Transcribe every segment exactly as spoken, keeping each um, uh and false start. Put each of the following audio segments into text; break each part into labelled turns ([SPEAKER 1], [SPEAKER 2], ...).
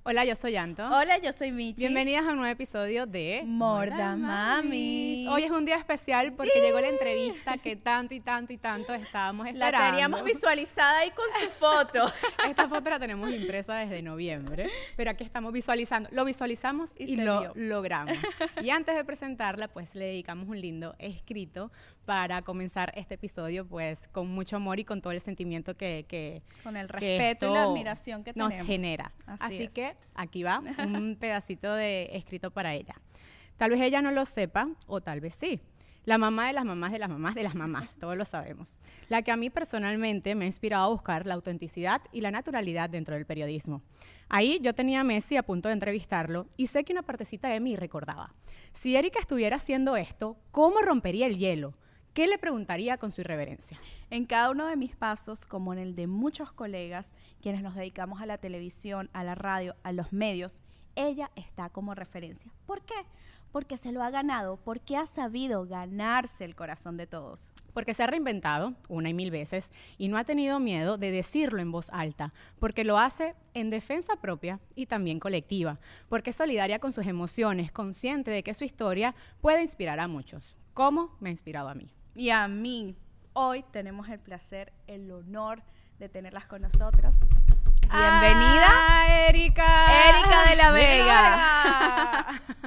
[SPEAKER 1] Hola, yo soy Anto.
[SPEAKER 2] Hola, yo soy Michi.
[SPEAKER 1] Bienvenidas a un nuevo episodio de
[SPEAKER 2] More Than Mamis.
[SPEAKER 1] Hoy es un día especial porque sí. llegó la entrevista que tanto y tanto y tanto estábamos esperando.
[SPEAKER 2] La teníamos visualizada ahí con su foto.
[SPEAKER 1] Esta foto la tenemos impresa desde noviembre, pero aquí estamos visualizando. Lo visualizamos y, y lo dio. logramos. Y antes de presentarla, pues le dedicamos un lindo escrito para comenzar este episodio, pues con mucho amor y con todo el sentimiento que, que
[SPEAKER 2] con el respeto y la admiración que tenemos
[SPEAKER 1] nos genera. Así, Así que aquí va un pedacito de escrito para ella. Tal vez ella no lo sepa o tal vez sí. La mamá de las mamás de las mamás de las mamás, todos lo sabemos. La que a mí personalmente me ha inspirado a buscar la autenticidad y la naturalidad dentro del periodismo. Ahí yo tenía a Messi a punto de entrevistarlo y sé que una partecita de mí recordaba. Si Erika estuviera haciendo esto, ¿cómo rompería el hielo? ¿Qué le preguntaría con su irreverencia?
[SPEAKER 2] En cada uno de mis pasos, como en el de muchos colegas, quienes nos dedicamos a la televisión, a la radio, a los medios, ella está como referencia. ¿Por qué? Porque se lo ha ganado, porque ha sabido ganarse el corazón de todos.
[SPEAKER 1] Porque se ha reinventado una y mil veces y no ha tenido miedo de decirlo en voz alta, porque lo hace en defensa propia y también colectiva, porque es solidaria con sus emociones, consciente de que su historia puede inspirar a muchos. ¿Cómo me ha inspirado a mí?
[SPEAKER 2] Y a mí. Hoy tenemos el placer, el honor de tenerlas con nosotros. Bienvenida,
[SPEAKER 1] ah, Erika.
[SPEAKER 2] Erika de la Vega.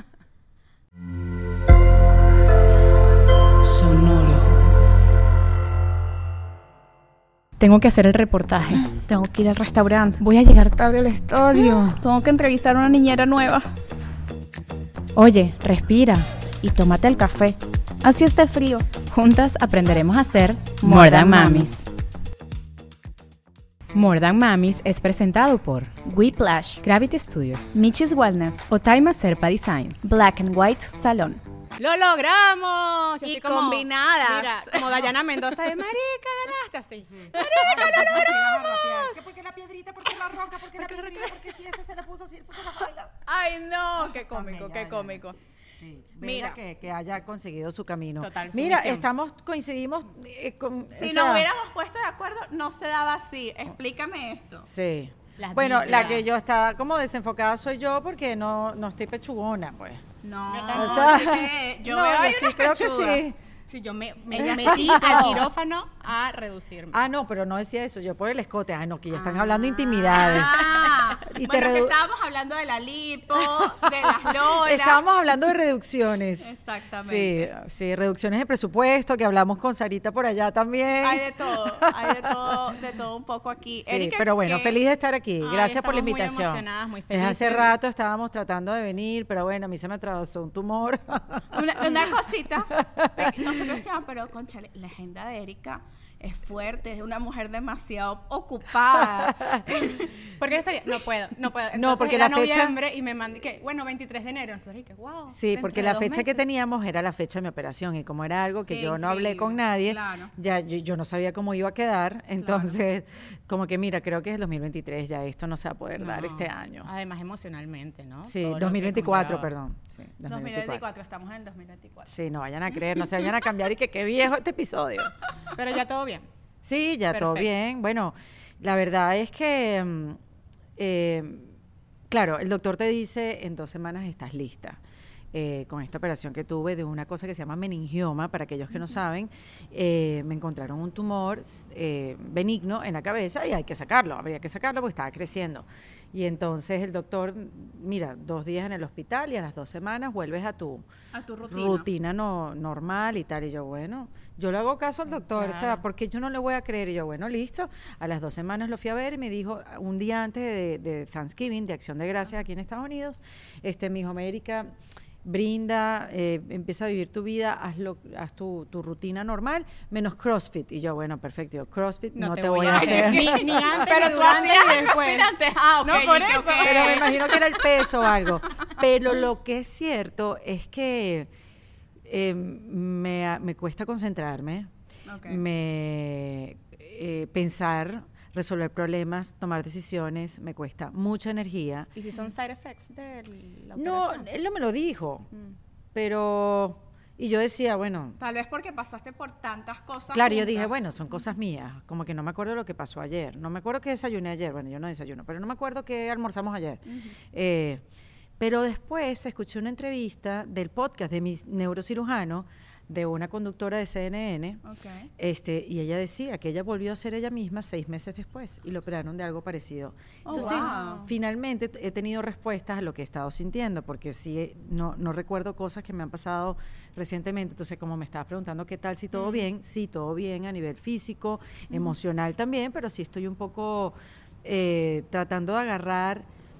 [SPEAKER 1] Sonoro. Tengo que hacer el reportaje.
[SPEAKER 2] Tengo que ir al restaurante.
[SPEAKER 1] Voy a llegar tarde al estudio.
[SPEAKER 2] Tengo que entrevistar a una niñera nueva.
[SPEAKER 1] Oye, respira.
[SPEAKER 2] Y tómate el café. Así esté frío.
[SPEAKER 1] Juntas aprenderemos a hacer More Than Mamis. More Than Mamis es presentado por
[SPEAKER 2] Whiplash,
[SPEAKER 1] Gravity Studios,
[SPEAKER 2] Michi's Wellness,
[SPEAKER 1] Otaima Serpa Designs,
[SPEAKER 2] Black and White Salon.
[SPEAKER 1] ¡Lo logramos!
[SPEAKER 2] Y como, combinadas.
[SPEAKER 1] Mira, como Dayana Mendoza de marica, ganaste así. ¡Marica, lo logramos!
[SPEAKER 3] ¿Por qué la piedrita? ¿Por qué la roca? ¿Por qué la piedrita? ¿Por qué si ese se le puso, si le puso la falda?
[SPEAKER 2] ¡Ay, no! ¡Qué cómico, qué cómico!
[SPEAKER 3] Sí, mira que, que haya conseguido su camino.
[SPEAKER 1] Total,
[SPEAKER 3] mira,
[SPEAKER 1] sumisión.
[SPEAKER 3] estamos, coincidimos eh, con...
[SPEAKER 2] Si
[SPEAKER 3] o
[SPEAKER 2] nos
[SPEAKER 3] sea,
[SPEAKER 2] hubiéramos puesto de acuerdo, no se daba así. Explícame esto.
[SPEAKER 3] Sí.
[SPEAKER 1] Las
[SPEAKER 3] bueno,
[SPEAKER 1] vibras.
[SPEAKER 3] la que yo estaba como desenfocada soy yo porque no, no estoy pechugona, pues.
[SPEAKER 2] No,
[SPEAKER 1] No,
[SPEAKER 2] o sea, que yo
[SPEAKER 3] no,
[SPEAKER 2] veo ahí
[SPEAKER 3] yo sí
[SPEAKER 2] unas
[SPEAKER 3] creo que
[SPEAKER 2] pechugas.
[SPEAKER 3] sí.
[SPEAKER 1] Sí, yo me, me metí al quirófano a reducirme.
[SPEAKER 3] Ah, no, pero no decía eso, yo por el escote. Ah, no, que ya están
[SPEAKER 2] Ah.
[SPEAKER 3] hablando de intimidades.
[SPEAKER 2] Y
[SPEAKER 3] Y te
[SPEAKER 2] bueno, que
[SPEAKER 3] redu-
[SPEAKER 2] estábamos hablando de la lipo, de las lolas.
[SPEAKER 3] Estábamos hablando de reducciones.
[SPEAKER 2] Exactamente.
[SPEAKER 3] Sí, sí, reducciones de presupuesto, que hablamos con Sarita por allá también.
[SPEAKER 2] Hay de todo, hay de todo, de todo un poco aquí.
[SPEAKER 3] Sí,
[SPEAKER 2] Erika,
[SPEAKER 3] pero bueno,
[SPEAKER 2] ¿qué?
[SPEAKER 3] feliz de estar aquí.
[SPEAKER 1] Ay,
[SPEAKER 3] Gracias por la
[SPEAKER 1] estamos muy
[SPEAKER 3] invitación.
[SPEAKER 1] emocionadas, muy
[SPEAKER 3] Desde hace
[SPEAKER 1] felices.
[SPEAKER 3] rato estábamos tratando de venir, pero bueno, a mí se me atravesó un tumor.
[SPEAKER 2] Una, una cosita, pe- nosotros decíamos, pero conchale, la agenda de Erika es fuerte, es una mujer demasiado ocupada.
[SPEAKER 1] ¿Por qué estaría? No puedo, no puedo. Entonces,
[SPEAKER 3] No, porque
[SPEAKER 1] era
[SPEAKER 3] la fecha-
[SPEAKER 1] noviembre y me mandé, que bueno, veintitrés de enero. Nosotros, y que, wow.
[SPEAKER 3] Sí,
[SPEAKER 1] dentro
[SPEAKER 3] porque
[SPEAKER 1] de
[SPEAKER 3] la
[SPEAKER 1] dos
[SPEAKER 3] fecha que
[SPEAKER 1] meses.
[SPEAKER 3] teníamos era la fecha de mi operación y como era algo que
[SPEAKER 2] Qué
[SPEAKER 3] yo no hablé con
[SPEAKER 2] increíble,
[SPEAKER 3] nadie,
[SPEAKER 2] claro.
[SPEAKER 3] ya yo, yo no sabía cómo iba a quedar, entonces como que mira, creo que es el dos mil veintitrés, ya esto no se va a poder dar
[SPEAKER 1] No.
[SPEAKER 3] este año.
[SPEAKER 1] Además, emocionalmente, ¿no?
[SPEAKER 3] Sí,
[SPEAKER 1] Todo lo que
[SPEAKER 3] dos mil veinticuatro,
[SPEAKER 1] conlleva.
[SPEAKER 3] perdón. Sí,
[SPEAKER 2] dos mil veinticuatro, estamos en el dos mil veinticuatro.
[SPEAKER 3] Sí, no vayan a creer, no se vayan a cambiar y que qué viejo este episodio.
[SPEAKER 1] Pero ya todo bien.
[SPEAKER 3] Sí, ya todo
[SPEAKER 1] Perfecto.
[SPEAKER 3] bien. Bueno, la verdad es que, mm, eh, claro, el doctor te dice en dos semanas estás lista. Eh, con esta operación que tuve de una cosa que se llama meningioma, para aquellos que no saben, eh, me encontraron un tumor eh, benigno en la cabeza y hay que sacarlo, habría que sacarlo porque estaba creciendo. Y entonces el doctor, mira, dos días en el hospital y a las dos semanas vuelves a tu
[SPEAKER 2] A tu rutina.
[SPEAKER 3] rutina no, normal y tal. Y yo, bueno, yo le hago caso al doctor,
[SPEAKER 1] Claro.
[SPEAKER 3] o sea, porque yo no le voy a creer. Y yo, bueno, listo. A las dos semanas lo fui a ver y me dijo, un día antes de, de Thanksgiving, de Acción de Gracias aquí en Estados Unidos, este, me dijo, América, brinda, eh, empieza a vivir tu vida, haz, lo, haz tu, tu rutina normal, menos CrossFit. Y yo, bueno, perfecto, yo CrossFit no, te, voy a hacer.
[SPEAKER 1] Ni, ni antes,
[SPEAKER 2] Pero
[SPEAKER 1] ni
[SPEAKER 2] tú
[SPEAKER 1] durante,
[SPEAKER 2] hacías
[SPEAKER 1] ni
[SPEAKER 2] algo
[SPEAKER 1] después.
[SPEAKER 2] antes. Ah, ok.
[SPEAKER 1] No, por
[SPEAKER 2] ¿y qué,
[SPEAKER 1] eso.
[SPEAKER 2] ok?
[SPEAKER 3] Pero me imagino que era el peso o algo. Pero lo que es cierto es que eh, me, me cuesta concentrarme,
[SPEAKER 2] Ok.
[SPEAKER 3] me eh, pensar, resolver problemas, tomar decisiones, me cuesta mucha energía.
[SPEAKER 1] ¿Y si son side effects de la
[SPEAKER 3] No,
[SPEAKER 1] operación?
[SPEAKER 3] él no me lo dijo,
[SPEAKER 1] Mm.
[SPEAKER 3] pero Y yo decía, bueno,
[SPEAKER 2] Tal vez porque pasaste por tantas cosas.
[SPEAKER 3] claro, yo
[SPEAKER 2] juntas.
[SPEAKER 3] dije, bueno, son cosas mías, como que no me acuerdo lo que pasó ayer, no me acuerdo qué desayuné ayer, bueno, yo no desayuno, pero no me acuerdo qué almorzamos ayer.
[SPEAKER 2] Ujú.
[SPEAKER 3] Eh, pero después escuché una entrevista del podcast de mi neurocirujano, de una conductora de C N N,
[SPEAKER 2] Ok.
[SPEAKER 3] este, y ella decía que ella volvió a ser ella misma seis meses después y lo operaron de algo parecido.
[SPEAKER 2] Oh,
[SPEAKER 3] Entonces,
[SPEAKER 2] wow.
[SPEAKER 3] finalmente t- he tenido respuestas a lo que he estado sintiendo, porque sí, eh, no, no recuerdo cosas que me han pasado recientemente. Entonces, como me estabas preguntando qué tal, si todo
[SPEAKER 2] Mm.
[SPEAKER 3] bien, sí, todo bien a nivel físico, emocional también, pero sí estoy un poco eh, tratando de agarrar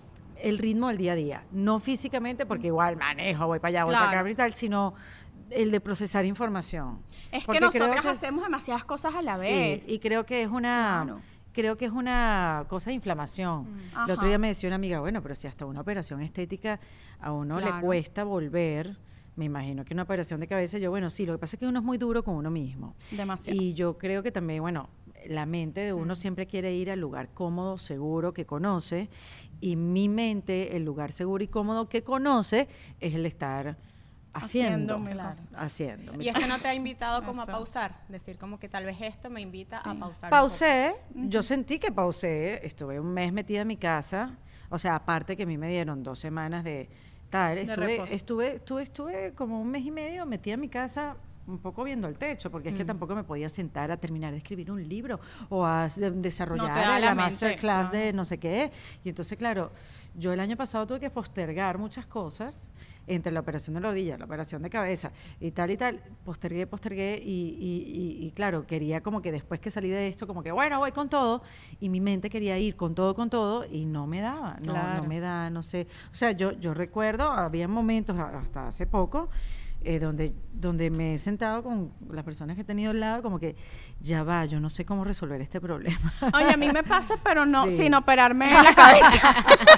[SPEAKER 3] el ritmo del día a día. No físicamente, porque igual manejo, voy para allá, voy
[SPEAKER 2] Claro.
[SPEAKER 3] para acá y tal, sino el de procesar información.
[SPEAKER 2] Es que
[SPEAKER 3] Porque creo
[SPEAKER 2] nosotras
[SPEAKER 3] que es-
[SPEAKER 2] hacemos demasiadas cosas a la
[SPEAKER 3] Sí,
[SPEAKER 2] vez.
[SPEAKER 3] y creo que es una
[SPEAKER 2] Claro.
[SPEAKER 3] creo que es una cosa de inflamación.
[SPEAKER 2] Ajá.
[SPEAKER 3] El otro día me decía una amiga, bueno, pero si hasta una operación estética a uno le
[SPEAKER 2] Claro.
[SPEAKER 3] cuesta volver, me imagino que una operación de cabeza, yo, bueno, sí, lo que pasa es que uno es muy duro con uno mismo.
[SPEAKER 2] Demasiado.
[SPEAKER 3] Y yo creo que también, bueno, la mente de uno siempre quiere ir al lugar cómodo, seguro, que conoce, y mi mente, el lugar seguro y cómodo que conoce, es el de estar haciendo,
[SPEAKER 2] Haciendo mil
[SPEAKER 3] claro,
[SPEAKER 2] cosas.
[SPEAKER 3] haciendo.
[SPEAKER 1] Y esto no te ha invitado como a
[SPEAKER 2] Eso.
[SPEAKER 1] pausar, decir como que tal vez esto me invita a
[SPEAKER 2] Sí.
[SPEAKER 1] pausar. un
[SPEAKER 3] Pausé, yo sentí que pausé, estuve un mes metida en mi casa, o sea, aparte que a mí me dieron dos semanas de tal, estuve,
[SPEAKER 2] reposo.
[SPEAKER 3] estuve, estuve, estuve como un mes y medio metida en mi casa un poco viendo el techo, porque es que tampoco me podía sentar a terminar de escribir un libro o a s- desarrollar
[SPEAKER 1] No te da
[SPEAKER 3] la,
[SPEAKER 1] la mente,
[SPEAKER 3] masterclass
[SPEAKER 1] claro.
[SPEAKER 3] de no sé qué. Y entonces, claro, yo el año pasado tuve que postergar muchas cosas, entre la operación de la rodilla, la operación de cabeza y tal y tal, postergué, postergué y, y, y, y claro, quería como que después que salí de esto, como que bueno, voy con todo, y mi mente quería ir con todo, con todo, y no me daba, no,
[SPEAKER 1] Claro.
[SPEAKER 3] no me da, no sé. O sea, yo, yo recuerdo, había momentos a- hasta hace poco, eh, donde, donde me he sentado con las personas que he tenido al lado, como que ya va, yo no sé cómo resolver este problema.
[SPEAKER 2] Oye, a mí me pasa, pero no,
[SPEAKER 3] Sí.
[SPEAKER 2] sin operarme en la cabeza.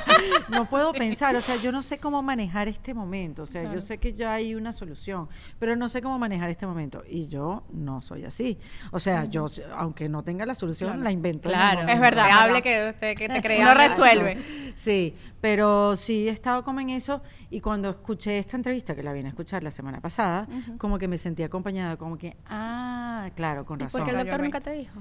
[SPEAKER 3] No puedo pensar, o sea, yo no sé cómo manejar este momento, o sea, yo sé que ya hay una solución, pero no sé cómo manejar este momento, y yo no soy así. O sea, yo, aunque no tenga la solución,
[SPEAKER 2] Claro.
[SPEAKER 3] la invento. en el
[SPEAKER 1] Claro,
[SPEAKER 3] momento.
[SPEAKER 2] Es verdad,
[SPEAKER 1] Que
[SPEAKER 2] es
[SPEAKER 1] hable
[SPEAKER 2] verdad.
[SPEAKER 1] que usted que te crea.
[SPEAKER 2] Uno resuelve.
[SPEAKER 3] Sí, pero sí he estado como en eso, y cuando escuché esta entrevista, que la vine a escuchar la semana pasada, como que me sentí acompañada, como que, ah, claro, con
[SPEAKER 1] ¿Y
[SPEAKER 3] razón.
[SPEAKER 1] por qué el
[SPEAKER 2] Cayó
[SPEAKER 1] doctor
[SPEAKER 2] el
[SPEAKER 1] nunca te dijo?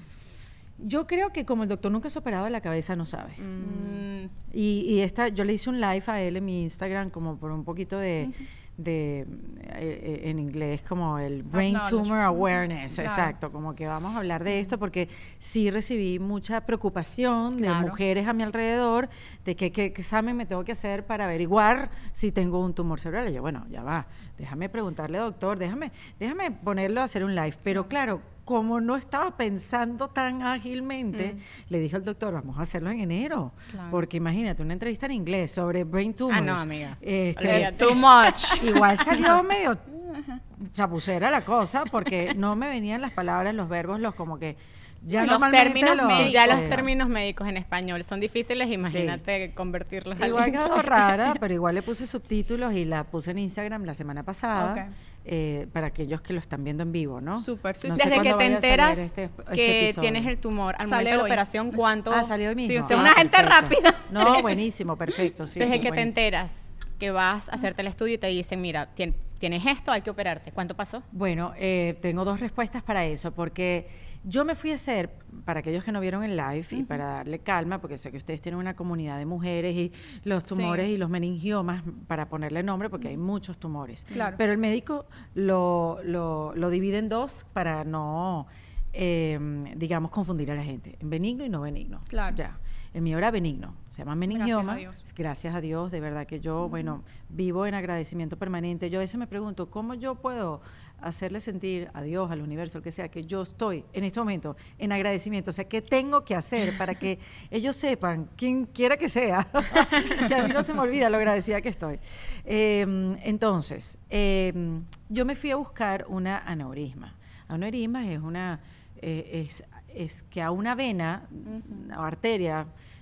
[SPEAKER 3] Yo creo que como el doctor nunca se ha operado de la cabeza, no sabe.
[SPEAKER 2] Mm,
[SPEAKER 3] Y, y esta, yo le hice un live a él en mi Instagram como por un poquito de, de eh, eh, en inglés como el Brain
[SPEAKER 2] Acknowledge.
[SPEAKER 3] Tumor Awareness,
[SPEAKER 2] Claro.
[SPEAKER 3] exacto, como que vamos a hablar de esto porque sí recibí mucha preocupación de
[SPEAKER 1] Claro.
[SPEAKER 3] mujeres a mi alrededor de que qué examen me tengo que hacer para averiguar si tengo un tumor cerebral. Y yo, bueno, ya va, déjame preguntarle, doctor, déjame, déjame ponerlo a hacer un live. Pero claro, como no estaba pensando tan ágilmente, le dije al doctor, vamos a hacerlo en enero.
[SPEAKER 1] Claro.
[SPEAKER 3] Porque imagínate, una entrevista en inglés sobre brain tumors.
[SPEAKER 1] Ah, no, amiga.
[SPEAKER 3] Este,
[SPEAKER 1] Olvídate.
[SPEAKER 2] too much.
[SPEAKER 3] igual salió medio chapucera la cosa, porque no me venían las palabras, los verbos, los como que ya
[SPEAKER 2] Los
[SPEAKER 3] normalmente
[SPEAKER 2] términos
[SPEAKER 3] los-
[SPEAKER 2] médicos.
[SPEAKER 1] Ya los
[SPEAKER 3] sí.
[SPEAKER 1] términos médicos en español son difíciles, imagínate convertirlos al
[SPEAKER 3] Igual
[SPEAKER 1] inglés.
[SPEAKER 3] quedó rara, pero igual le puse subtítulos y la puse en Instagram la semana pasada,
[SPEAKER 2] Ok.
[SPEAKER 3] eh, para aquellos que lo están viendo en vivo, ¿no?
[SPEAKER 2] Súper, sí,
[SPEAKER 3] No
[SPEAKER 2] sí.
[SPEAKER 3] sé
[SPEAKER 1] Desde que
[SPEAKER 3] cuándo
[SPEAKER 1] te
[SPEAKER 3] vaya a salir
[SPEAKER 1] enteras
[SPEAKER 3] este- este
[SPEAKER 1] que
[SPEAKER 3] episodio.
[SPEAKER 1] tienes el tumor al
[SPEAKER 2] Sale
[SPEAKER 1] momento de la
[SPEAKER 2] hoy.
[SPEAKER 1] operación, ¿cuánto?
[SPEAKER 3] Ah, salió hoy mismo.
[SPEAKER 1] Sí, o sea,
[SPEAKER 3] Ah,
[SPEAKER 2] una gente
[SPEAKER 3] perfecto.
[SPEAKER 2] rápida.
[SPEAKER 3] No, buenísimo, perfecto. Sí,
[SPEAKER 1] desde
[SPEAKER 3] sí,
[SPEAKER 1] que te
[SPEAKER 3] buenísimo.
[SPEAKER 1] enteras que vas a hacerte el estudio y te dicen, mira, tien- tienes esto, hay que operarte. ¿Cuánto pasó?
[SPEAKER 3] Bueno, eh, tengo dos respuestas para eso, porque yo me fui a hacer, para aquellos que no vieron el live y para darle calma, porque sé que ustedes tienen una comunidad de mujeres y los
[SPEAKER 2] Sí.
[SPEAKER 3] tumores y los meningiomas, para ponerle nombre, porque hay muchos tumores.
[SPEAKER 2] Claro.
[SPEAKER 3] Pero el médico lo, lo, lo divide en dos para no, eh, digamos, confundir a la gente, en benigno y no benigno.
[SPEAKER 2] Claro.
[SPEAKER 3] Ya. El mío era benigno, se llama meningioma.
[SPEAKER 2] Gracias a Dios.
[SPEAKER 3] Gracias a Dios, de verdad que yo, bueno, vivo en agradecimiento permanente. Yo a veces me pregunto, ¿cómo yo puedo hacerle sentir a Dios, al universo, al que sea, que yo estoy en este momento en agradecimiento? O sea, ¿qué tengo que hacer para que ellos sepan, quien quiera que sea, que a mí no se me olvida lo agradecida que estoy? Eh, entonces, eh, yo me fui a buscar una aneurisma. Aneurisma es una... eh, es es que a una vena o arteria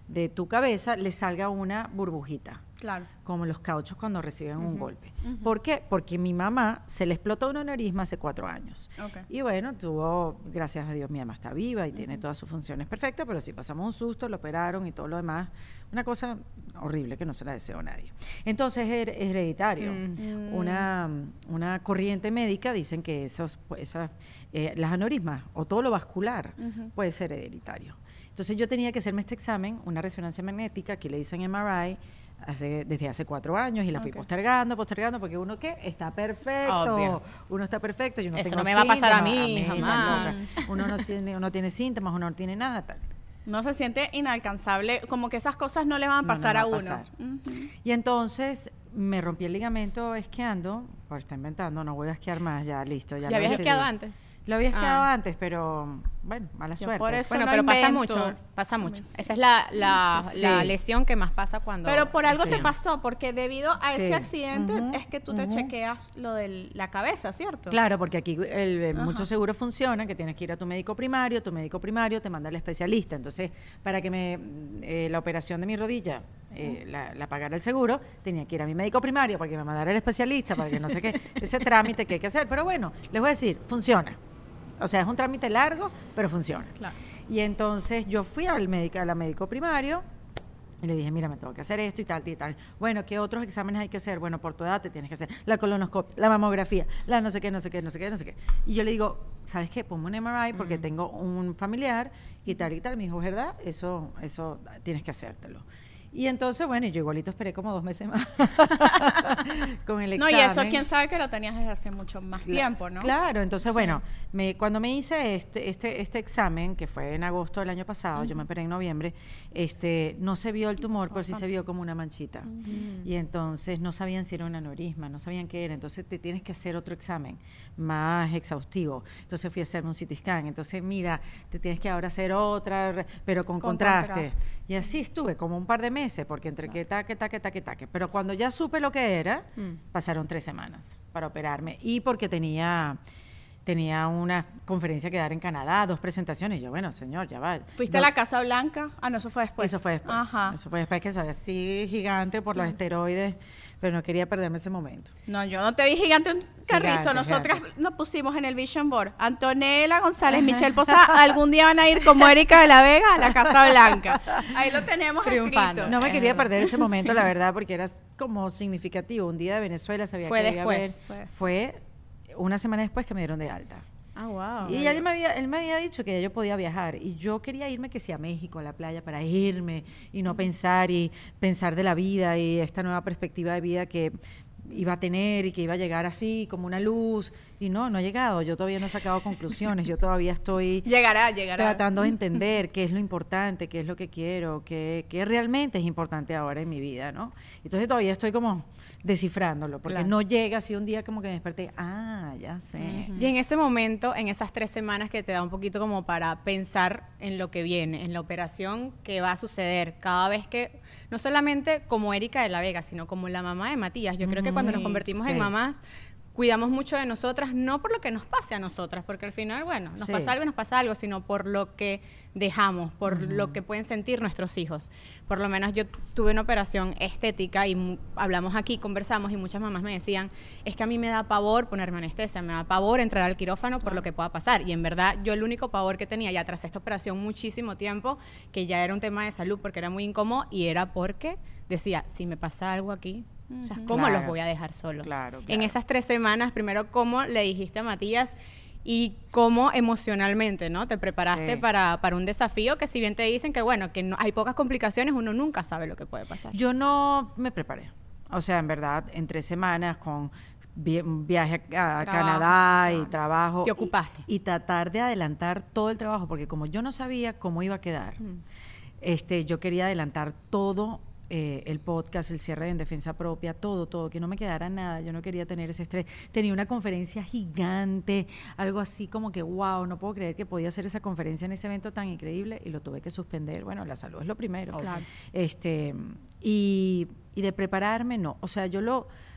[SPEAKER 3] de tu cabeza le salga una burbujita.
[SPEAKER 2] Claro.
[SPEAKER 3] Como los cauchos cuando reciben uh-huh. un golpe.
[SPEAKER 2] Uh-huh.
[SPEAKER 3] ¿Por qué? Porque mi mamá se le explotó un aneurisma hace cuatro años.
[SPEAKER 2] Okay.
[SPEAKER 3] Y bueno, tuvo, gracias a Dios, mi mamá está viva y uh-huh. tiene todas sus funciones perfectas, pero sí pasamos un susto, lo operaron y todo lo demás. Una cosa horrible que no se la deseo a nadie. Entonces es hereditario. Uh-huh. Una, una corriente médica dicen que esos, esas, eh, las aneurismas o todo lo vascular uh-huh. puede ser hereditario. Entonces yo tenía que hacerme este examen, una resonancia magnética, que le dicen M R I, Hace, desde hace cuatro años y la fui okay. postergando, postergando, porque uno ¿qué? Está perfecto, Obvio. uno está perfecto, yo no
[SPEAKER 1] Eso
[SPEAKER 3] tengo
[SPEAKER 1] no me va a pasar a mí,
[SPEAKER 3] a mí
[SPEAKER 1] jamás.
[SPEAKER 3] Uno no tiene, uno tiene síntomas, uno no tiene nada, tal.
[SPEAKER 2] No se siente inalcanzable, como que esas cosas no le van a pasar no, no va a, a pasar. uno. Uh-huh.
[SPEAKER 3] Y entonces me rompí el ligamento esquiando, por estar inventando, no voy a esquiar más, ya listo. ¿Ya,
[SPEAKER 1] ¿Ya habías esquiado antes?
[SPEAKER 3] Lo había esquiado ah. antes, pero bueno, mala
[SPEAKER 2] Yo
[SPEAKER 3] suerte.
[SPEAKER 2] Por eso
[SPEAKER 1] bueno,
[SPEAKER 2] no
[SPEAKER 1] pero
[SPEAKER 2] invento.
[SPEAKER 1] pasa mucho, pasa mucho. Esa es la, la, sí. la lesión que más pasa cuando...
[SPEAKER 2] Pero por algo
[SPEAKER 3] sí.
[SPEAKER 2] te pasó, porque debido a
[SPEAKER 3] sí.
[SPEAKER 2] ese accidente
[SPEAKER 3] uh-huh.
[SPEAKER 2] es que tú te uh-huh. chequeas lo de la cabeza, ¿cierto?
[SPEAKER 3] Claro, porque aquí el, muchos seguros funcionan, que tienes que ir a tu médico primario, tu médico primario te manda al especialista. Entonces, para que me eh, la operación de mi rodilla eh, uh-huh. la, la pagara el seguro, tenía que ir a mi médico primario para que me mandara el especialista, para que no sé qué, ese trámite que hay que hacer. Pero bueno, les voy a decir, funciona. O sea, es un trámite largo, pero funciona.
[SPEAKER 2] Claro.
[SPEAKER 3] Y entonces yo fui al médico, a la médico primario y le dije, mira, me tengo que hacer esto y tal, y tal. Bueno, ¿qué otros exámenes hay que hacer? Bueno, por tu edad te tienes que hacer la colonoscopia, la mamografía, la no sé qué, no sé qué, no sé qué, no sé qué. Y yo le digo, ¿sabes qué? Ponme un M R I porque uh-huh. tengo un familiar y tal y tal. Me dijo, ¿verdad? Eso, eso tienes que hacértelo. Y entonces, bueno, yo igualito esperé como dos meses más con el examen.
[SPEAKER 2] No, y eso quién sabe que lo tenías desde hace mucho más
[SPEAKER 3] Cla-
[SPEAKER 2] tiempo, ¿no?
[SPEAKER 3] Claro, entonces,
[SPEAKER 2] sí.
[SPEAKER 3] bueno, me, cuando me hice este, este, este examen, que fue en agosto del año pasado, uh-huh. yo me operé en noviembre, este, no se vio el tumor, pero sí se vio como una manchita. Uh-huh. Y entonces no sabían si era un aneurisma, no sabían qué era. Entonces te tienes que hacer otro examen más exhaustivo. Entonces fui a hacerme un C T scan. Entonces, mira, te tienes que ahora hacer otra, pero con, con contraste. contraste. Y así estuve como un par de meses, porque entre claro. que taque, taque, taque, taque. Pero cuando ya supe lo que era, mm. pasaron tres semanas para operarme. Y porque tenía, tenía una conferencia que dar en Canadá, dos presentaciones. Y yo, bueno, señor, ya va.
[SPEAKER 2] ¿Fuiste
[SPEAKER 3] no.
[SPEAKER 2] a la Casa Blanca? Ah, no, eso fue después.
[SPEAKER 3] Eso fue después.
[SPEAKER 2] Ajá.
[SPEAKER 3] Eso fue después, que soy así gigante por los esteroides, pero no quería perderme ese momento.
[SPEAKER 2] No, yo no te vi gigante un carrizo. Gigante, Nosotras gigante. Nos pusimos en el Vision Board. Antonella González, Ajá. Michelle Posada, algún día van a ir como Erika de la Vega a la Casa Blanca. Ahí lo tenemos escrito.
[SPEAKER 3] No me quería perder ese momento, la verdad, porque era como significativo. Un día de Venezuela sabía
[SPEAKER 2] fue
[SPEAKER 3] que
[SPEAKER 2] después,
[SPEAKER 3] iba a ver.
[SPEAKER 2] Fue,
[SPEAKER 3] fue una semana después que me dieron de alta.
[SPEAKER 2] Ah, wow.
[SPEAKER 3] Y él me, había, él me había dicho que yo podía viajar y yo quería irme que sea a México, a la playa, para irme y no pensar y pensar de la vida y esta nueva perspectiva de vida que iba a tener y que iba a llegar así como una luz y no, no ha llegado. Yo todavía no he sacado conclusiones, yo todavía estoy
[SPEAKER 2] llegará, llegará.
[SPEAKER 3] tratando de entender qué es lo importante, qué es lo que quiero, qué, qué realmente es importante ahora en mi vida, ¿no? Entonces todavía estoy como descifrándolo, porque claro. no llega así un día como que me desperté, ah, ya sé.
[SPEAKER 1] Uh-huh. Y en ese momento, en esas tres semanas que te da un poquito como para pensar en lo que viene, en la operación que va a suceder, cada vez que, no solamente como Erika de la Vega, sino como la mamá de Matías, yo uh-huh. creo que cuando nos convertimos sí. en mamás, cuidamos mucho de nosotras, no por lo que nos pase a nosotras, porque al final, bueno, nos sí. pasa algo y nos pasa algo, sino por lo que dejamos, por uh-huh. lo que pueden sentir nuestros hijos. Por lo menos yo tuve una operación estética y m- hablamos aquí, conversamos y muchas mamás me decían, es que a mí me da pavor ponerme anestesia, me da pavor entrar al quirófano por uh-huh. lo que pueda pasar. Y en verdad, yo el único pavor que tenía ya tras esta operación muchísimo tiempo, que ya era un tema de salud porque era muy incómodo y era porque decía, si me pasa algo aquí, o sea, ¿cómo
[SPEAKER 3] claro.
[SPEAKER 1] los voy a dejar solos?
[SPEAKER 3] Claro, claro.
[SPEAKER 1] En esas tres semanas, primero, ¿cómo le dijiste a Matías y cómo emocionalmente, ¿no? Te preparaste sí. para, para un desafío que si bien te dicen que, bueno, que no, hay pocas complicaciones, uno nunca sabe lo que puede pasar.
[SPEAKER 3] Yo no me preparé. O sea, en verdad, en tres semanas con vi- un viaje a, a Canadá y trabajo.
[SPEAKER 1] ¿Te ocupaste?
[SPEAKER 3] Y, y tratar de adelantar todo el trabajo, porque como yo no sabía cómo iba a quedar, mm. este, yo quería adelantar todo. Eh, el podcast, el cierre de En Defensa Propia, todo, todo, que no me quedara nada, yo no quería tener ese estrés. Tenía una conferencia gigante, algo así como que, wow, no puedo creer que podía hacer esa conferencia en ese evento tan increíble y lo tuve que suspender. Bueno, la salud es lo primero.
[SPEAKER 2] Claro.
[SPEAKER 3] Este, y, y de prepararme, no. O sea, yo lo,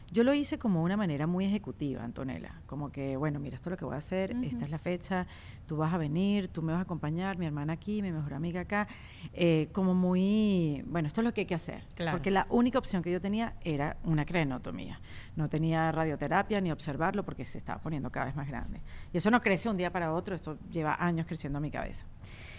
[SPEAKER 3] Yo lo hice como una manera muy ejecutiva, Antonella, como que, bueno, mira, esto es lo que voy a hacer, uh-huh. esta es la fecha, tú vas a venir, tú me vas a acompañar, mi hermana aquí, mi mejor amiga acá, eh, como muy, bueno, esto es lo que hay que hacer,
[SPEAKER 1] claro.
[SPEAKER 3] porque la única opción que yo tenía era una crenotomía, no tenía radioterapia ni observarlo porque se estaba poniendo cada vez más grande, y eso no crece un día para otro, esto lleva años creciendo en mi cabeza.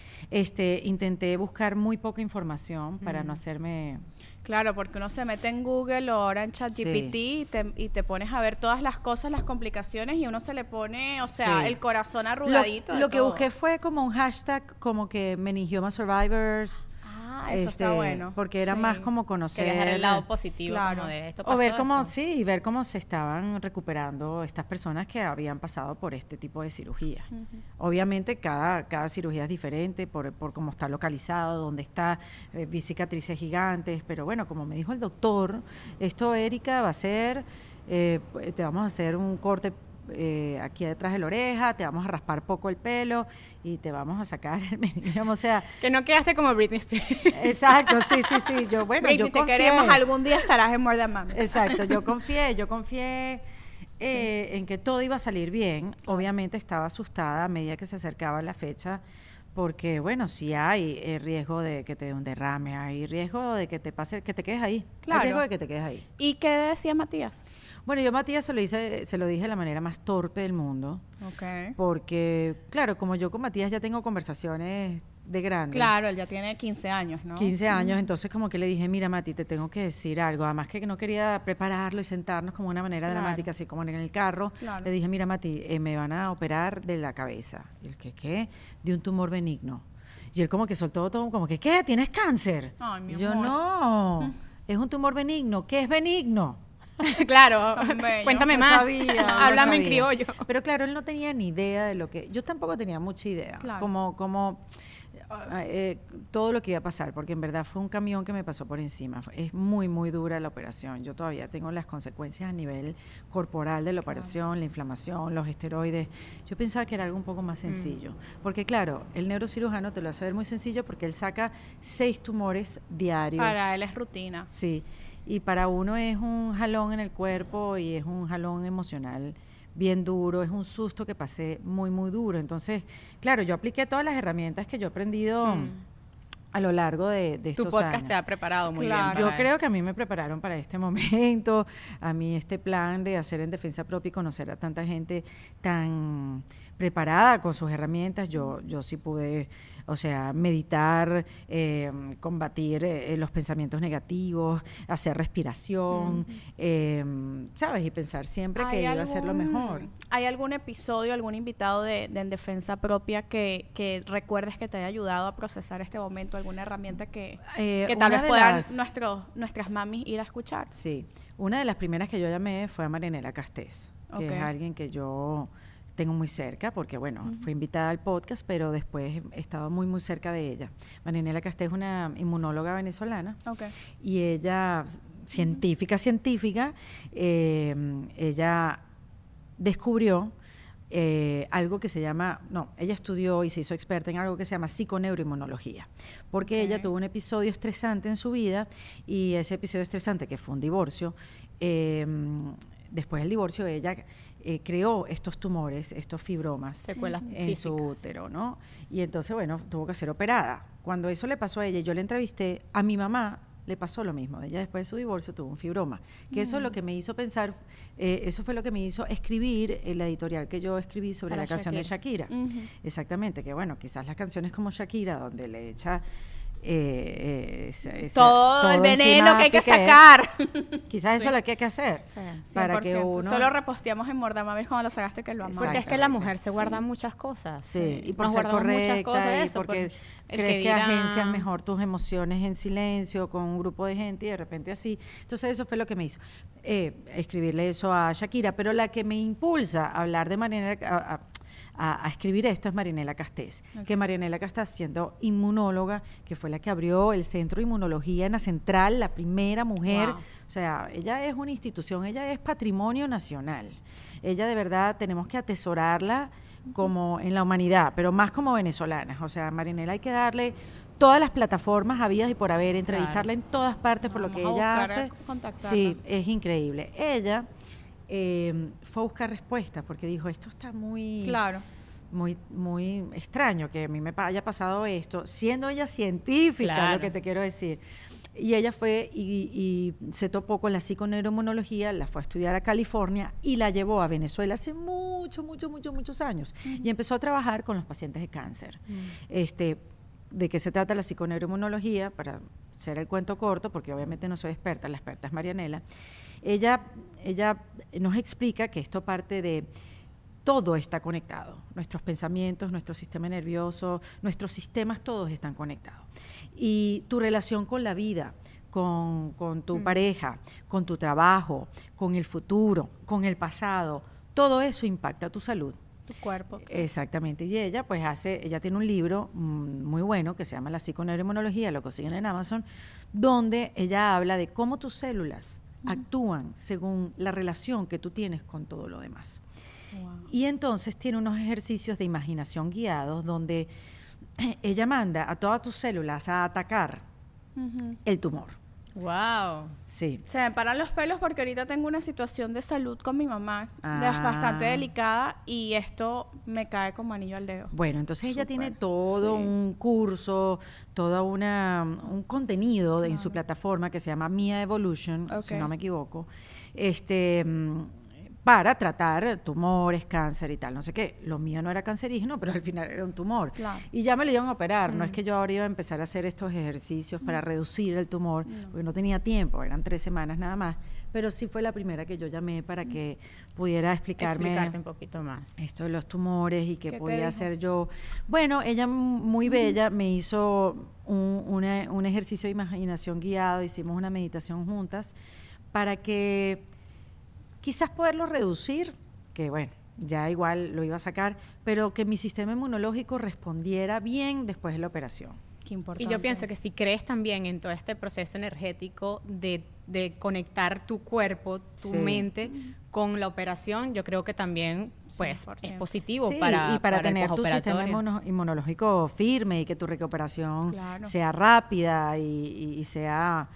[SPEAKER 3] Este, intenté buscar muy poca información para mm. no hacerme...
[SPEAKER 2] Claro, porque uno se mete en Google o ahora en ChatGPT sí. y, te, y te pones a ver todas las cosas, las complicaciones y uno se le pone, o sea, sí. el corazón arrugadito.
[SPEAKER 3] Lo, lo que busqué fue como un hashtag como que Meningioma Survivors.
[SPEAKER 2] Ah, eso este, está bueno.
[SPEAKER 3] Porque era sí. más como conocer...
[SPEAKER 1] Querías ver el lado positivo
[SPEAKER 2] claro.
[SPEAKER 1] como de esto pasó
[SPEAKER 3] O ver cómo,
[SPEAKER 1] esto.
[SPEAKER 3] sí, y ver cómo se estaban recuperando estas personas que habían pasado por este tipo de cirugía. Uh-huh. Obviamente cada, cada cirugía es diferente por, por cómo está localizado, dónde está, eh, vi cicatrices gigantes, pero bueno, como me dijo el doctor, esto, Erika, va a ser, eh, te vamos a hacer un corte Eh, aquí detrás de la oreja, te vamos a raspar poco el pelo y te vamos a sacar el meningioma, o sea...
[SPEAKER 1] Que no quedaste como Britney Spears.
[SPEAKER 3] Exacto, sí, sí, sí, yo, bueno,
[SPEAKER 2] Britney,
[SPEAKER 3] yo confié.
[SPEAKER 2] te queremos, algún día estarás en More Than Mami.
[SPEAKER 3] Exacto, yo confié, yo confié eh, en que todo iba a salir bien, obviamente estaba asustada a medida que se acercaba la fecha, porque, bueno, sí hay eh, riesgo de que te dé un derrame, hay riesgo de que te pase, que te quedes ahí,
[SPEAKER 2] claro.
[SPEAKER 3] hay riesgo de que te quedes ahí.
[SPEAKER 2] ¿Y qué decía Matías?
[SPEAKER 3] Bueno, yo a Matías se lo, hice, se lo dije de la manera más torpe del mundo.
[SPEAKER 2] Okay.
[SPEAKER 3] Porque, claro, como yo con Matías ya tengo conversaciones de grande.
[SPEAKER 2] Claro, él ya tiene quince años, ¿no?
[SPEAKER 3] quince años, mm. entonces como que le dije, mira, Mati, te tengo que decir algo. Además que no quería prepararlo y sentarnos como de una manera claro. dramática, así como en el carro. Claro. Le dije, mira, Mati, eh, me van a operar de la cabeza. ¿Y el qué qué? De un tumor benigno. Y él como que soltó todo, como que, ¿qué? ¿Tienes cáncer?
[SPEAKER 2] Ay, mi
[SPEAKER 3] y yo,
[SPEAKER 2] amor.
[SPEAKER 3] no, es un tumor benigno. ¿Qué es benigno?
[SPEAKER 1] Claro, cuéntame
[SPEAKER 3] no
[SPEAKER 1] más,
[SPEAKER 3] sabía,
[SPEAKER 1] háblame
[SPEAKER 3] no
[SPEAKER 1] en criollo.
[SPEAKER 3] Pero claro, él no tenía ni idea de lo que... Yo tampoco tenía mucha idea, claro. como, como eh, todo lo que iba a pasar, porque en verdad fue un camión que me pasó por encima. Es muy, muy dura la operación. Yo todavía tengo las consecuencias a nivel corporal de la operación, claro. la inflamación, los esteroides. Yo pensaba que era algo un poco más sencillo, mm. porque claro, el neurocirujano te lo hace ver muy sencillo porque él saca seis tumores diarios.
[SPEAKER 2] Para él es rutina.
[SPEAKER 3] Sí. Y para uno es un jalón en el cuerpo y es un jalón emocional bien duro, es un susto que pasé muy, muy duro. Entonces, claro, yo apliqué todas las herramientas que yo he aprendido mm. a lo largo de, de estos años.
[SPEAKER 1] Tu podcast años. Te ha preparado muy
[SPEAKER 2] claro.
[SPEAKER 1] bien.
[SPEAKER 3] Yo creo que a mí me prepararon para este momento, a mí este plan de hacer en defensa propia y conocer a tanta gente tan preparada con sus herramientas, yo, yo sí pude... O sea, meditar, eh, combatir eh, los pensamientos negativos, hacer respiración, uh-huh. eh, ¿sabes? Y pensar siempre que iba algún, a ser lo mejor.
[SPEAKER 2] ¿Hay algún episodio, algún invitado de, de En Defensa Propia que, que recuerdes que te haya ayudado a procesar este momento? ¿Alguna herramienta que, eh, que tal vez puedan las, nuestro, nuestras mamis ir a escuchar?
[SPEAKER 3] Sí. Una de las primeras que yo llamé fue a Marinela Castés, que okay. es alguien que yo... tengo muy cerca, porque bueno, uh-huh. fui invitada al podcast, pero después he estado muy, muy cerca de ella. Marinela Castés es una inmunóloga venezolana,
[SPEAKER 2] okay.
[SPEAKER 3] y ella, científica, uh-huh. científica, eh, ella descubrió eh, algo que se llama, no, ella estudió y se hizo experta en algo que se llama psiconeuroinmunología, porque okay. ella tuvo un episodio estresante en su vida, y ese episodio estresante, que fue un divorcio, eh, después del divorcio ella... Eh, creó estos tumores, estos fibromas
[SPEAKER 1] secuelas
[SPEAKER 3] en
[SPEAKER 1] físicas.
[SPEAKER 3] Su útero, ¿no? Y entonces, bueno, tuvo que ser operada. Cuando eso le pasó a ella, yo la entrevisté, a mi mamá le pasó lo mismo. Ella después de su divorcio tuvo un fibroma. Que mm. eso es lo que me hizo pensar, eh, eso fue lo que me hizo escribir el editorial que yo escribí sobre Para la canción Shakira. de Shakira. Uh-huh. Exactamente, que bueno, quizás las canciones como Shakira, donde le echa... Eh, eh, esa, esa,
[SPEAKER 2] todo, todo el veneno que hay que sacar.
[SPEAKER 3] Quizás sí. eso es lo que hay que hacer.
[SPEAKER 2] Sí,
[SPEAKER 3] para que uno...
[SPEAKER 2] Solo reposteamos en Mordamames cuando lo sacaste que lo amamos.
[SPEAKER 1] Porque es que la mujer se guarda sí. muchas cosas.
[SPEAKER 3] Sí, y por Nos ser correcta cosas, y eso, porque por crees que, que agencias mejor tus emociones en silencio con un grupo de gente y de repente así. Entonces eso fue lo que me hizo eh, escribirle eso a Shakira, pero la que me impulsa a hablar de manera... A, a, A, a escribir esto es Marinela Castés, okay. que Marinela Castés, siendo inmunóloga, que fue la que abrió el Centro de Inmunología en la Central, la primera mujer, wow. o sea, ella es una institución, ella es patrimonio nacional, ella de verdad tenemos que atesorarla como en la humanidad, pero más como venezolanas, o sea, Marinela hay que darle todas las plataformas habidas y por haber, entrevistarla en todas partes por lo que
[SPEAKER 2] Vamos a
[SPEAKER 3] ella
[SPEAKER 2] buscar
[SPEAKER 3] hace.
[SPEAKER 2] a contactarla.
[SPEAKER 3] Sí, es increíble. Ella eh, fue a buscar respuestas porque dijo, esto está muy...
[SPEAKER 2] Claro.
[SPEAKER 3] Muy, muy extraño que a mí me pa- haya pasado esto, siendo ella científica,
[SPEAKER 1] Claro.
[SPEAKER 3] lo que te quiero decir. Y ella fue y, y se topó con la psiconeuroinmunología, la fue a estudiar a California y la llevó a Venezuela hace mucho, mucho, mucho, muchos años. Uh-huh. Y empezó a trabajar con los pacientes de cáncer. Uh-huh. Este, ¿de qué se trata la psiconeuroinmunología? Para hacer el cuento corto, porque obviamente no soy experta, la experta es Marianela. Ella, ella nos explica que esto parte de... Todo está conectado, nuestros pensamientos, nuestro sistema nervioso, nuestros sistemas, todos están conectados. Y tu relación con la vida, con, con tu mm. pareja, con tu trabajo, con el futuro, con el pasado, todo eso impacta tu salud.
[SPEAKER 2] Tu cuerpo.
[SPEAKER 3] Exactamente. Y ella pues hace, ella tiene un libro mmm, muy bueno que se llama La psiconeuroinmunología, lo consiguen en Amazon, donde ella habla de cómo tus células mm. actúan según la relación que tú tienes con todo lo demás. Wow. Y entonces tiene unos ejercicios de imaginación guiados donde ella manda a todas tus células a atacar uh-huh. el tumor.
[SPEAKER 1] Wow.
[SPEAKER 3] Sí.
[SPEAKER 2] Se me paran los pelos porque ahorita tengo una situación de salud con mi mamá
[SPEAKER 3] ah.
[SPEAKER 2] bastante delicada y esto me cae como anillo al dedo.
[SPEAKER 3] Bueno, entonces ella
[SPEAKER 2] Súper.
[SPEAKER 3] tiene todo sí. un curso, todo una, un contenido de, ah. en su plataforma que se llama Mia Evolution, okay. si no me equivoco. Este... para tratar tumores, cáncer y tal, no sé qué. Lo mío no era cancerígeno, pero al final era un tumor. Claro. Y ya me lo iban a operar. Mm. No es que yo ahora iba a empezar a hacer estos ejercicios mm. para reducir el tumor, no. porque no tenía tiempo, eran tres semanas nada más. Pero sí fue la primera que yo llamé para mm. que pudiera explicarme
[SPEAKER 1] explicarte un poquito más
[SPEAKER 3] esto de los tumores y qué podía hacer yo. Bueno, ella muy bella me hizo un, una, un ejercicio de imaginación guiado, hicimos una meditación juntas para que quizás poderlo reducir, que bueno, ya igual lo iba a sacar, pero que mi sistema inmunológico respondiera bien después de la operación.
[SPEAKER 2] Qué importante.
[SPEAKER 1] Y yo pienso que si crees también en todo este proceso energético de, de conectar tu cuerpo, tu sí. mente con la operación, yo creo que también pues cien por ciento es positivo
[SPEAKER 3] sí,
[SPEAKER 1] para
[SPEAKER 3] y para,
[SPEAKER 1] para
[SPEAKER 3] tener tu sistema inmuno, inmunológico firme y que tu recuperación
[SPEAKER 2] claro.
[SPEAKER 3] sea rápida y, y, y sea...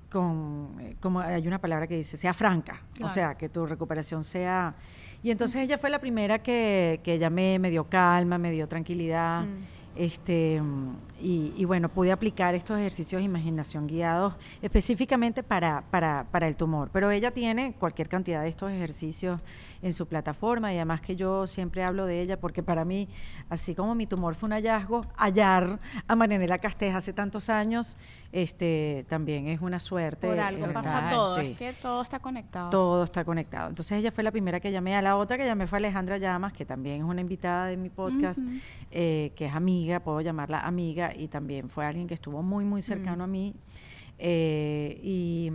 [SPEAKER 3] con como hay una palabra que dice sea franca, claro. o sea, que tu recuperación sea... Y entonces mm. ella fue la primera que, que llamé, me dio calma, me dio tranquilidad, mm. este y, y bueno, pude aplicar estos ejercicios de imaginación guiados específicamente para, para, para el tumor, pero ella tiene cualquier cantidad de estos ejercicios en su plataforma y además que yo siempre hablo de ella porque para mí, así como mi tumor fue un hallazgo, hallar a Marianela Castés hace tantos años, este también es una suerte.
[SPEAKER 2] Por algo pasa
[SPEAKER 3] verdad,
[SPEAKER 2] todo,
[SPEAKER 3] sí.
[SPEAKER 2] es que todo está conectado.
[SPEAKER 3] Todo está conectado. Entonces ella fue la primera que llamé. A la otra que llamé fue Alejandra Llamas, que también es una invitada de mi podcast, uh-huh. eh, que es amiga, puedo llamarla amiga, y también fue alguien que estuvo muy, muy cercano uh-huh. a mí. Eh, y,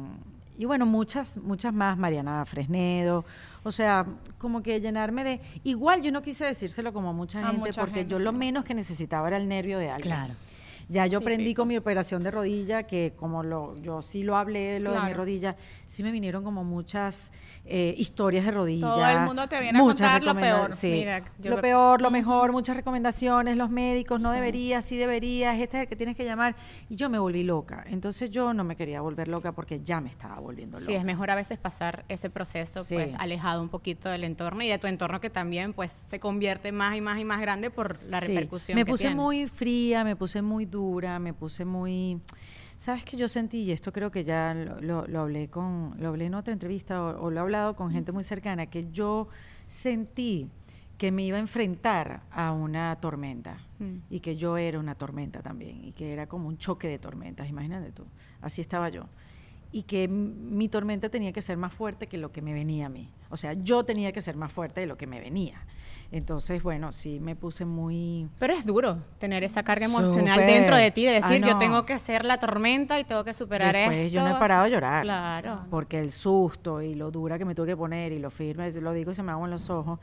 [SPEAKER 3] y bueno, muchas, muchas más, Mariana Fresnedo, o sea, como que llenarme de... Igual yo no quise decírselo como a mucha
[SPEAKER 2] a
[SPEAKER 3] gente,
[SPEAKER 2] mucha
[SPEAKER 3] porque
[SPEAKER 2] gente,
[SPEAKER 3] yo lo
[SPEAKER 2] claro.
[SPEAKER 3] menos que necesitaba era el nervio de alguien.
[SPEAKER 1] Claro.
[SPEAKER 3] Ya yo
[SPEAKER 2] sí,
[SPEAKER 3] aprendí
[SPEAKER 2] pico.
[SPEAKER 3] con mi operación de rodilla, que como lo yo sí lo hablé, lo claro. de mi rodilla, sí me vinieron como muchas eh, historias de rodilla.
[SPEAKER 2] Todo el mundo te viene a contar lo peor.
[SPEAKER 3] Sí,
[SPEAKER 2] Mira,
[SPEAKER 3] lo me... peor, lo mejor, muchas recomendaciones, los médicos, no sí. deberías, sí deberías, este es el que tienes que llamar. Y yo me volví loca. Entonces yo no me quería volver loca porque ya me estaba volviendo loca.
[SPEAKER 1] Sí, es mejor a veces pasar ese proceso sí. pues alejado un poquito del entorno y de tu entorno que también pues se convierte más y más y más grande por la
[SPEAKER 3] sí.
[SPEAKER 1] repercusión
[SPEAKER 3] me
[SPEAKER 1] que
[SPEAKER 3] puse
[SPEAKER 1] tiene.
[SPEAKER 3] muy fría, me puse muy dura, me puse muy... ¿Sabes qué yo sentí? Y esto creo que ya lo, lo, lo hablé con lo hablé en otra entrevista o, o lo he hablado con gente muy cercana, que yo sentí que me iba a enfrentar a una tormenta mm. y que yo era una tormenta también y que era como un choque de tormentas, imagínate tú, así estaba yo. Y que m- mi tormenta tenía que ser más fuerte que lo que me venía a mí. O sea, yo tenía que ser más fuerte de lo que me venía. Entonces, bueno, sí me puse muy...
[SPEAKER 1] Pero es duro tener esa carga emocional
[SPEAKER 3] Súper.
[SPEAKER 1] dentro de ti, de decir,
[SPEAKER 3] ah, no.
[SPEAKER 1] yo tengo que hacer la tormenta y tengo que superar
[SPEAKER 3] Después
[SPEAKER 1] esto.
[SPEAKER 3] yo no he parado de llorar.
[SPEAKER 1] Claro.
[SPEAKER 3] Porque el susto y lo dura que me tuve que poner y lo firme, lo digo y se me aguan los ojos.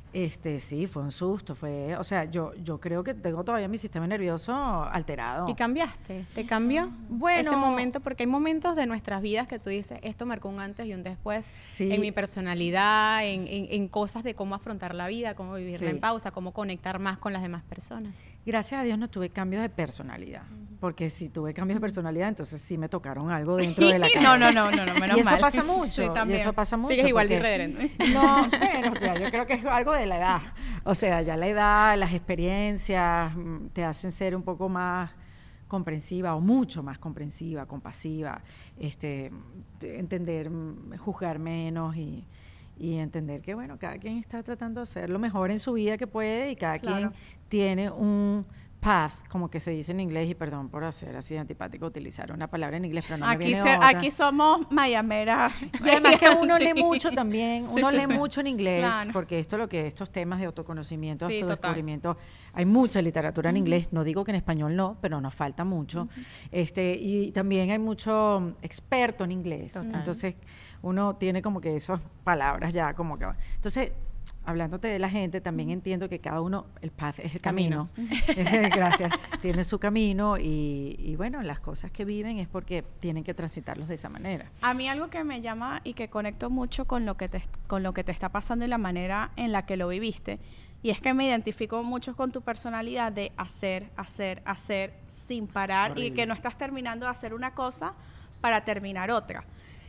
[SPEAKER 3] Este, sí, fue un susto, fue, o sea, yo, yo creo que tengo todavía mi sistema nervioso alterado.
[SPEAKER 1] ¿Y cambiaste? ¿Te cambió
[SPEAKER 3] Bueno,
[SPEAKER 1] ese momento? Porque hay momentos de nuestras vidas que tú dices, esto marcó un antes y un después
[SPEAKER 3] Sí.
[SPEAKER 1] en mi personalidad, en, en, en cosas de cómo afrontar la vida, cómo vivirla
[SPEAKER 3] Sí.
[SPEAKER 1] en pausa, cómo conectar más con las demás personas.
[SPEAKER 3] Gracias a Dios no tuve cambios de personalidad, porque si tuve cambios de personalidad, entonces sí me tocaron algo dentro de la cara.
[SPEAKER 2] No, no, no, no, no, menos
[SPEAKER 3] Y eso
[SPEAKER 2] mal.
[SPEAKER 3] pasa mucho,
[SPEAKER 2] Sí,
[SPEAKER 3] y
[SPEAKER 2] también.
[SPEAKER 3] eso pasa mucho.
[SPEAKER 1] Sigues igual de
[SPEAKER 3] porque-
[SPEAKER 1] irreverente.
[SPEAKER 3] No, bueno, ya, yo creo que es algo de la edad. O sea, ya la edad, las experiencias mm, te hacen ser un poco más comprensiva o mucho más comprensiva, compasiva, este, te- entender, mm, juzgar menos y, y entender que, bueno, cada quien está tratando de hacer lo mejor en su vida que puede y cada
[SPEAKER 2] Claro.
[SPEAKER 3] quien tiene un path, como que se dice en inglés, y perdón por hacer así de antipático utilizar una palabra en inglés, pero no me
[SPEAKER 2] Aquí,
[SPEAKER 3] viene
[SPEAKER 2] se,
[SPEAKER 3] otra.
[SPEAKER 2] aquí somos mayameras.
[SPEAKER 3] Y además que uno
[SPEAKER 2] Sí.
[SPEAKER 3] lee mucho también,
[SPEAKER 2] Sí,
[SPEAKER 3] uno
[SPEAKER 2] sí,
[SPEAKER 3] lee
[SPEAKER 2] sí.
[SPEAKER 3] mucho en inglés,
[SPEAKER 2] Claro.
[SPEAKER 3] porque esto lo que estos temas de autoconocimiento,
[SPEAKER 2] Sí, total.
[SPEAKER 3] autodescubrimiento, hay mucha literatura en inglés, no digo que en español no, pero nos falta mucho. Este, y también hay mucho experto en inglés.
[SPEAKER 1] Total.
[SPEAKER 3] Entonces, uno tiene como que esas palabras ya como que entonces hablándote de la gente, también entiendo que cada uno, el path es el camino. Gracias. Tiene su camino y, y bueno, las cosas que viven es porque tienen que transitarlos de esa manera.
[SPEAKER 2] A mí algo que me llama y que conecto mucho con lo que te, con lo que te está pasando y la manera en la que lo viviste, y es que me identifico mucho con tu personalidad de hacer, hacer, hacer sin parar y
[SPEAKER 3] Horrible.
[SPEAKER 2] que no estás terminando de hacer una cosa para terminar otra.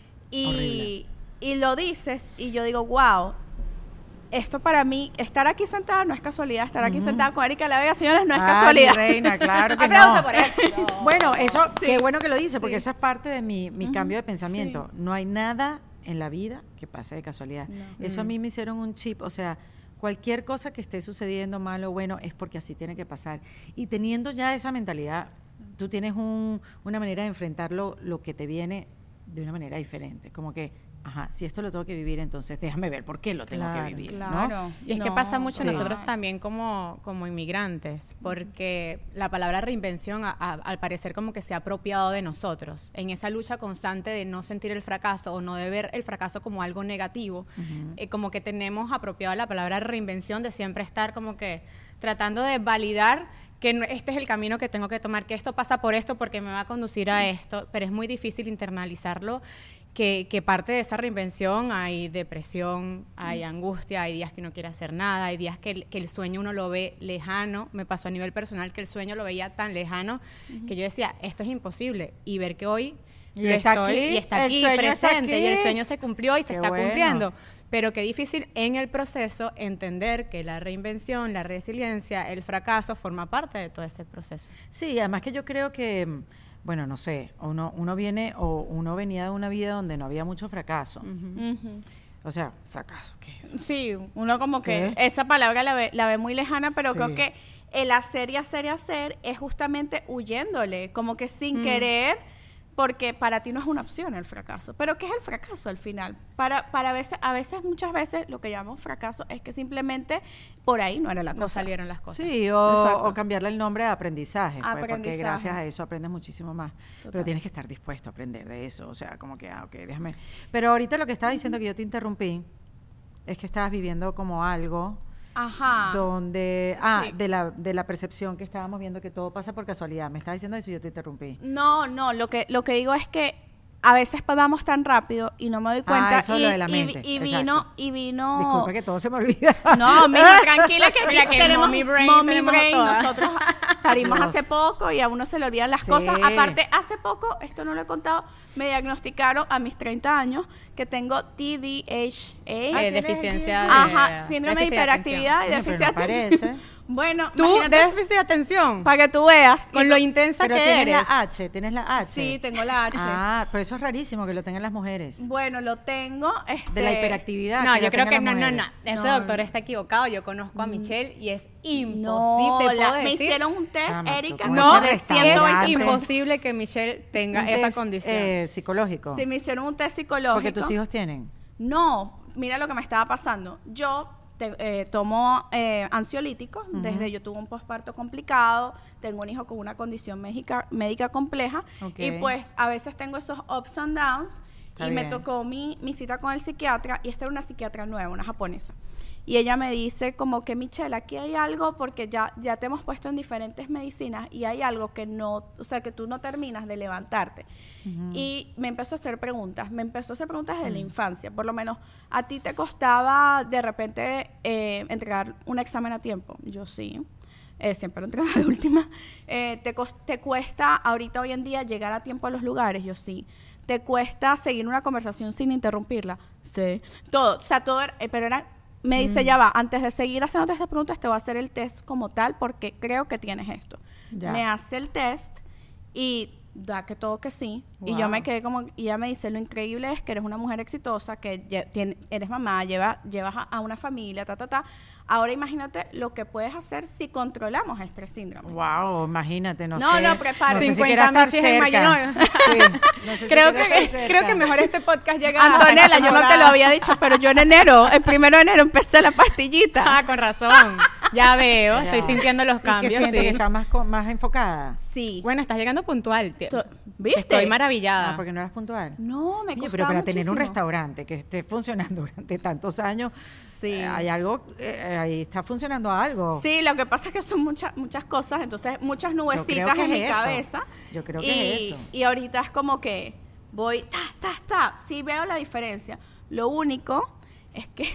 [SPEAKER 2] Y, y lo dices y yo digo, wow, esto para mí, estar aquí sentada no es casualidad, estar aquí
[SPEAKER 3] Ujú.
[SPEAKER 2] sentada con Erika La Vega, señores, no es
[SPEAKER 3] Ah,
[SPEAKER 2] casualidad.
[SPEAKER 3] mi reina, claro que
[SPEAKER 2] Aplauso
[SPEAKER 3] no.
[SPEAKER 2] por eso.
[SPEAKER 3] Bueno, eso,
[SPEAKER 2] Sí.
[SPEAKER 3] qué bueno que lo dice, porque
[SPEAKER 2] Sí.
[SPEAKER 3] eso es parte de mi, mi
[SPEAKER 2] Ujú,
[SPEAKER 3] cambio de pensamiento.
[SPEAKER 2] sí.
[SPEAKER 3] No hay nada en la vida que pase de casualidad.
[SPEAKER 2] No.
[SPEAKER 3] Eso a
[SPEAKER 1] Mm.
[SPEAKER 3] mí me hicieron un chip, o sea, cualquier cosa que esté sucediendo mal o bueno es porque así tiene que pasar. Y teniendo ya esa mentalidad, tú tienes un, una manera de enfrentarlo, lo que te viene de una manera diferente. Como que, ajá, si esto lo tengo que vivir, entonces déjame ver por qué lo tengo
[SPEAKER 1] Claro,
[SPEAKER 3] que vivir, ¿no?
[SPEAKER 2] Claro.
[SPEAKER 1] Y es que
[SPEAKER 2] No,
[SPEAKER 1] pasa mucho
[SPEAKER 3] sí.
[SPEAKER 1] nosotros también como, como inmigrantes, porque la palabra reinvención a- a- al parecer como que se ha apropiado de nosotros, en esa lucha constante de no sentir el fracaso o no de ver el fracaso como algo negativo,
[SPEAKER 3] Ujú.
[SPEAKER 1] eh, como que tenemos apropiado la palabra reinvención de siempre estar como que tratando de validar que no- este es el camino que tengo que tomar, que esto pasa por esto porque me va a conducir a esto, pero es muy difícil internalizarlo, que, que parte de esa reinvención hay depresión, hay angustia, hay días que no quiere hacer nada, hay días que el, que el sueño uno lo ve lejano. Me pasó a nivel personal que el sueño lo veía tan lejano que yo decía, esto es imposible, y ver que hoy
[SPEAKER 3] Y
[SPEAKER 1] lo
[SPEAKER 3] está
[SPEAKER 1] estoy-
[SPEAKER 3] aquí,
[SPEAKER 1] y está
[SPEAKER 3] el
[SPEAKER 1] aquí
[SPEAKER 3] sueño está
[SPEAKER 1] presente, y el
[SPEAKER 3] aquí.
[SPEAKER 1] sueño se cumplió y se
[SPEAKER 3] Qué
[SPEAKER 1] está
[SPEAKER 3] bueno.
[SPEAKER 1] cumpliendo. Pero qué difícil en el proceso entender que la reinvención, la resiliencia, el fracaso forma parte de todo ese proceso.
[SPEAKER 3] Sí, además que yo creo que, mm, bueno, no sé, uno, uno viene o uno venía de una vida donde no había mucho fracaso.
[SPEAKER 1] Ujú.
[SPEAKER 2] Ujú.
[SPEAKER 3] O sea, fracaso, ¿qué es eso?
[SPEAKER 2] Sí, uno como que
[SPEAKER 3] ¿Qué?
[SPEAKER 2] esa palabra la ve, la ve muy lejana, pero
[SPEAKER 3] Sí.
[SPEAKER 2] creo que el hacer y hacer y hacer es justamente huyéndole, como que sin
[SPEAKER 1] Mm.
[SPEAKER 2] querer, porque para ti no es una opción el fracaso. Pero ¿qué es el fracaso al final? Para, para veces, a veces, muchas veces, lo que llamamos fracaso es que simplemente por ahí no era la
[SPEAKER 1] No
[SPEAKER 2] cosa.
[SPEAKER 1] salieron las cosas.
[SPEAKER 3] Sí, o,
[SPEAKER 2] Exacto.
[SPEAKER 3] o cambiarle el nombre a aprendizaje, pues, porque
[SPEAKER 2] Aprendizaje.
[SPEAKER 3] gracias a eso aprendes muchísimo más.
[SPEAKER 2] Total.
[SPEAKER 3] Pero tienes que estar dispuesto a aprender de eso, o sea, como que, ah, ok, déjame. Pero ahorita lo que estaba diciendo que yo te interrumpí es que estabas viviendo como algo
[SPEAKER 2] Ajá.
[SPEAKER 3] donde, ah,
[SPEAKER 2] Sí.
[SPEAKER 3] de la, de la percepción que estábamos viendo que todo pasa por casualidad. Me estabas diciendo eso y yo te interrumpí.
[SPEAKER 2] No, no, lo que, lo que digo es que a veces vamos tan rápido y no me doy cuenta.
[SPEAKER 3] Ah, eso es
[SPEAKER 2] y,
[SPEAKER 3] lo de la
[SPEAKER 2] y-
[SPEAKER 3] mente,
[SPEAKER 2] y vino,
[SPEAKER 3] exacto.
[SPEAKER 2] y vino.
[SPEAKER 3] Disculpa que todo se me olvida.
[SPEAKER 2] No, mija, tranquila que aquí
[SPEAKER 1] Mira que
[SPEAKER 2] tenemos
[SPEAKER 1] mommy brain
[SPEAKER 2] mommy
[SPEAKER 1] tenemos
[SPEAKER 2] brain.
[SPEAKER 1] todas.
[SPEAKER 2] Nosotros parimos
[SPEAKER 3] Dios.
[SPEAKER 2] hace poco y a uno se le olvidan las
[SPEAKER 3] Sí.
[SPEAKER 2] cosas. Aparte, hace poco, esto no lo he contado, me diagnosticaron a mis treinta años que tengo T D A H.
[SPEAKER 1] Eh,
[SPEAKER 3] tienes
[SPEAKER 1] deficiencia de,
[SPEAKER 2] Ajá, síndrome de
[SPEAKER 1] déficit
[SPEAKER 2] hiperactividad y
[SPEAKER 3] Coño,
[SPEAKER 2] déficit de
[SPEAKER 3] pero no
[SPEAKER 2] atención.
[SPEAKER 3] parece.
[SPEAKER 2] Bueno,
[SPEAKER 1] Tú,
[SPEAKER 2] imagínate,
[SPEAKER 1] déficit de atención,
[SPEAKER 2] para que tú veas.
[SPEAKER 1] con
[SPEAKER 2] Y
[SPEAKER 1] lo
[SPEAKER 2] tú-
[SPEAKER 1] intensa
[SPEAKER 3] Pero
[SPEAKER 1] que
[SPEAKER 3] tienes
[SPEAKER 1] eres.
[SPEAKER 3] la H, tienes la H.
[SPEAKER 2] Sí, tengo la H.
[SPEAKER 3] Ah, pero eso es rarísimo que lo tengan las mujeres.
[SPEAKER 2] Bueno, lo tengo. Este,
[SPEAKER 3] De la hiperactividad.
[SPEAKER 1] No,
[SPEAKER 3] que
[SPEAKER 1] yo
[SPEAKER 3] la
[SPEAKER 1] creo que
[SPEAKER 3] tengan
[SPEAKER 1] no,
[SPEAKER 3] las
[SPEAKER 1] no, no.
[SPEAKER 3] mujeres.
[SPEAKER 1] Ese
[SPEAKER 2] No.
[SPEAKER 1] doctor está equivocado. Yo conozco a Michelle y es imposible.
[SPEAKER 2] No,
[SPEAKER 1] te
[SPEAKER 2] la-
[SPEAKER 1] puedo
[SPEAKER 2] me
[SPEAKER 1] decir.
[SPEAKER 2] hicieron un test,
[SPEAKER 3] Chama, tú
[SPEAKER 2] Erika,
[SPEAKER 3] con
[SPEAKER 1] No,
[SPEAKER 3] ese
[SPEAKER 2] de
[SPEAKER 1] es
[SPEAKER 3] restaurante.
[SPEAKER 2] ciento veinte
[SPEAKER 1] imposible que Michelle tenga
[SPEAKER 3] Un
[SPEAKER 1] esa
[SPEAKER 3] test,
[SPEAKER 1] condición.
[SPEAKER 3] eh, psicológico.
[SPEAKER 2] Sí, me hicieron un test psicológico.
[SPEAKER 3] Porque tus hijos tienen.
[SPEAKER 2] No, mira lo que me estaba pasando. Yo te- eh, tomo eh, ansiolíticos desde yo tuve un posparto complicado, tengo un hijo con una condición médica, médica compleja
[SPEAKER 3] Ok.
[SPEAKER 2] y pues a veces tengo esos ups and downs
[SPEAKER 3] Está
[SPEAKER 2] y me
[SPEAKER 3] bien.
[SPEAKER 2] tocó mi, mi cita con el psiquiatra, y esta era una psiquiatra nueva, una japonesa. Y ella me dice como que, Michelle, aquí hay algo, porque ya, ya te hemos puesto en diferentes medicinas y hay algo que no, o sea, que tú no terminas de levantarte. Uh-huh. Y me empezó a hacer preguntas, me empezó a hacer preguntas desde uh-huh. la infancia. Por lo menos, ¿a ti te costaba de repente eh, entregar un examen a tiempo? Yo sí. Eh, siempre lo entregaba de última. Eh, te, ¿Te cuesta ahorita, hoy en día, llegar a tiempo a los lugares? Yo sí. ¿Te cuesta seguir una conversación sin interrumpirla? Sí. Todo, o sea, todo, era, eh, pero era... Me dice, mm. ya va, antes de seguir haciendo estas preguntas, te voy a hacer el test como tal, porque creo que tienes esto. Ya. Me hace el test y da que todo que sí. Wow. Y yo me quedé como, y ella me dice, lo increíble es que eres una mujer exitosa, que tiene, eres mamá, lleva, llevas a, a una familia, ta, ta, ta. Ahora imagínate lo que puedes hacer si controlamos este síndrome.
[SPEAKER 3] Wow, imagínate, no,
[SPEAKER 2] no
[SPEAKER 3] sé.
[SPEAKER 2] No, no, prepárate.
[SPEAKER 3] No sé si estar cerca.
[SPEAKER 1] Sí, no sé creo, si que, creo que mejor este podcast llega
[SPEAKER 2] Antonella, a yo no te lo había dicho, pero yo en enero, el primero de enero empecé la pastillita.
[SPEAKER 1] Ah, con razón. Ya veo, ya. Estoy sintiendo los cambios.
[SPEAKER 3] ¿Y que sientes
[SPEAKER 1] sí.
[SPEAKER 3] que estás más, más enfocada?
[SPEAKER 2] Sí.
[SPEAKER 1] Bueno, estás llegando puntual.
[SPEAKER 2] Estoy, ¿Viste?
[SPEAKER 1] Estoy maravillada.
[SPEAKER 3] Ah, porque no eras puntual.
[SPEAKER 2] No, me
[SPEAKER 3] Oye,
[SPEAKER 2] costaba
[SPEAKER 3] pero para
[SPEAKER 2] muchísimo.
[SPEAKER 3] tener un restaurante que esté funcionando durante tantos años, sí. eh, hay algo, eh, ahí está funcionando algo.
[SPEAKER 2] Sí, lo que pasa es que son muchas muchas cosas, entonces muchas nubecitas en mi
[SPEAKER 3] eso.
[SPEAKER 2] cabeza.
[SPEAKER 3] Yo creo que
[SPEAKER 2] y,
[SPEAKER 3] es eso.
[SPEAKER 2] Y ahorita es como que voy, ta, ta, ta, sí veo la diferencia. Lo único es que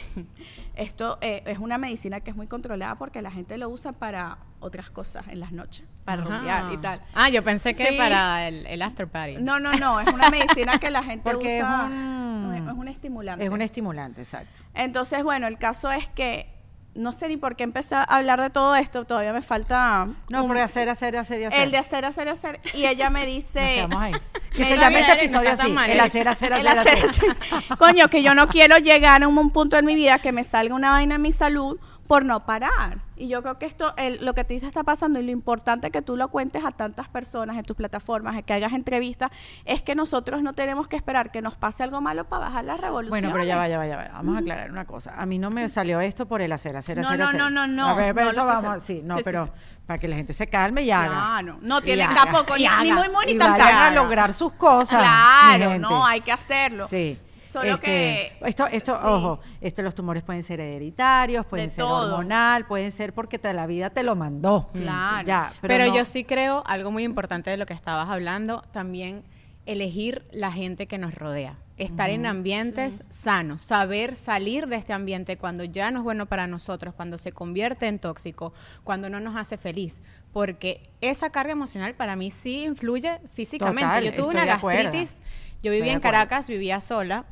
[SPEAKER 2] esto eh, es una medicina que es muy controlada porque la gente lo usa para otras cosas en las noches, para rumbear y tal.
[SPEAKER 1] Ah, yo pensé que
[SPEAKER 2] sí.
[SPEAKER 1] para el, el after party.
[SPEAKER 2] No, no, no, es una medicina que la gente
[SPEAKER 3] porque
[SPEAKER 2] usa.
[SPEAKER 3] Es un,
[SPEAKER 2] es un estimulante.
[SPEAKER 3] Es un estimulante, exacto.
[SPEAKER 2] Entonces, bueno, el caso es que no sé ni por qué empecé a hablar de todo esto, todavía me falta...
[SPEAKER 3] No,
[SPEAKER 2] un,
[SPEAKER 3] por hacer, hacer, hacer y hacer.
[SPEAKER 2] El de hacer, hacer, hacer. Y ella me dice...
[SPEAKER 3] Nos quedamos ahí. Que se llame este episodio así, mal, el hacer, hacer, hacer,
[SPEAKER 2] el hacer, hacer. hacer. Coño, que yo no quiero llegar a un punto en mi vida que me salga una vaina en mi salud por no parar. Y yo creo que esto, el, lo que a ti te está pasando y lo importante que tú lo cuentes a tantas personas en tus plataformas, que hagas entrevistas, es que nosotros no tenemos que esperar que nos pase algo malo para bajar la revolución.
[SPEAKER 3] Bueno, pero ya va, ya va, ya va. Vamos uh-huh. a aclarar una cosa. A mí no me salió esto por el hacer, hacer,
[SPEAKER 2] no,
[SPEAKER 3] hacer,
[SPEAKER 2] no,
[SPEAKER 3] hacer.
[SPEAKER 2] No, no, no,
[SPEAKER 3] A ver, pero
[SPEAKER 2] no.
[SPEAKER 3] eso vamos, sí, no, sí, pero sí, sí. para que la gente se calme y haga.
[SPEAKER 2] Claro, no tiene
[SPEAKER 3] haga,
[SPEAKER 2] tampoco, ni, ni muy muy ni
[SPEAKER 3] y
[SPEAKER 2] tan
[SPEAKER 3] vayan
[SPEAKER 2] tan.
[SPEAKER 3] a lograr sus cosas.
[SPEAKER 2] Claro, no, hay que hacerlo.
[SPEAKER 3] Sí.
[SPEAKER 2] Solo
[SPEAKER 3] este,
[SPEAKER 2] que...
[SPEAKER 3] Esto, esto sí. ojo, esto los tumores pueden ser hereditarios, pueden de ser todo. hormonal, pueden ser porque te, la vida te lo mandó.
[SPEAKER 2] Claro.
[SPEAKER 3] Ya, pero
[SPEAKER 1] pero
[SPEAKER 3] no.
[SPEAKER 1] yo sí creo, algo muy importante de lo que estabas hablando, también elegir la gente que nos rodea. Estar uh-huh. en ambientes sí. sanos, saber salir de este ambiente cuando ya no es bueno para nosotros, cuando se convierte en tóxico, cuando no nos hace feliz, porque esa carga emocional para mí sí influye físicamente.
[SPEAKER 3] Total,
[SPEAKER 1] yo tuve una gastritis, yo vivía en Caracas, vivía sola,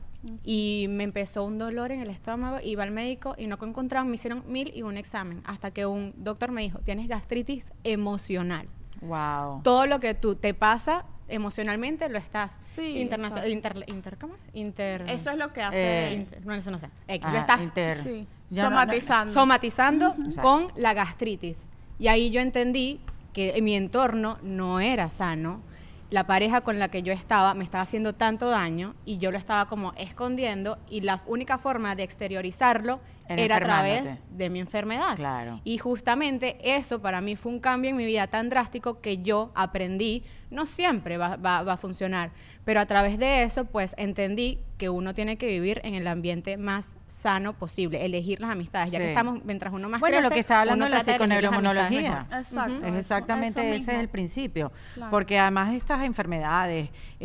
[SPEAKER 1] y me empezó un dolor en el estómago, iba al médico y no encontraron, me hicieron mil y un examen, hasta que un doctor me dijo, tienes gastritis emocional.
[SPEAKER 3] Wow.
[SPEAKER 1] Todo lo que tú te pasa emocionalmente lo estás
[SPEAKER 2] sí,
[SPEAKER 1] internacional inter, inter ¿cómo es? Inter
[SPEAKER 2] eso es lo que hace
[SPEAKER 1] eh, inter, no, eso no sé
[SPEAKER 3] eh,
[SPEAKER 1] lo estás
[SPEAKER 3] inter,
[SPEAKER 2] sí,
[SPEAKER 1] somatizando
[SPEAKER 2] no, no.
[SPEAKER 1] somatizando uh-huh. con la gastritis, y ahí yo entendí que mi entorno no era sano, la pareja con la que yo estaba me estaba haciendo tanto daño y yo lo estaba como escondiendo, y la única forma de exteriorizarlo era, era a través de mi enfermedad.
[SPEAKER 3] Claro.
[SPEAKER 1] Y justamente eso para mí fue un cambio en mi vida tan drástico que yo aprendí, no siempre va, va, va a funcionar, pero a través de eso pues entendí que uno tiene que vivir en el ambiente más sano posible, elegir las amistades, sí. ya que estamos, mientras uno más
[SPEAKER 3] bueno,
[SPEAKER 1] crece,
[SPEAKER 3] lo que está hablando de la psiconeuroinmunología.
[SPEAKER 2] Exacto.
[SPEAKER 3] Uh-huh. Es exactamente
[SPEAKER 2] eso
[SPEAKER 3] ese
[SPEAKER 2] mismo.
[SPEAKER 3] es el principio,
[SPEAKER 2] claro.
[SPEAKER 3] porque además de estas enfermedades,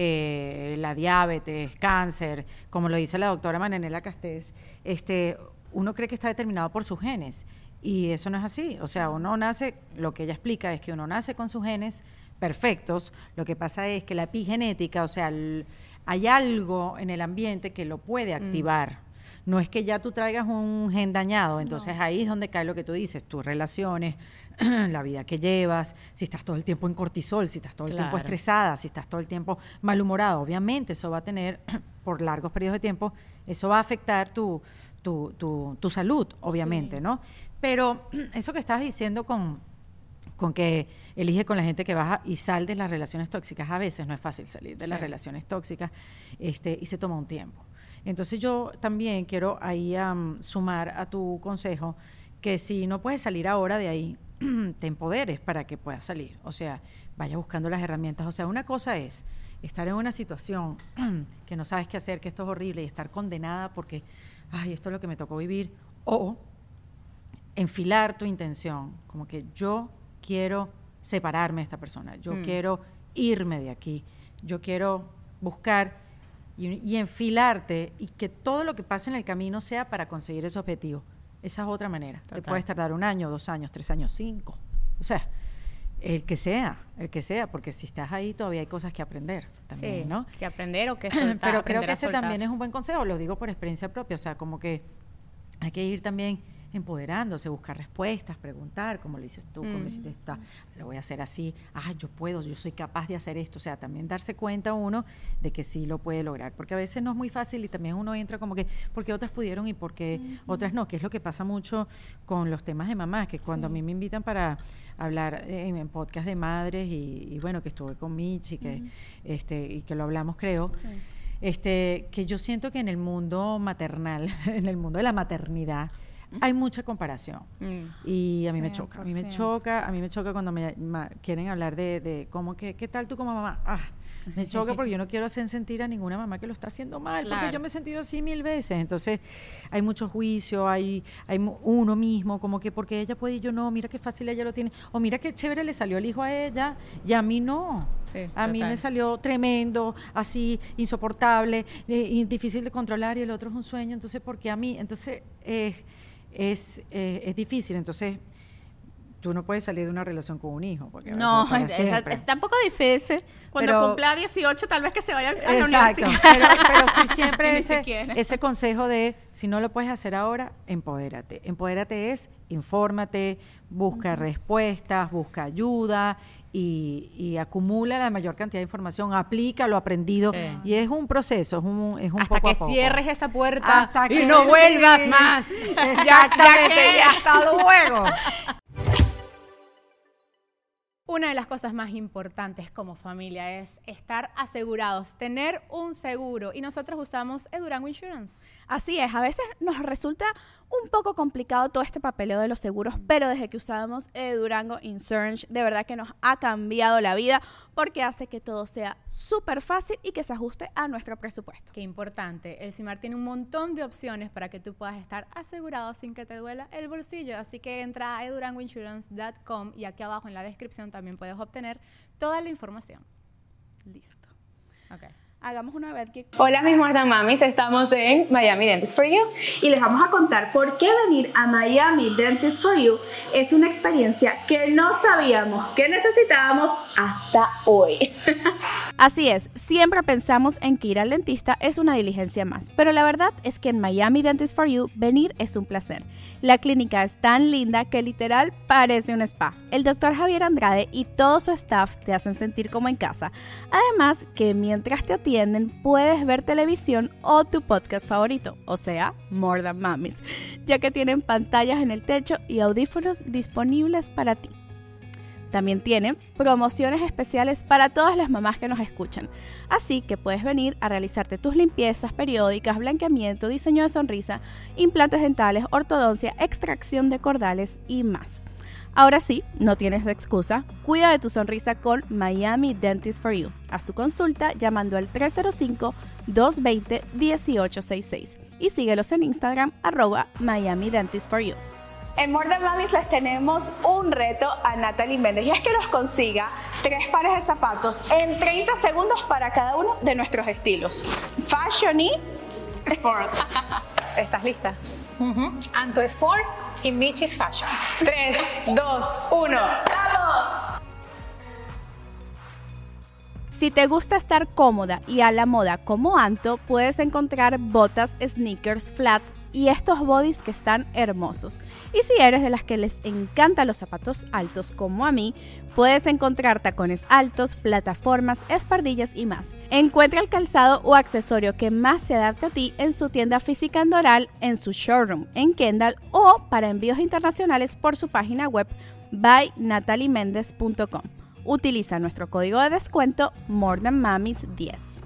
[SPEAKER 3] eh, la diabetes, cáncer, como lo dice la doctora Mananela Castés, este, uno cree que está determinado por sus genes, y eso no es así. O sea, uno nace, lo que ella explica es que uno nace con sus genes perfectos, lo que pasa es que la epigenética, o sea, el, hay algo en el ambiente que lo puede activar. Mm. No es que ya tú traigas un gen dañado, entonces no. ahí es donde cae lo que tú dices, tus relaciones, la vida que llevas, si estás todo el tiempo en cortisol, si estás todo el
[SPEAKER 1] claro.
[SPEAKER 3] tiempo estresada, si estás todo el tiempo malhumorada, obviamente eso va a tener, por largos periodos de tiempo, eso va a afectar tu, tu, tu, tu salud, obviamente, sí. ¿no? Pero eso que estabas diciendo con, con que elige con la gente que baja y sal de las relaciones tóxicas, a veces no es fácil salir de sí. las relaciones tóxicas, este, y se toma un tiempo. Entonces yo también quiero ahí um, sumar a tu consejo que si no puedes salir ahora de ahí, te empoderes para que puedas salir. O sea, vaya buscando las herramientas. O sea, una cosa es estar en una situación que no sabes qué hacer, que esto es horrible y estar condenada porque, ay, esto es lo que me tocó vivir, o enfilar tu intención, como que yo quiero separarme de esta persona, yo mm. quiero irme de aquí, yo quiero buscar y, y enfilarte y que todo lo que pase en el camino sea para conseguir ese objetivo. Esa es otra manera. Total. Te puedes tardar un año, dos años, tres años, cinco. O sea, el que sea, el que sea, porque si estás ahí todavía hay cosas que aprender también,
[SPEAKER 1] sí,
[SPEAKER 3] ¿no?
[SPEAKER 1] que aprender o que soltar.
[SPEAKER 3] Pero creo que ese también es un buen consejo, lo digo por experiencia propia, o sea, como que hay que ir también empoderándose, buscar respuestas, preguntar, como lo hiciste tú, mm. como lo hiciste esta, lo voy a hacer así, ah, yo puedo, yo soy capaz de hacer esto, o sea, también darse cuenta uno de que sí lo puede lograr, porque a veces no es muy fácil y también uno entra como que, porque otras pudieron y porque mm-hmm. otras no, que es lo que pasa mucho con los temas de mamás, que cuando sí. a mí me invitan para hablar en, en podcast de madres y, y bueno, que estuve con Michi, que, mm. este, y que lo hablamos creo, sí. este, que yo siento que en el mundo maternal, en el mundo de la maternidad, hay mucha comparación mm. y a mí cien por ciento. Me choca, a mí me choca, a mí me choca cuando me ma, quieren hablar de, de cómo que, ¿qué tal tú como mamá? Ah, me choca porque yo no quiero hacer sentir a ninguna mamá que lo está haciendo mal, claro. porque yo me he sentido así mil veces, entonces hay mucho juicio, hay, hay uno mismo, como que porque ella puede y yo no, mira qué fácil ella lo tiene, o mira qué chévere le salió el hijo a ella y a mí no, sí, a total. Mí me salió tremendo, así, insoportable, eh, difícil de controlar y el otro es un sueño, entonces ¿por qué a mí? Entonces, eh, Es, eh, es difícil, entonces tú no puedes salir de una relación con un hijo. Porque
[SPEAKER 2] no, es, es, es tampoco difícil. Cuando
[SPEAKER 3] pero,
[SPEAKER 2] cumpla dieciocho, tal vez que se vaya a la
[SPEAKER 3] exacto,
[SPEAKER 2] universidad.
[SPEAKER 3] Pero, pero sí siempre ese, ese consejo de, si no lo puedes hacer ahora, empodérate. Empodérate es, infórmate, busca uh-huh. respuestas, busca ayuda y, y acumula la mayor cantidad de información, aplica lo aprendido sí. y es un proceso, es un, es un
[SPEAKER 1] hasta
[SPEAKER 3] poco
[SPEAKER 1] que
[SPEAKER 3] a poco.
[SPEAKER 1] Cierres esa puerta
[SPEAKER 3] hasta
[SPEAKER 1] y
[SPEAKER 3] que
[SPEAKER 1] no vuelvas
[SPEAKER 3] sí.
[SPEAKER 1] más.
[SPEAKER 3] Exactamente, y hasta luego.
[SPEAKER 1] Una de las cosas más importantes como familia es estar asegurados, tener un seguro. Y nosotros usamos Edurango Insurance.
[SPEAKER 2] Así es, a veces nos resulta un poco complicado todo este papeleo de los seguros, pero desde que usamos Edurango Insurance, de verdad que nos ha cambiado la vida porque hace que todo sea súper fácil y que se ajuste a nuestro presupuesto.
[SPEAKER 1] Qué importante. El CIMAR tiene un montón de opciones para que tú puedas estar asegurado sin que te duela el bolsillo. Así que entra a edurango insurance punto com y aquí abajo en la descripción también puedes obtener toda la información.
[SPEAKER 2] Listo.
[SPEAKER 1] Ok.
[SPEAKER 2] Hagamos una vez que...
[SPEAKER 4] Hola mis Mordan Mamis, estamos en Miami Dentist for You
[SPEAKER 5] y les vamos a contar por qué venir a Miami Dentist for You es una experiencia que no sabíamos que necesitábamos hasta hoy.
[SPEAKER 2] Así es, siempre pensamos en que ir al dentista es una diligencia más, pero la verdad es que en Miami Dentist for You venir es un placer. La clínica es tan linda que literal parece un spa. El doctor Javier Andrade y todo su staff te hacen sentir como en casa. Además que mientras te atienden puedes ver televisión o tu podcast favorito, o sea, More Than Mamis, ya que tienen pantallas en el techo y audífonos disponibles para ti. También tienen promociones especiales para todas las mamás que nos escuchan. Así que puedes venir a realizarte tus limpiezas periódicas, blanqueamiento, diseño de sonrisa, implantes dentales, ortodoncia, extracción de cordales y más. Ahora sí, no tienes excusa. Cuida de tu sonrisa con Miami Dentist for You. Haz tu consulta llamando al tres cero cinco, dos dos cero, uno ocho seis seis y síguelos en Instagram arroba Miami Dentist for You.
[SPEAKER 5] En More Than Mamis les tenemos un reto a Natalie Méndez y es que nos consiga tres pares de zapatos en treinta segundos para cada uno de nuestros estilos. Fashion y Sport. ¿Estás lista?
[SPEAKER 4] Uh-huh. Anto Sport y Michi's Fashion.
[SPEAKER 5] tres, dos, uno. ¡Vamos!
[SPEAKER 2] Si te gusta estar cómoda y a la moda como Anto, puedes encontrar botas, sneakers, flats y estos bodys que están hermosos. Y si eres de las que les encantan los zapatos altos como a mí, puedes encontrar tacones altos, plataformas, espardillas y más. Encuentra el calzado o accesorio que más se adapte a ti en su tienda física en Doral, en su showroom en Kendall o para envíos internacionales por su página web by natalie mendez punto com. Utiliza nuestro código de descuento More Than Mamis diez.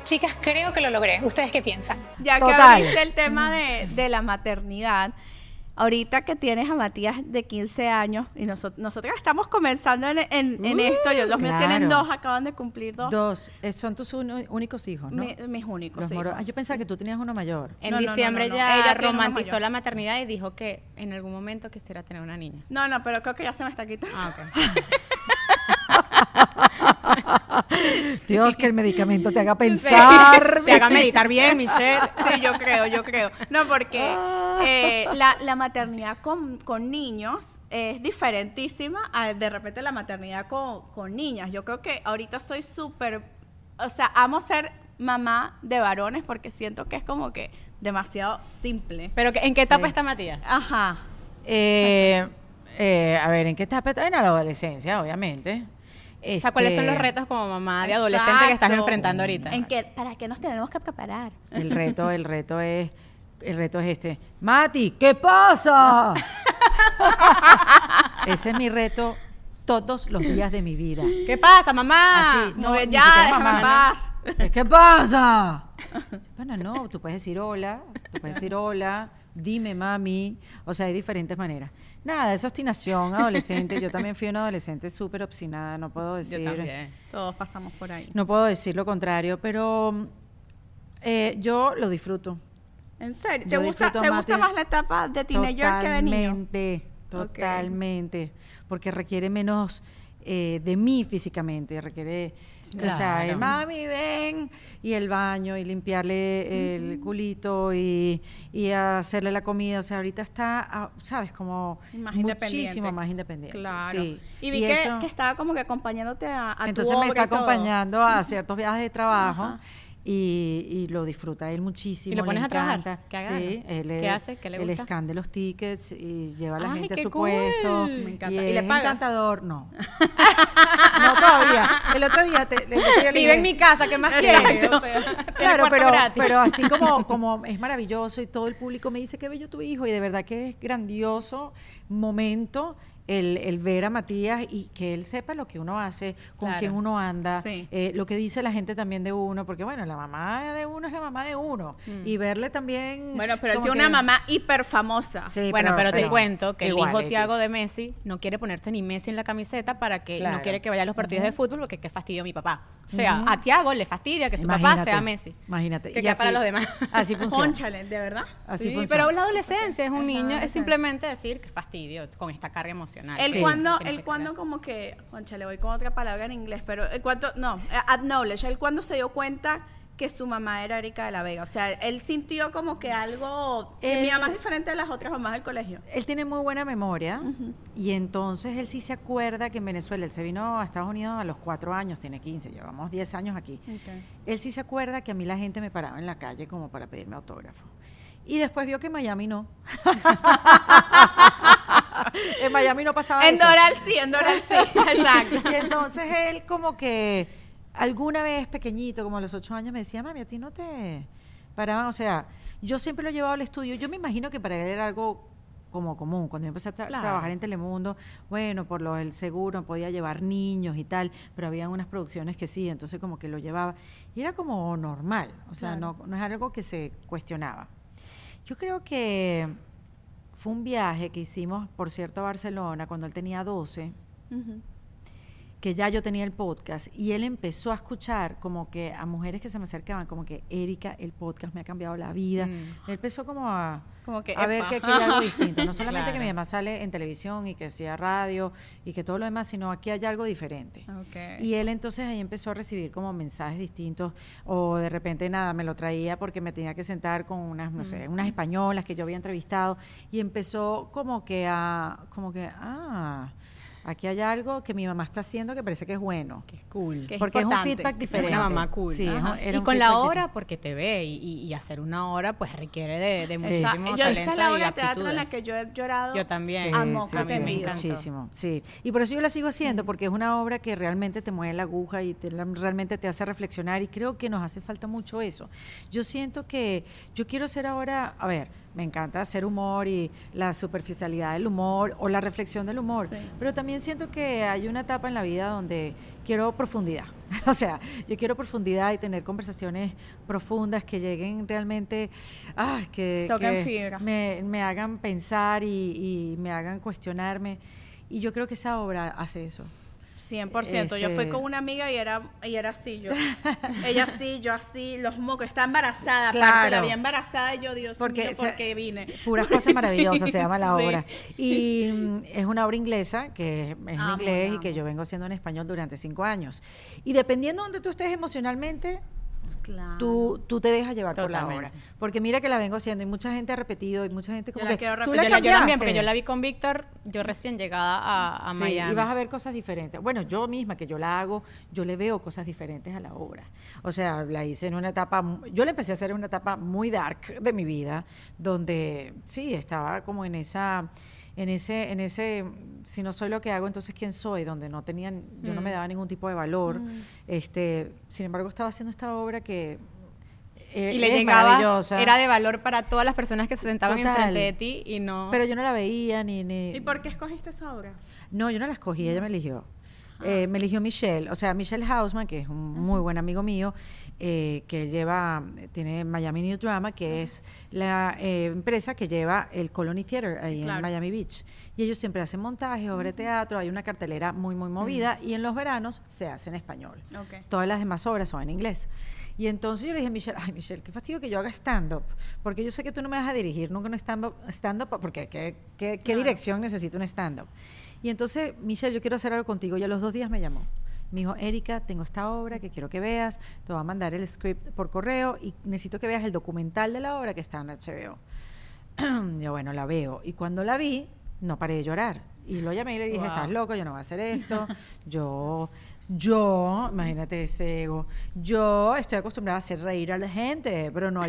[SPEAKER 4] Chicas, creo que lo logré. ¿Ustedes qué piensan?
[SPEAKER 2] Ya que
[SPEAKER 3] Total.
[SPEAKER 2] abriste el tema de, de la maternidad, ahorita que tienes a Matías de quince años y nosotros, nosotras estamos comenzando en, en, en
[SPEAKER 3] Uh,
[SPEAKER 2] esto, yo, los míos
[SPEAKER 3] claro.
[SPEAKER 2] tienen dos, acaban de cumplir dos.
[SPEAKER 3] Dos. Eh, son tus unu- únicos hijos, ¿no?
[SPEAKER 2] Mi- mis únicos
[SPEAKER 3] Los
[SPEAKER 2] hijos.
[SPEAKER 3] moro- ah, yo pensaba que tú tenías uno mayor.
[SPEAKER 1] En
[SPEAKER 2] No, no, no,
[SPEAKER 1] diciembre
[SPEAKER 2] no, no.
[SPEAKER 1] ya
[SPEAKER 2] Ella tiene uno
[SPEAKER 1] romantizó
[SPEAKER 2] mayor.
[SPEAKER 1] la maternidad y dijo que en algún momento quisiera tener una niña.
[SPEAKER 2] No, no, pero creo que ya se me está quitando.
[SPEAKER 1] Ah, ok.
[SPEAKER 3] Dios, que el medicamento te haga pensar.
[SPEAKER 1] Te haga meditar bien, Michelle.
[SPEAKER 2] Sí, yo creo, yo creo. No, porque eh, la, la maternidad con, con niños es diferentísima a de repente la maternidad con, con niñas. Yo creo que ahorita soy súper, o sea, amo ser mamá de varones porque siento que es como que demasiado simple.
[SPEAKER 1] Pero que- ¿en qué etapa
[SPEAKER 3] Sí.
[SPEAKER 1] está Matías?
[SPEAKER 2] Ajá.
[SPEAKER 3] Eh, eh, a ver, ¿en qué etapa? En la adolescencia, obviamente.
[SPEAKER 1] O sea, ¿cuáles son
[SPEAKER 3] Este,
[SPEAKER 1] los retos como mamá de adolescente que estás
[SPEAKER 2] Exacto.
[SPEAKER 1] enfrentando ahorita?
[SPEAKER 2] ¿En qué, ¿Para qué nos tenemos que preparar?
[SPEAKER 3] El reto, el reto es, el reto es este. Mati, ¿qué pasa? Ese es mi reto todos los días de mi vida.
[SPEAKER 1] ¿Qué pasa, mamá?
[SPEAKER 3] Así,
[SPEAKER 2] No,
[SPEAKER 3] no,
[SPEAKER 2] ya,
[SPEAKER 3] ni siquiera
[SPEAKER 2] déjame
[SPEAKER 3] mamá,
[SPEAKER 2] en
[SPEAKER 3] ¿no?
[SPEAKER 2] paz.
[SPEAKER 3] Es, ¿qué pasa? Bueno, no, tú puedes decir hola, tú puedes decir hola, dime mami, o sea, hay diferentes maneras. Nada, esa obstinación adolescente, yo también fui una adolescente súper obstinada, no puedo decir,
[SPEAKER 1] Yo también.
[SPEAKER 2] Todos pasamos por ahí.
[SPEAKER 3] no puedo decir lo contrario, pero eh, yo lo disfruto.
[SPEAKER 2] ¿En serio? ¿Te
[SPEAKER 3] Yo
[SPEAKER 2] gusta,
[SPEAKER 3] disfruto
[SPEAKER 2] ¿te
[SPEAKER 3] más
[SPEAKER 2] gusta
[SPEAKER 3] de-
[SPEAKER 2] más la etapa de teenager que de niño?
[SPEAKER 3] Totalmente,
[SPEAKER 2] Ok.
[SPEAKER 3] totalmente, porque requiere menos eh, de mí físicamente, requiere, o sea,
[SPEAKER 1] Claro.
[SPEAKER 3] el mami ven y el baño y limpiarle el culito y, y hacerle la comida, o sea, ahorita está, ah, sabes, como
[SPEAKER 2] Más
[SPEAKER 3] muchísimo
[SPEAKER 2] independiente.
[SPEAKER 3] más independiente.
[SPEAKER 2] Claro.
[SPEAKER 3] Sí.
[SPEAKER 2] Y vi que,
[SPEAKER 3] eso-
[SPEAKER 2] que estaba como que acompañándote a, a tu
[SPEAKER 3] entonces me
[SPEAKER 2] obra
[SPEAKER 3] está
[SPEAKER 2] y todo.
[SPEAKER 3] acompañando a ciertos viajes de trabajo.
[SPEAKER 2] Ajá.
[SPEAKER 3] Y, y lo disfruta él muchísimo.
[SPEAKER 1] ¿Y lo pones
[SPEAKER 3] le
[SPEAKER 1] a trabajar?
[SPEAKER 3] encanta.
[SPEAKER 1] ¿Qué haga?
[SPEAKER 3] Sí, él
[SPEAKER 1] ¿Qué
[SPEAKER 3] es-
[SPEAKER 1] hace? ¿Qué le
[SPEAKER 3] Él
[SPEAKER 1] gusta?
[SPEAKER 3] escande los tickets y lleva a la
[SPEAKER 1] Ay,
[SPEAKER 3] gente a
[SPEAKER 1] qué
[SPEAKER 3] su
[SPEAKER 1] cool.
[SPEAKER 3] puesto.
[SPEAKER 1] Me
[SPEAKER 2] encanta.
[SPEAKER 3] Y,
[SPEAKER 2] ¿Y le
[SPEAKER 3] es
[SPEAKER 2] pagas?
[SPEAKER 3] encantador. No. No todavía. El otro día te, le- yo le
[SPEAKER 1] Vive
[SPEAKER 3] dije-
[SPEAKER 1] en mi casa, ¿qué más quieres? O sea, tiene
[SPEAKER 3] Claro,
[SPEAKER 1] cuarto
[SPEAKER 3] pero,
[SPEAKER 1] gratis.
[SPEAKER 3] pero así como, como es maravilloso y todo el público me dice qué bello tu hijo y de verdad que es grandioso momento el, el ver a Matías y que él sepa lo que uno hace, con
[SPEAKER 2] Claro.
[SPEAKER 3] quién uno anda,
[SPEAKER 2] Sí.
[SPEAKER 3] eh, lo que dice la gente también de uno, porque bueno, la mamá de uno es la mamá de uno y verle también...
[SPEAKER 2] Bueno, pero él
[SPEAKER 3] como
[SPEAKER 2] tiene
[SPEAKER 3] que-
[SPEAKER 2] una mamá hiper famosa.
[SPEAKER 3] Sí,
[SPEAKER 1] Bueno, pero, te
[SPEAKER 3] pero
[SPEAKER 1] cuento que el
[SPEAKER 3] igual,
[SPEAKER 1] hijo
[SPEAKER 3] X.
[SPEAKER 1] Tiago de Messi no quiere ponerse ni Messi en la camiseta para que
[SPEAKER 3] Claro.
[SPEAKER 1] no quiere que vaya a los partidos de fútbol porque qué fastidio mi papá. O sea, a Tiago le fastidia que su papá
[SPEAKER 3] Imagínate,
[SPEAKER 1] sea Messi.
[SPEAKER 3] Imagínate.
[SPEAKER 1] Que
[SPEAKER 3] Y
[SPEAKER 1] queda para
[SPEAKER 3] así-
[SPEAKER 1] los demás.
[SPEAKER 3] Así funciona.
[SPEAKER 2] Pónchale, ¿de verdad?
[SPEAKER 3] Así
[SPEAKER 1] Sí,
[SPEAKER 3] funciona.
[SPEAKER 1] pero la adolescencia es un niño, es
[SPEAKER 2] adolescencia.
[SPEAKER 1] simplemente decir que fastidio con esta carga emocional.
[SPEAKER 2] Él
[SPEAKER 3] Sí.
[SPEAKER 2] cuando,
[SPEAKER 1] Tienes
[SPEAKER 2] él
[SPEAKER 1] que
[SPEAKER 2] cuando
[SPEAKER 1] crear.
[SPEAKER 2] como que, concha, le voy con otra palabra en inglés, pero el cuando, no, eh, acknowledge, él cuando se dio cuenta que su mamá era Erika de la Vega, o sea, él sintió como que algo, que mi
[SPEAKER 3] Él-
[SPEAKER 2] mamá es diferente de las otras mamás del colegio.
[SPEAKER 3] Él tiene muy buena memoria y entonces él sí se acuerda que en Venezuela, él se vino a Estados Unidos a los cuatro años, tiene quince, llevamos diez años aquí. Él sí se acuerda que a mí la gente me paraba en la calle como para pedirme autógrafo. Y después vio que en Miami no. En Miami no pasaba
[SPEAKER 2] En
[SPEAKER 3] eso.
[SPEAKER 2] Doral sí, en Doral sí.
[SPEAKER 3] Exacto. Y entonces él como que alguna vez pequeñito, como a los ocho años, me decía, mami, a ti no te paraban. O sea, yo siempre lo he llevado al estudio. Yo me imagino que para él era algo como común. Cuando yo empecé a tra-
[SPEAKER 1] Claro.
[SPEAKER 3] trabajar en Telemundo, bueno, por lo del seguro podía llevar niños y tal, pero había unas producciones que sí, entonces como que lo llevaba. Y era como normal, o sea, no, no es algo que se cuestionaba. Yo creo que fue un viaje que hicimos, por cierto, a Barcelona, cuando él tenía doce,
[SPEAKER 2] Ujú.
[SPEAKER 3] que ya yo tenía el podcast y él empezó a escuchar como que a mujeres que se me acercaban, como que Erika, el podcast me ha cambiado la vida.
[SPEAKER 1] Mm.
[SPEAKER 3] Él empezó como a,
[SPEAKER 2] Como que,
[SPEAKER 3] a ver
[SPEAKER 2] epa.
[SPEAKER 3] que aquí hay algo distinto. No solamente que
[SPEAKER 1] Claro.
[SPEAKER 3] mi mamá sale en televisión y que hacía radio y que todo lo demás, sino aquí hay algo diferente.
[SPEAKER 2] Ok.
[SPEAKER 3] Y él entonces ahí empezó a recibir como mensajes distintos o de repente nada, me lo traía porque me tenía que sentar con unas, no sé, unas españolas que yo había entrevistado y empezó como que a, como que, ah, aquí hay algo que mi mamá está haciendo que parece que es bueno.
[SPEAKER 1] Que es cool.
[SPEAKER 2] Que es
[SPEAKER 3] porque es un
[SPEAKER 2] importante.
[SPEAKER 3] feedback
[SPEAKER 2] Es
[SPEAKER 3] diferente.
[SPEAKER 1] Una mamá cool.
[SPEAKER 3] Sí, es un-
[SPEAKER 1] Ajá.
[SPEAKER 3] era
[SPEAKER 1] Y
[SPEAKER 3] un
[SPEAKER 1] con la
[SPEAKER 3] feedback
[SPEAKER 1] hora,
[SPEAKER 3] diferente.
[SPEAKER 1] porque te ve, y, y- y hacer una hora, pues requiere de, de
[SPEAKER 2] Esa-
[SPEAKER 1] muchísimo
[SPEAKER 2] yo,
[SPEAKER 1] talento
[SPEAKER 2] esa es la
[SPEAKER 1] y
[SPEAKER 2] obra de teatro en la
[SPEAKER 1] aptitudes.
[SPEAKER 2] que yo he llorado.
[SPEAKER 1] Yo también.
[SPEAKER 3] Sí,
[SPEAKER 2] a moco
[SPEAKER 3] sí, sí,
[SPEAKER 2] tendido.
[SPEAKER 3] muchísimo, sí. Y por eso yo la sigo haciendo, porque es una obra que realmente te mueve la aguja y te, la- realmente te hace reflexionar y creo que nos hace falta mucho eso. Yo siento que yo quiero ser ahora, a ver, me encanta hacer humor y la superficialidad del humor o la reflexión del humor,
[SPEAKER 2] Sí.
[SPEAKER 3] pero también siento que hay una etapa en la vida donde quiero profundidad. O sea, yo quiero profundidad y tener conversaciones profundas que lleguen realmente, ah, que,
[SPEAKER 2] Toquen
[SPEAKER 3] que
[SPEAKER 2] fibra.
[SPEAKER 3] me, me hagan pensar y, y me hagan cuestionarme. Y yo creo que esa obra hace eso.
[SPEAKER 2] cien por ciento. Yo fui
[SPEAKER 3] Este-
[SPEAKER 2] con una amiga y era, y era así, yo. Ella así, yo así, los mocos. Está embarazada,
[SPEAKER 3] Claro.
[SPEAKER 2] aparte, la vi embarazada y yo, Dios
[SPEAKER 3] Porque
[SPEAKER 2] mío,
[SPEAKER 3] se-
[SPEAKER 2] ¿por qué vine?
[SPEAKER 3] Puras cosas maravillosas se llama la
[SPEAKER 2] Sí.
[SPEAKER 3] obra. Y mm, es una obra inglesa que es en
[SPEAKER 2] Amo,
[SPEAKER 3] inglés
[SPEAKER 2] la
[SPEAKER 3] y que
[SPEAKER 2] amo.
[SPEAKER 3] yo vengo haciendo en español durante cinco años. Y dependiendo de donde tú estés emocionalmente,
[SPEAKER 2] Claro.
[SPEAKER 3] tú, tú te dejas llevar por la
[SPEAKER 1] Totalmente.
[SPEAKER 3] obra. Porque mira que la vengo haciendo y mucha gente ha repetido y mucha gente
[SPEAKER 2] Yo
[SPEAKER 3] como
[SPEAKER 2] la
[SPEAKER 3] que
[SPEAKER 2] quiero
[SPEAKER 3] tú
[SPEAKER 2] repetir.
[SPEAKER 3] la
[SPEAKER 1] Yo, la- yo también,
[SPEAKER 3] cambiaste.
[SPEAKER 1] porque yo la vi con Víctor, yo recién llegada a, a
[SPEAKER 3] Sí,
[SPEAKER 1] Miami.
[SPEAKER 3] y vas a ver cosas diferentes. Bueno, yo misma que yo la hago, yo le veo cosas diferentes a la obra. O sea, la hice en una etapa, mu- yo la empecé a hacer en una etapa muy dark de mi vida, donde sí, estaba como en esa, en ese, en ese, si no soy lo que hago, entonces quién soy, donde no tenían, yo no me daba ningún tipo de valor. Este, sin embargo, estaba haciendo esta obra que eh,
[SPEAKER 1] y le
[SPEAKER 3] es
[SPEAKER 1] llegabas,
[SPEAKER 3] maravillosa.
[SPEAKER 1] era de valor para todas las personas que se sentaban
[SPEAKER 3] Total.
[SPEAKER 1] enfrente de ti y no...
[SPEAKER 3] Pero yo no la veía ni, ni
[SPEAKER 2] ¿Y por qué escogiste esa obra?
[SPEAKER 3] No, yo no la escogí, ella me eligió. Eh, me eligió Michelle, o sea, Michelle Hausman, que es un muy buen amigo mío, eh, que lleva, tiene Miami New Drama, que es la eh, empresa que lleva el Colony Theater ahí
[SPEAKER 2] Claro.
[SPEAKER 3] en Miami Beach. Y ellos siempre hacen montajes, obra de teatro, hay una cartelera muy, muy movida, y en los veranos se hace en español.
[SPEAKER 2] Ok.
[SPEAKER 3] Todas las demás obras son en inglés. Y entonces yo le dije a Michelle, ay Michelle, qué fastidio que yo haga stand-up, porque yo sé que tú no me vas a dirigir nunca un stand-up, stand-up, porque ¿qué, qué, qué
[SPEAKER 2] Claro.
[SPEAKER 3] dirección necesita un stand-up? Y entonces, Michelle, yo quiero hacer algo contigo. Y a los dos días me llamó. Me dijo, Erika, tengo esta obra que quiero que veas, te voy a mandar el script por correo y necesito que veas el documental de la obra que está en H B O. Yo, bueno, la veo. Y cuando la vi, no paré de llorar. Y lo llamé y le dije,
[SPEAKER 2] Wow.
[SPEAKER 3] estás loco, yo no voy a hacer esto. Yo, yo, imagínate ese ego, yo estoy acostumbrada a hacer reír a la gente, pero no a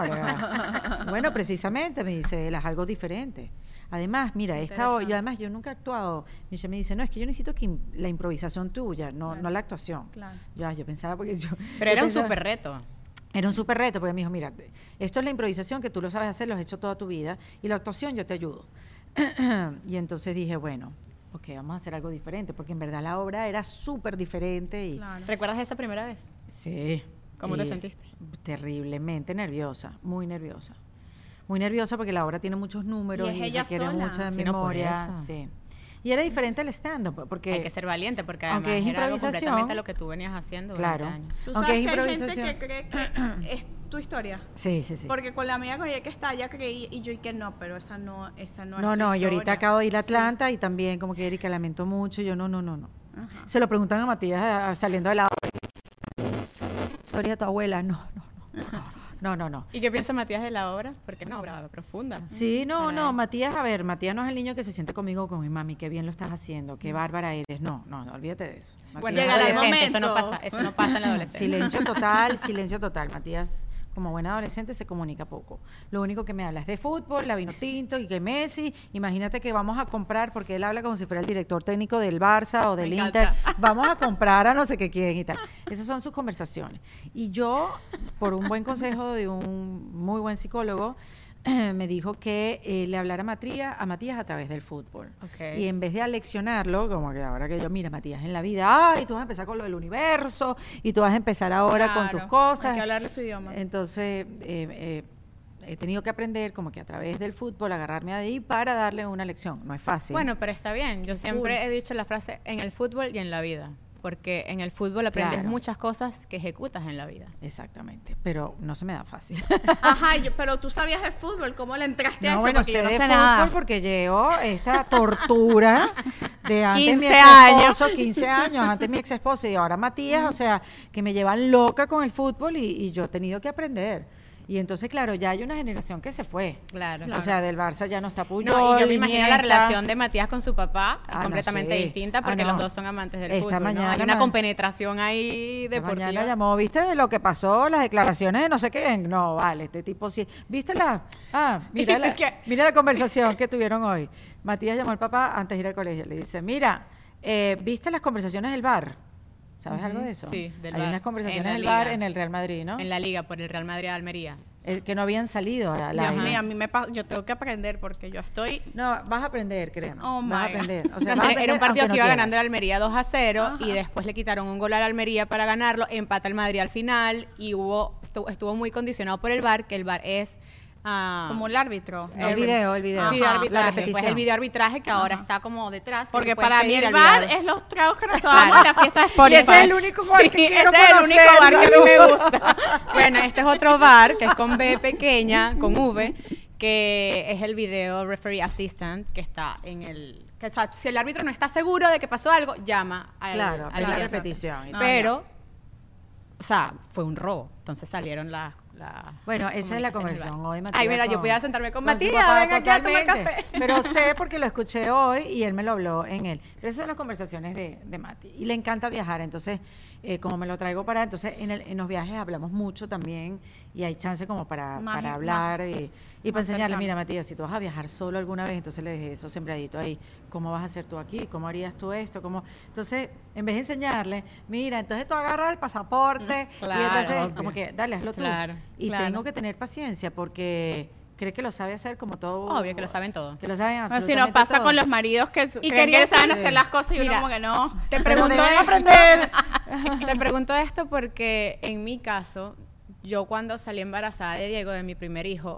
[SPEAKER 3] llorar. Bueno, precisamente, me dice, él, haz algo diferente. Además, mira, esta o- y
[SPEAKER 2] Interesante.
[SPEAKER 3] además yo nunca he actuado. Michelle me dice, no, es que yo necesito que im- la improvisación tuya, no,
[SPEAKER 2] Claro.
[SPEAKER 3] no la actuación.
[SPEAKER 2] Claro.
[SPEAKER 3] Ya, yo pensaba porque yo...
[SPEAKER 1] Pero
[SPEAKER 3] yo
[SPEAKER 1] era un
[SPEAKER 3] pensaba-
[SPEAKER 1] súper reto.
[SPEAKER 3] Era un súper reto, porque me dijo, mira, esto es la improvisación que tú lo sabes hacer, lo has hecho toda tu vida, y la actuación yo te ayudo. Y entonces dije, bueno, ok, vamos a hacer algo diferente, porque en verdad la obra era súper diferente y...
[SPEAKER 2] Claro.
[SPEAKER 1] ¿Recuerdas esa primera vez?
[SPEAKER 3] Sí.
[SPEAKER 1] ¿Cómo te
[SPEAKER 3] y
[SPEAKER 1] sentiste?
[SPEAKER 3] Terriblemente nerviosa, muy nerviosa. Muy nerviosa porque la obra tiene muchos números
[SPEAKER 2] ¿Y es
[SPEAKER 3] y,
[SPEAKER 2] ella
[SPEAKER 3] requiere
[SPEAKER 2] sola?
[SPEAKER 3] mucha
[SPEAKER 1] Sí, no, por
[SPEAKER 3] memoria.
[SPEAKER 1] eso.
[SPEAKER 3] Sí. Y era diferente al stand-up, porque...
[SPEAKER 1] Hay que ser valiente porque
[SPEAKER 3] aunque
[SPEAKER 1] además
[SPEAKER 3] es
[SPEAKER 1] era algo
[SPEAKER 3] improvisación,
[SPEAKER 1] completamente lo que tú venías haciendo
[SPEAKER 3] Claro.
[SPEAKER 1] durante años.
[SPEAKER 2] ¿Tú
[SPEAKER 3] Aunque
[SPEAKER 2] sabes
[SPEAKER 3] es
[SPEAKER 2] que hay gente
[SPEAKER 3] improvisación.
[SPEAKER 2] que cree que es tu historia?
[SPEAKER 3] Sí, sí, sí.
[SPEAKER 2] Porque con la amiga con ella que está, ella creí y yo y que no, pero esa no, esa no, es
[SPEAKER 3] No,
[SPEAKER 2] su
[SPEAKER 3] no, y ahorita
[SPEAKER 2] historia.
[SPEAKER 3] acabo de ir a
[SPEAKER 2] Sí.
[SPEAKER 3] Atlanta y también como que Erika lamento mucho, y yo no, no, no, no.
[SPEAKER 2] Ajá.
[SPEAKER 3] Se lo preguntan a Matías ah, saliendo de la obra. ¿Esa es la historia de tu abuela? No, no, no, no, no, no, no.
[SPEAKER 1] ¿Y qué piensa Matías de la obra? Porque es una obra profunda.
[SPEAKER 3] Sí, no,
[SPEAKER 1] Para
[SPEAKER 3] no,
[SPEAKER 1] él.
[SPEAKER 3] Matías, a ver, Matías no es el niño que se siente conmigo con mi mami, qué bien lo estás haciendo, qué bárbara eres. No, no, no, olvídate de eso.
[SPEAKER 1] Bueno,
[SPEAKER 3] Matías-
[SPEAKER 2] Llegará el
[SPEAKER 1] adolescente, eso no
[SPEAKER 2] momento.
[SPEAKER 1] pasa, eso no pasa en la adolescencia.
[SPEAKER 3] Silencio total, silencio total. Matías, como buen adolescente, se comunica poco. Lo único que me habla es de fútbol, la vino tinto y que Messi. Imagínate que vamos a comprar, porque él habla como si fuera el director técnico del Barça o del
[SPEAKER 2] Me
[SPEAKER 3] Inter.
[SPEAKER 2] encanta.
[SPEAKER 3] Vamos a comprar a no sé qué quién y tal. Esas son sus conversaciones. Y yo, por un buen consejo de un muy buen psicólogo, me dijo que eh, le hablara a Matías, a Matías a través del fútbol.
[SPEAKER 1] Ok.
[SPEAKER 3] Y en vez de aleccionarlo, como que ahora que yo, mira, Matías, en la vida, ay, tú vas a empezar con lo del universo y tú vas a empezar ahora con tus
[SPEAKER 2] Claro,
[SPEAKER 3] cosas.
[SPEAKER 2] Hay que hablarle su idioma.
[SPEAKER 3] Entonces, eh, eh, he tenido que aprender como que a través del fútbol, agarrarme de ahí para darle una lección. No es fácil.
[SPEAKER 1] Bueno, pero está bien. Yo siempre he dicho la frase en el fútbol y en la vida. Porque en el fútbol aprendes
[SPEAKER 3] Claro.
[SPEAKER 1] muchas cosas que ejecutas en la vida.
[SPEAKER 3] Exactamente, pero no se me da fácil.
[SPEAKER 2] Ajá, yo- pero tú sabías de fútbol, ¿cómo le entraste a
[SPEAKER 3] No,
[SPEAKER 2] eso?
[SPEAKER 3] bueno,
[SPEAKER 2] Porque
[SPEAKER 3] sé
[SPEAKER 2] yo no
[SPEAKER 3] de
[SPEAKER 2] sé
[SPEAKER 3] fútbol
[SPEAKER 2] nada.
[SPEAKER 3] porque llevo esta tortura de antes mi
[SPEAKER 1] quince
[SPEAKER 3] ex
[SPEAKER 1] años.
[SPEAKER 3] esposo, quince años, antes mi ex esposo y ahora Matías, o sea, que me llevan loca con el fútbol y, y yo he tenido que aprender. Y entonces, claro, ya hay una generación que se fue.
[SPEAKER 1] Claro.
[SPEAKER 3] O sea, del Barça ya no está Puyol,
[SPEAKER 1] No, y yo me imagino la
[SPEAKER 3] Iniesta.
[SPEAKER 1] relación de Matías con su papá es
[SPEAKER 3] Ah, no
[SPEAKER 1] completamente
[SPEAKER 3] sé.
[SPEAKER 1] distinta porque
[SPEAKER 3] Ah, no.
[SPEAKER 1] los dos son amantes del
[SPEAKER 3] Esta
[SPEAKER 1] fútbol. ¿no?
[SPEAKER 3] mañana
[SPEAKER 1] Hay una
[SPEAKER 3] ma-
[SPEAKER 1] compenetración ahí
[SPEAKER 3] Esta
[SPEAKER 1] deportiva.
[SPEAKER 3] mañana llamó, ¿viste lo que pasó? Las declaraciones de no sé qué. No, vale, este tipo sí. ¿Viste la? Ah, mira la,
[SPEAKER 1] ¿Qué?
[SPEAKER 3] mira la conversación que tuvieron hoy. Matías llamó al papá antes de ir al colegio. Le dice, mira, eh, ¿viste las conversaciones del bar? ¿Sabes algo de eso?
[SPEAKER 1] Sí, del
[SPEAKER 3] Hay
[SPEAKER 1] bar.
[SPEAKER 3] unas conversaciones
[SPEAKER 1] En la
[SPEAKER 3] del bar
[SPEAKER 1] liga.
[SPEAKER 3] en el Real Madrid, ¿no?
[SPEAKER 1] En la liga por el Real Madrid de Almería.
[SPEAKER 3] eh, que no habían salido al
[SPEAKER 2] Dios
[SPEAKER 3] aire.
[SPEAKER 2] mío, a mí me pasa, yo tengo que aprender porque yo estoy...
[SPEAKER 3] No, vas a aprender, créeme.
[SPEAKER 2] Oh,
[SPEAKER 3] vas a
[SPEAKER 2] my
[SPEAKER 3] aprender. O sea,
[SPEAKER 1] Entonces,
[SPEAKER 3] vas a
[SPEAKER 1] era
[SPEAKER 3] aprender
[SPEAKER 1] un partido
[SPEAKER 3] aunque
[SPEAKER 1] que
[SPEAKER 3] no
[SPEAKER 1] iba ganando el
[SPEAKER 3] quieras.
[SPEAKER 1] Almería dos a cero
[SPEAKER 2] Ajá.
[SPEAKER 1] y después le quitaron un gol al Almería para ganarlo, empata el Madrid al final y hubo estuvo, estuvo muy condicionado por el V A R, que el V A R es ah,
[SPEAKER 2] como el árbitro.
[SPEAKER 3] El video, el video.
[SPEAKER 1] el video
[SPEAKER 2] Ajá,
[SPEAKER 1] arbitraje,
[SPEAKER 3] la
[SPEAKER 1] pues
[SPEAKER 3] repetición.
[SPEAKER 1] el video arbitraje que ahora
[SPEAKER 2] Ajá.
[SPEAKER 1] está como detrás. que
[SPEAKER 2] Porque
[SPEAKER 1] tú puedes
[SPEAKER 2] para mí
[SPEAKER 1] pedir
[SPEAKER 2] el
[SPEAKER 1] al
[SPEAKER 2] V A R
[SPEAKER 1] video.
[SPEAKER 2] es los tragos que nos tomamos en la fiesta de Spotify.
[SPEAKER 1] Y ese es el único V A R
[SPEAKER 2] Sí,
[SPEAKER 1] que quiero
[SPEAKER 2] ese es el
[SPEAKER 1] conocer,
[SPEAKER 2] único V A R que a mí me
[SPEAKER 1] ¿sabes?
[SPEAKER 2] gusta.
[SPEAKER 1] Bueno, este es otro V A R que es con B pequeña, con V, que es el video referee assistant que está en el... Que, o sea, si el árbitro no está seguro de que pasó algo, llama al,
[SPEAKER 3] Claro,
[SPEAKER 1] al
[SPEAKER 3] pide
[SPEAKER 1] video
[SPEAKER 3] repetición y
[SPEAKER 1] assistant.
[SPEAKER 3] tal.
[SPEAKER 1] Pero, o sea, fue un robo. Entonces salieron las... las
[SPEAKER 3] Bueno, esa es la
[SPEAKER 1] comunicaciones
[SPEAKER 3] conversación
[SPEAKER 1] del
[SPEAKER 3] hoy,
[SPEAKER 1] V A R.
[SPEAKER 3] Matías.
[SPEAKER 1] Ay, mira, yo
[SPEAKER 3] con-
[SPEAKER 1] podía sentarme con,
[SPEAKER 3] con su
[SPEAKER 1] Matías,
[SPEAKER 3] papá,
[SPEAKER 1] ven aquí a tomar
[SPEAKER 3] totalmente.
[SPEAKER 1] café.
[SPEAKER 3] Pero sé porque lo escuché hoy y él me lo habló en él. Pero esas son las conversaciones de, de Mati. Y le encanta viajar, entonces, eh, como me lo traigo para... Entonces, en, el- en los viajes hablamos mucho también y hay chance como para,
[SPEAKER 2] Más-
[SPEAKER 3] para
[SPEAKER 2] más-
[SPEAKER 3] hablar y, y para
[SPEAKER 2] más
[SPEAKER 3] enseñarle,
[SPEAKER 2] cercano.
[SPEAKER 3] mira, Matías, si tú vas a viajar solo alguna vez, entonces le dejé eso sembradito ahí. ¿Cómo vas a hacer tú aquí? ¿Cómo harías tú esto? ¿Cómo? Entonces, en vez de enseñarle, mira, entonces tú agarras el pasaporte y
[SPEAKER 1] Claro,
[SPEAKER 3] entonces,
[SPEAKER 1] obvio.
[SPEAKER 3] como que, dale, hazlo tú.
[SPEAKER 1] Claro,
[SPEAKER 3] Y
[SPEAKER 1] claro.
[SPEAKER 3] tengo que tener paciencia porque cree que lo sabe hacer como todo.
[SPEAKER 1] Obvio que lo saben todo.
[SPEAKER 3] Que lo saben
[SPEAKER 2] No,
[SPEAKER 3] absolutamente
[SPEAKER 2] si nos pasa
[SPEAKER 3] todo.
[SPEAKER 2] con los maridos que s-
[SPEAKER 1] Y
[SPEAKER 2] creen
[SPEAKER 1] quería
[SPEAKER 2] que saben
[SPEAKER 3] decir-
[SPEAKER 2] hacer las cosas y uno
[SPEAKER 1] Mira,
[SPEAKER 2] como que no.
[SPEAKER 1] Te
[SPEAKER 3] Pero
[SPEAKER 1] pregunto,
[SPEAKER 3] deben aprender.
[SPEAKER 1] te pregunto esto porque en mi caso, yo cuando salí embarazada de Diego, de mi primer hijo,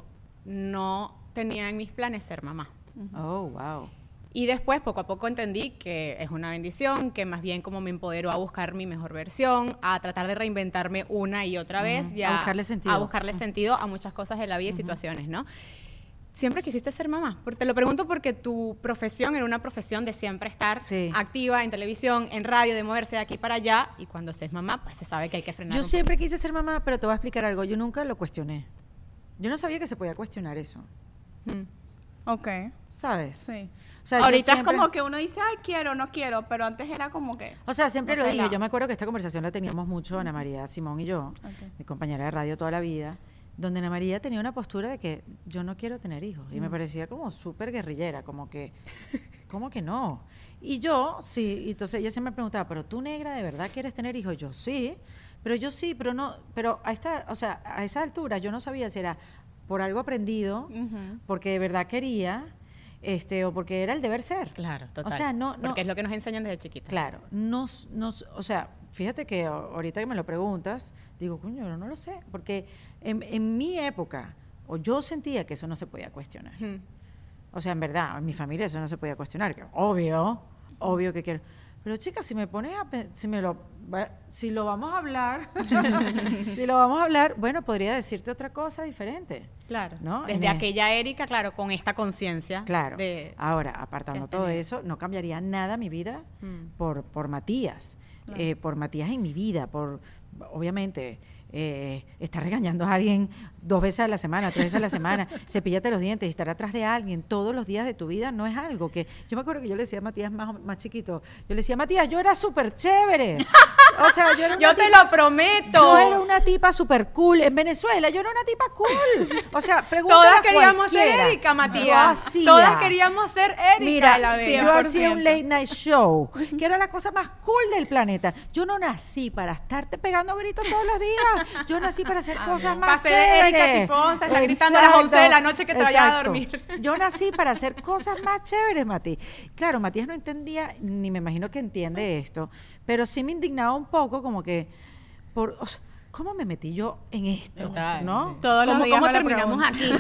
[SPEAKER 1] no tenía en mis planes ser mamá.
[SPEAKER 3] Oh, wow.
[SPEAKER 1] Y después, poco a poco, entendí que es una bendición, que más bien como me empoderó a buscar mi mejor versión, a tratar de reinventarme una y otra vez. y
[SPEAKER 3] A buscarle sentido.
[SPEAKER 1] A buscarle sentido a muchas cosas de la vida y situaciones, ¿no? ¿Siempre quisiste ser mamá? Porque te lo pregunto porque tu profesión era una profesión de siempre estar
[SPEAKER 3] Sí.
[SPEAKER 1] activa en televisión, en radio, de moverse de aquí para allá. Y cuando se es mamá, pues se sabe que hay que frenar.
[SPEAKER 3] Yo
[SPEAKER 1] un
[SPEAKER 3] siempre quise ser mamá, pero te voy a explicar algo. Yo nunca lo cuestioné. Yo no sabía que se podía cuestionar eso.
[SPEAKER 1] poco. Mm.
[SPEAKER 2] Ok,
[SPEAKER 3] ¿Sabes?
[SPEAKER 2] sí.
[SPEAKER 3] O sea, yo
[SPEAKER 2] Ahorita
[SPEAKER 3] siempre-
[SPEAKER 2] es como que uno dice, ay, quiero, no quiero, pero antes era como que...
[SPEAKER 3] O sea, siempre
[SPEAKER 2] No
[SPEAKER 3] lo
[SPEAKER 2] sé,
[SPEAKER 3] dije.
[SPEAKER 2] la-
[SPEAKER 3] Yo me acuerdo que esta conversación la teníamos mucho Ana María Simón y yo,
[SPEAKER 2] Ok.
[SPEAKER 3] mi compañera de radio toda la vida, donde Ana María tenía una postura de que yo no quiero tener hijos. Y me parecía como súper guerrillera, como que, ¿cómo que no? Y yo, sí, y entonces ella siempre me preguntaba, ¿pero tú, negra, de verdad quieres tener hijos? Y yo, sí, pero yo sí, pero no, pero a esta, o sea, a esa altura yo no sabía si era por algo aprendido,
[SPEAKER 2] Ujú.
[SPEAKER 3] porque de verdad quería, este, o porque era el deber ser.
[SPEAKER 1] Claro, total.
[SPEAKER 3] O sea, no, no.
[SPEAKER 1] Porque es lo que nos enseñan desde chiquita.
[SPEAKER 3] Claro, nos, nos, o sea, fíjate que a- ahorita que me lo preguntas, digo, coño, no, no lo sé, porque en, en mi época, o yo sentía que eso no se podía cuestionar.
[SPEAKER 1] Ujú.
[SPEAKER 3] O sea, en verdad, en mi familia eso no se podía cuestionar, que obvio, obvio que quiero. Pero chicas, si me pones a, pe- si me lo, va- si lo vamos a hablar, si lo vamos a hablar, bueno, podría decirte otra cosa diferente.
[SPEAKER 1] Claro.
[SPEAKER 3] ¿No?
[SPEAKER 1] Desde
[SPEAKER 3] En el-
[SPEAKER 1] aquella Erika, claro, con esta conciencia.
[SPEAKER 3] Claro.
[SPEAKER 1] De,
[SPEAKER 3] Ahora, apartando
[SPEAKER 1] que
[SPEAKER 3] todo
[SPEAKER 1] tenía.
[SPEAKER 3] eso, no cambiaría nada mi vida
[SPEAKER 1] Mm.
[SPEAKER 3] por, por Matías. Eh, por Matías en mi vida, por, obviamente, eh, estar regañando a alguien dos veces a la semana, tres veces a la semana, cepíllate los dientes y estar atrás de alguien todos los días de tu vida no es algo que... Yo me acuerdo que yo le decía a Matías más, más chiquito, yo le decía, Matías, yo era súper chévere. O sea, yo era una
[SPEAKER 1] Yo te
[SPEAKER 3] tipa-
[SPEAKER 1] lo prometo.
[SPEAKER 3] Yo era una tipa súper cool. En Venezuela, yo era una tipa cool. O sea, pregúntale
[SPEAKER 1] Todas
[SPEAKER 3] a
[SPEAKER 1] queríamos ser
[SPEAKER 3] cualquiera.
[SPEAKER 1] Erika,
[SPEAKER 3] Yo
[SPEAKER 1] Matías.
[SPEAKER 3] hacía.
[SPEAKER 1] Todas queríamos ser Erika.
[SPEAKER 3] Mira,
[SPEAKER 1] la bella.
[SPEAKER 3] yo hacía un late night show, que era la cosa más cool del planeta. Yo no nací para estarte pegando gritos todos los días. Yo nací para hacer cosas más
[SPEAKER 1] Para ser Erika
[SPEAKER 3] chéveres.
[SPEAKER 1] Tipón, se está gritando a las once de la noche que te vayas a
[SPEAKER 3] exacto.
[SPEAKER 1] dormir.
[SPEAKER 3] Yo nací para hacer cosas más chéveres, Mati. Claro, Matías no entendía, ni me imagino que entiende esto, pero sí me indignaba un poco como que, por, o sea, ¿cómo me metí yo en esto?
[SPEAKER 1] Total,
[SPEAKER 3] ¿No?
[SPEAKER 1] sí.
[SPEAKER 2] Todos los
[SPEAKER 1] ¿Cómo,
[SPEAKER 2] días
[SPEAKER 1] cómo
[SPEAKER 2] me lo
[SPEAKER 1] terminamos
[SPEAKER 2] pregunto.